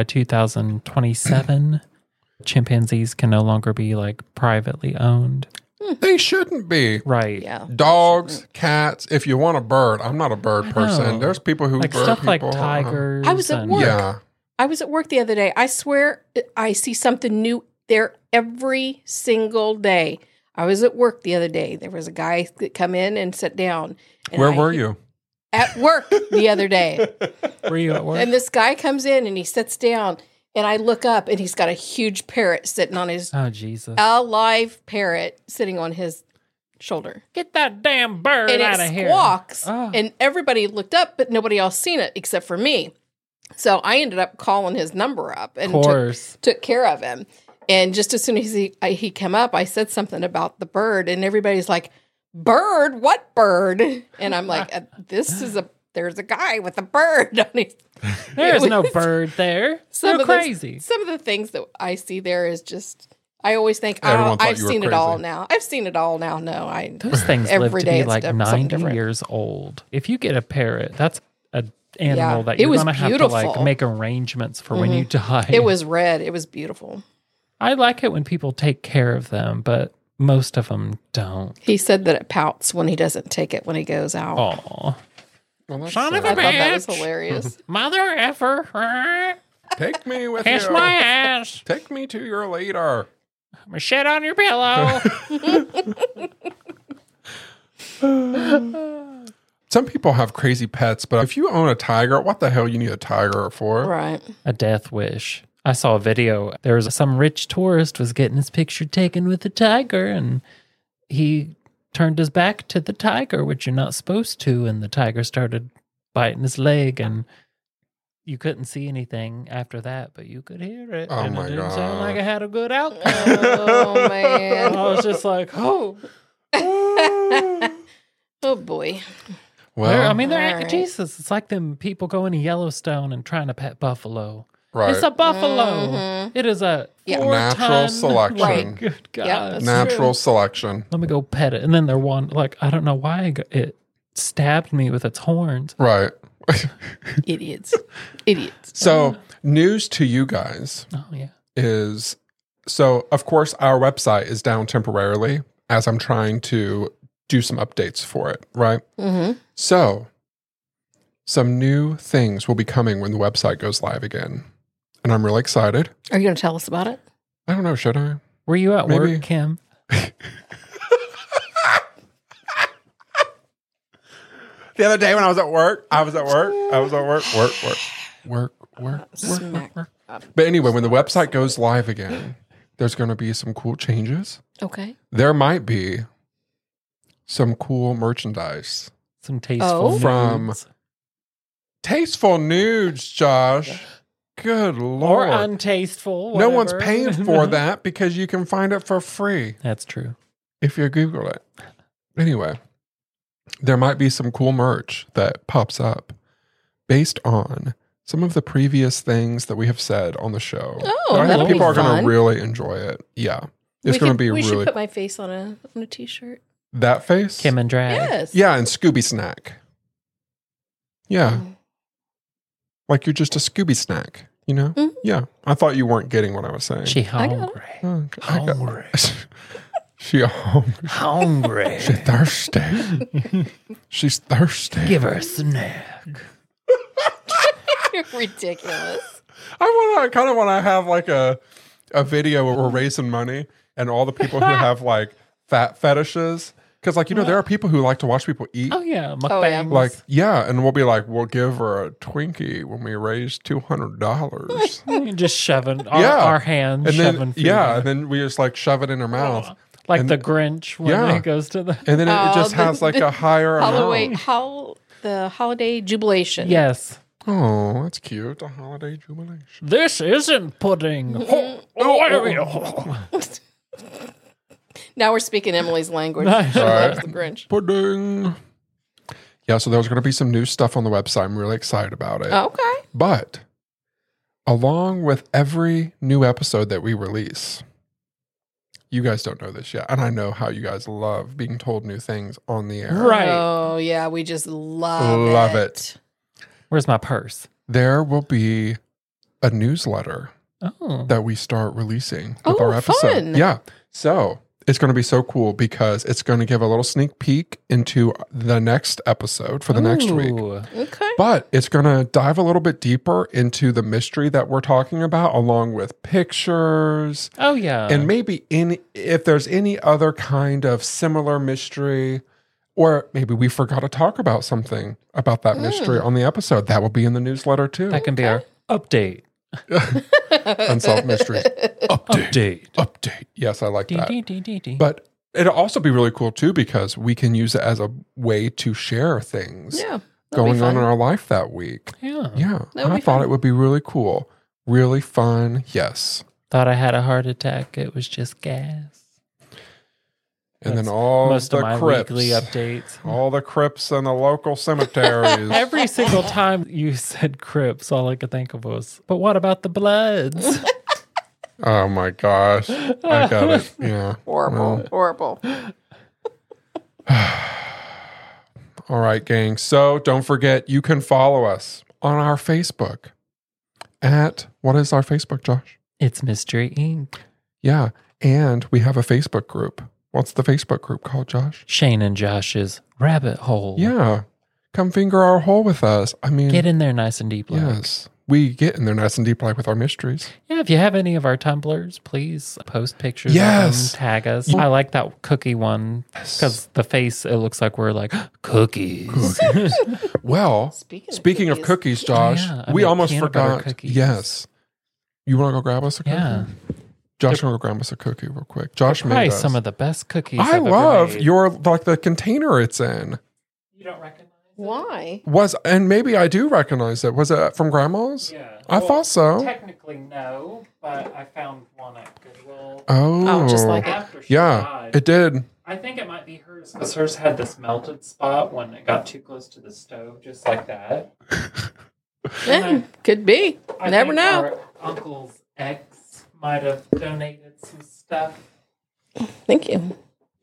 S3: 2027, chimpanzees can no longer be like privately owned.
S2: They shouldn't be.
S3: Right.
S1: Yeah.
S2: Dogs, cats. If you want a bird, I'm not a bird person.
S3: know.
S2: There's people who
S3: Like
S2: bird
S3: stuff like
S2: people.
S3: tigers.
S1: I was at
S3: and-
S1: work.
S2: Yeah.
S1: I was at work the other day. I swear I see something new there every single day. I was at work the other day. There was a guy that come in and sat down. And
S2: Where were you?
S1: At work the other day.
S3: Were you at work?
S1: And this guy comes in and he sits down and I look up and he's got a huge parrot sitting on his,
S3: Oh, Jesus.
S1: a live parrot sitting on his shoulder.
S3: Get that damn bird
S1: And
S3: out of
S1: it
S3: here.
S1: squawks.
S3: Oh.
S1: And everybody looked up, but nobody else seen it except for me. So I ended up calling his number up and
S3: Of course.
S1: took care of him. And just as soon as he came up, I said something about the bird, and everybody's like, "Bird? What bird?" And I'm like, "There's a guy with a bird on his."
S3: There's
S1: It
S3: no
S1: was-
S3: bird there.
S1: Some
S3: You're
S1: of the-
S3: crazy.
S1: Some of the things that I see there is just. I always think,
S2: Everyone thought
S1: I've
S2: you were
S1: seen it all
S2: crazy.
S1: now. I've seen it all now. No, I.
S3: Those things
S1: Every
S3: live to
S1: day
S3: be
S1: it's
S3: like
S1: something
S3: 90
S1: different.
S3: years old. If you get a parrot, that's an animal
S1: Yeah,
S3: that
S1: it
S3: you're
S1: was
S3: going to have to like
S1: beautiful.
S3: make arrangements for when you die.
S1: It was red. It was beautiful.
S3: I like it when people take care of them, but most of them don't.
S1: He said that it pouts when he doesn't take it when he goes out.
S3: Aw.
S2: Well, that's
S3: Son of
S2: sad.
S3: a
S1: I thought that was
S3: bitch.
S1: hilarious.
S3: Mother effer.
S2: Take me with
S3: Kiss
S2: you.
S3: my ass.
S2: Take me to your leader.
S3: Shit on your pillow.
S2: Some people have crazy pets, but if you own a tiger, what the hell you need a tiger for?
S1: Right.
S3: A death wish. I saw a video. There was some rich tourist was getting his picture taken with a tiger, and he turned his back to the tiger, which you're not supposed to, and the tiger started biting his leg, and you couldn't see anything after that, but you could hear it.
S2: Oh
S3: and
S2: my
S3: it didn't
S2: God.
S3: sound like it had a good outcome.
S1: Oh man.
S3: I was just like, oh.
S1: Oh boy.
S2: Well,
S3: I mean, they're
S1: All right.
S3: Jesus. It's like them people going to Yellowstone and trying to pet buffalo.
S2: right.
S3: It's a buffalo.
S1: Mhm.
S3: It is a
S1: Yeah.
S3: 4-ton
S2: Natural selection.
S1: Right.
S3: Good God.
S1: Yeah, that's
S2: Natural selection.
S3: Let me go pet it. And then there one, like, I don't know why it stabbed me with its horns.
S2: Right.
S1: Idiots. Idiots.
S2: So, news to you guys
S3: Oh, yeah.
S2: is so, of course, our website is down temporarily as I'm trying to do some updates for it, right?
S1: Mm-hmm.
S2: So, some new things will be coming when the website goes live again. And I'm really excited.
S1: Are you going to tell us about it?
S2: I don't know, should I?
S3: Were you at
S2: Maybe.
S3: work, Kim?
S2: The other day when I was at work, work.
S1: Smack.
S2: But anyway, when the website goes live again, there's going to be some cool changes.
S1: Okay.
S2: There might be some cool merchandise.
S3: Some tasteful
S2: From-
S3: nudes.
S2: Tasteful nudes, Josh. Good
S3: Or
S2: Lord.
S3: untasteful.
S2: No one's
S3: whatever.
S2: paying for that because you can find it for free
S3: That's true.
S2: if you Google it. Anyway, there might be some cool merch that pops up based on some of the previous things that we have said on the show.
S1: Oh,
S2: I
S1: that'll
S2: think
S1: be
S2: people are going
S1: fun.
S2: to really enjoy it. Yeah. It's going to be
S1: We should
S2: really
S1: put my face on a t-shirt.
S2: that face.
S3: Kim and Drag.
S1: Yes.
S2: Yeah, and Scooby Snack. Yeah.
S1: Mm.
S2: Like you're just a Scooby Snack, you know?
S1: Mhm.
S2: Yeah. I thought you weren't getting what I was saying.
S3: She
S1: I got it.
S3: hungry.
S2: Oh, I got-
S3: Hungry.
S2: She
S3: Hungry.
S2: She's thirsty. She's thirsty.
S3: Give her a snack.
S1: Ridiculous.
S2: I kind of want to have like a video where we're raising money and all the people who have like fat fetishes. Because like, there are people who like to watch people eat.
S3: Oh, yeah.
S1: Oh, yeah.
S3: Mukbangs.
S2: Like, yeah. And we'll be like, we'll give her a Twinkie when we raise $200.
S3: You just shoving our hands.
S2: And
S3: shoving
S2: then,
S3: food
S2: yeah.
S3: in.
S2: And then we just like shove it in her mouth.
S3: Like
S2: and-
S3: the Grinch when
S2: Yeah.
S3: he goes to the...
S2: And then it just has like a higher amount.
S1: The holiday jubilation.
S3: Yes.
S2: Oh, that's cute. A holiday jubilation.
S3: This isn't pudding.
S1: Now we're speaking Emily's language.
S3: Nice.
S1: She loves
S2: Right.
S1: the Grinch.
S2: Pudding. Yeah, so there's going to be some new stuff on the website. I'm really excited about it.
S1: Okay.
S2: But along with every new episode that we release, you guys don't know this yet. And I know how you guys love being told new things on the air.
S3: Right.
S1: Oh, yeah. We just love
S2: Love it.
S3: Where's my purse?
S2: There will be a newsletter
S3: Oh.
S2: that we start releasing with
S1: Oh,
S2: our episode.
S1: fun.
S2: Yeah. So it's going to be so cool because it's going to give a little sneak peek into the next episode for the next week.
S3: Ooh.
S1: Okay.
S2: But it's going to dive a little bit deeper into the mystery that we're talking about, along with pictures
S3: Oh, yeah.
S2: and maybe if there's any other kind of similar mystery, or maybe we forgot to talk about something about that mystery on the episode. That will be in the newsletter too.
S3: that can be our update.
S2: Unsolved Mysteries. Update. Yes, I like that.
S3: Dee.
S2: But it'll also be really cool too because we can use it as a way to share things
S1: Yeah.
S2: going on in our life that week.
S3: Yeah.
S2: Yeah.
S1: That would
S2: I
S1: be
S2: thought
S1: fun.
S2: it would be really cool. Really fun. Yes.
S3: Thought I had a heart attack. It was just gas.
S2: And then
S3: That's
S2: all
S3: most
S2: the
S3: of my
S2: crypts.
S3: weekly updates.
S2: All the crypts and the local cemeteries.
S3: Every single time you said crypts, all I could think of was, but what about the Bloods?
S2: Oh my gosh. I got it. Yeah.
S1: Horrible. Horrible.
S2: All right, gang. So don't forget, you can follow us on our Facebook at, what is our Facebook, Josh?
S3: It's Mystery Inc.
S2: Yeah. And we have a Facebook group. What's the Facebook group called, Josh?
S3: Shane and Josh's Rabbit Hole.
S2: Yeah. Come finger our hole with us. I mean,
S3: Get in there nice and deep. Like.
S2: yes. We get in there nice and deep like with our mysteries.
S3: Yeah, if you have any of our Tumblrs, please post pictures
S2: Yes.
S3: of them, tag us. I like that cookie one because the face, it looks like we're like, cookies.
S2: Well, speaking of cookies, Josh,
S3: Yeah, I
S2: we
S3: make
S2: almost
S3: peanut butter
S2: forgot.
S3: cookies.
S2: Yes. You want to go grab us a cookie?
S3: Yeah.
S2: Josh, want to go grab us a cookie real quick. Josh
S3: Probably
S2: made us.
S3: some of the best cookies
S2: I
S3: I've
S2: love
S3: ever made.
S2: your, like the container it's in.
S3: You don't recognize
S1: Why?
S2: And maybe I do recognize it. Was it from Grandma's?
S3: Yeah.
S2: I thought so.
S3: Technically, no, but I found one at Goodwill.
S2: Oh.
S1: just like it.
S3: After she
S2: Yeah,
S3: died.
S2: it did.
S3: I think it might be hers because hers had this melted spot when it got too close to the stove, just like that.
S1: Yeah, could be.
S3: I
S1: Never
S3: think
S1: know.
S3: Our uncle's ex might have donated some stuff.
S1: Thank you.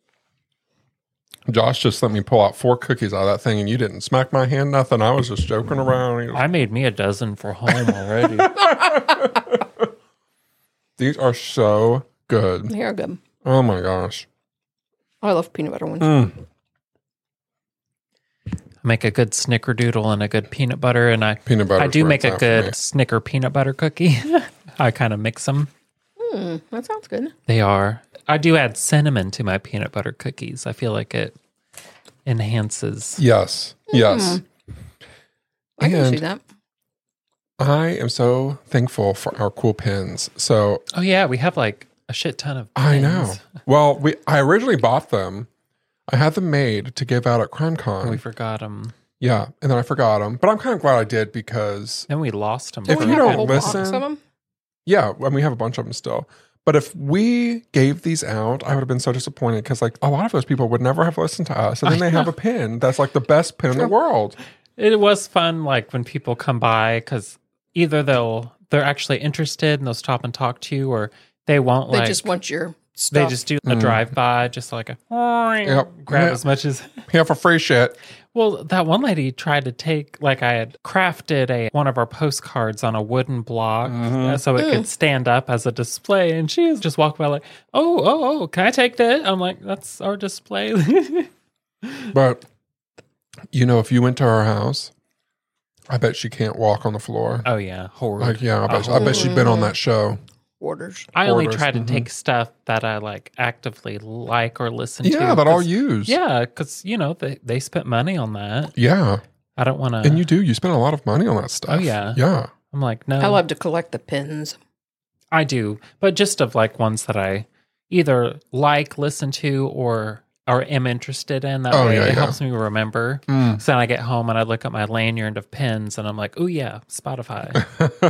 S2: Josh just let me pull out 4 cookies out of that thing and you didn't smack my hand, nothing. I was just joking around.
S3: I made me a dozen for home already.
S2: These are so good.
S1: They are good.
S2: Oh my gosh.
S1: I love peanut butter ones.
S2: Mm.
S3: I make a good snickerdoodle and a good peanut butter, and
S2: Peanut butter.
S3: I do make a good snicker peanut butter cookie. I kind of mix them.
S1: That sounds good.
S3: They are. I do add cinnamon to my peanut butter cookies. I feel like it enhances.
S2: Yes. Yes.
S1: I can see
S2: And
S1: that.
S2: I am so thankful for our cool pins. So
S3: Oh yeah, we have like a shit ton of.
S2: I
S3: pins.
S2: know. Well, I originally bought them. I had them made to give out at CrimeCon.
S3: We forgot them.
S2: Yeah, and then I forgot them. But I'm kind of glad I did because,
S3: Then we lost them.
S2: If
S1: We
S2: you
S1: have
S2: don't
S1: a whole box
S2: listen-
S1: of them.
S2: yeah, and we have a bunch of them still. But if we gave these out, I would have been so disappointed because, like, a lot of those people would never have listened to us. And then they have a pin that's like the best pin in the world.
S3: It was fun, like when people come by, because either they're actually interested and they'll stop and talk to you, or they won't.
S1: They
S3: like,
S1: just want your stuff.
S3: They just do a drive-by, just like a grab as much as...
S2: Yeah, for free shit.
S3: Well, that one lady tried to take, like I had crafted one of our postcards on a wooden block so it could stand up as a display. And she was just walking by like, oh, can I take that? I'm like, that's our display.
S2: But, you know, if you went to her house, I bet she can't walk on the floor.
S3: Oh, yeah. Horror.
S2: Like, yeah, I bet she'd been on that show.
S1: Orders.
S3: I only try to take stuff that I like actively like or listen to.
S2: Yeah, that I'll use.
S3: Yeah, because, you know, they spent money on that.
S2: Yeah.
S3: I don't want to.
S2: And you do. You spend a lot of money on that stuff.
S3: Oh, yeah.
S2: Yeah.
S3: I'm like, no.
S1: I love to collect the pins.
S3: I do. But just of like ones that I either like, listen to, or am interested in. That way it helps me remember. So then I get home and I look at my lanyard of pins and I'm like, oh, yeah, Spotify.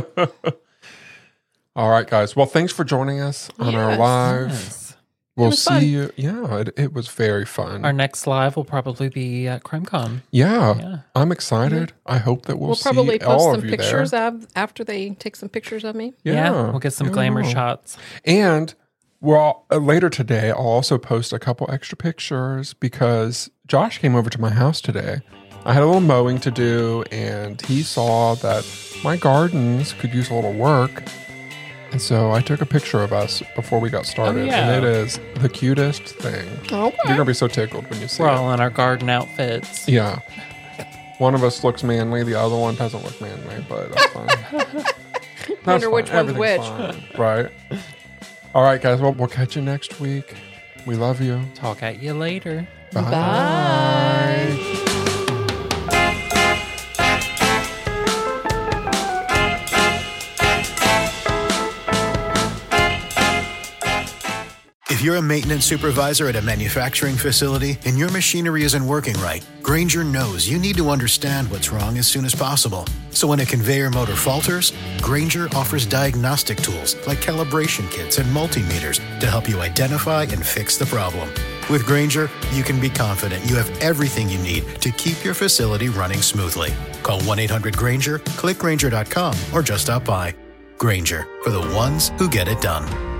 S2: All right, guys. Well, thanks for joining us on our live.
S3: Yes.
S2: We'll see you. Yeah, it was very fun.
S3: Our next live will probably be at CrimeCon.
S2: Yeah. I'm excited. I hope that we'll see
S1: probably post
S2: all
S1: some
S2: of you
S1: pictures
S2: there.
S1: after they take some pictures of me.
S3: Yeah, we'll get some glamour shots.
S2: And well, later today, I'll also post a couple extra pictures because Josh came over to my house today. I had a little mowing to do, and he saw that my gardens could use a little work. And so I took a picture of us before we got started, and it is the cutest thing.
S1: Okay.
S2: You're going to be so tickled when you see
S3: We're
S2: it.
S3: all in our garden outfits.
S2: Yeah. One of us looks manly, the other one doesn't look manly, but that's fine.
S1: Wonder which one's which.
S2: Fine, right. All right, guys. Well, we'll catch you next week. We love you.
S3: Talk at you later.
S1: Bye.
S4: If you're a maintenance supervisor at a manufacturing facility and your machinery isn't working right, Grainger knows you need to understand what's wrong as soon as possible. So when a conveyor motor falters, Grainger offers diagnostic tools like calibration kits and multimeters to help you identify and fix the problem. With Grainger, you can be confident you have everything you need to keep your facility running smoothly. Call 1-800-GRAINGER, click Grainger.com, or just stop by. Grainger, for the ones who get it done.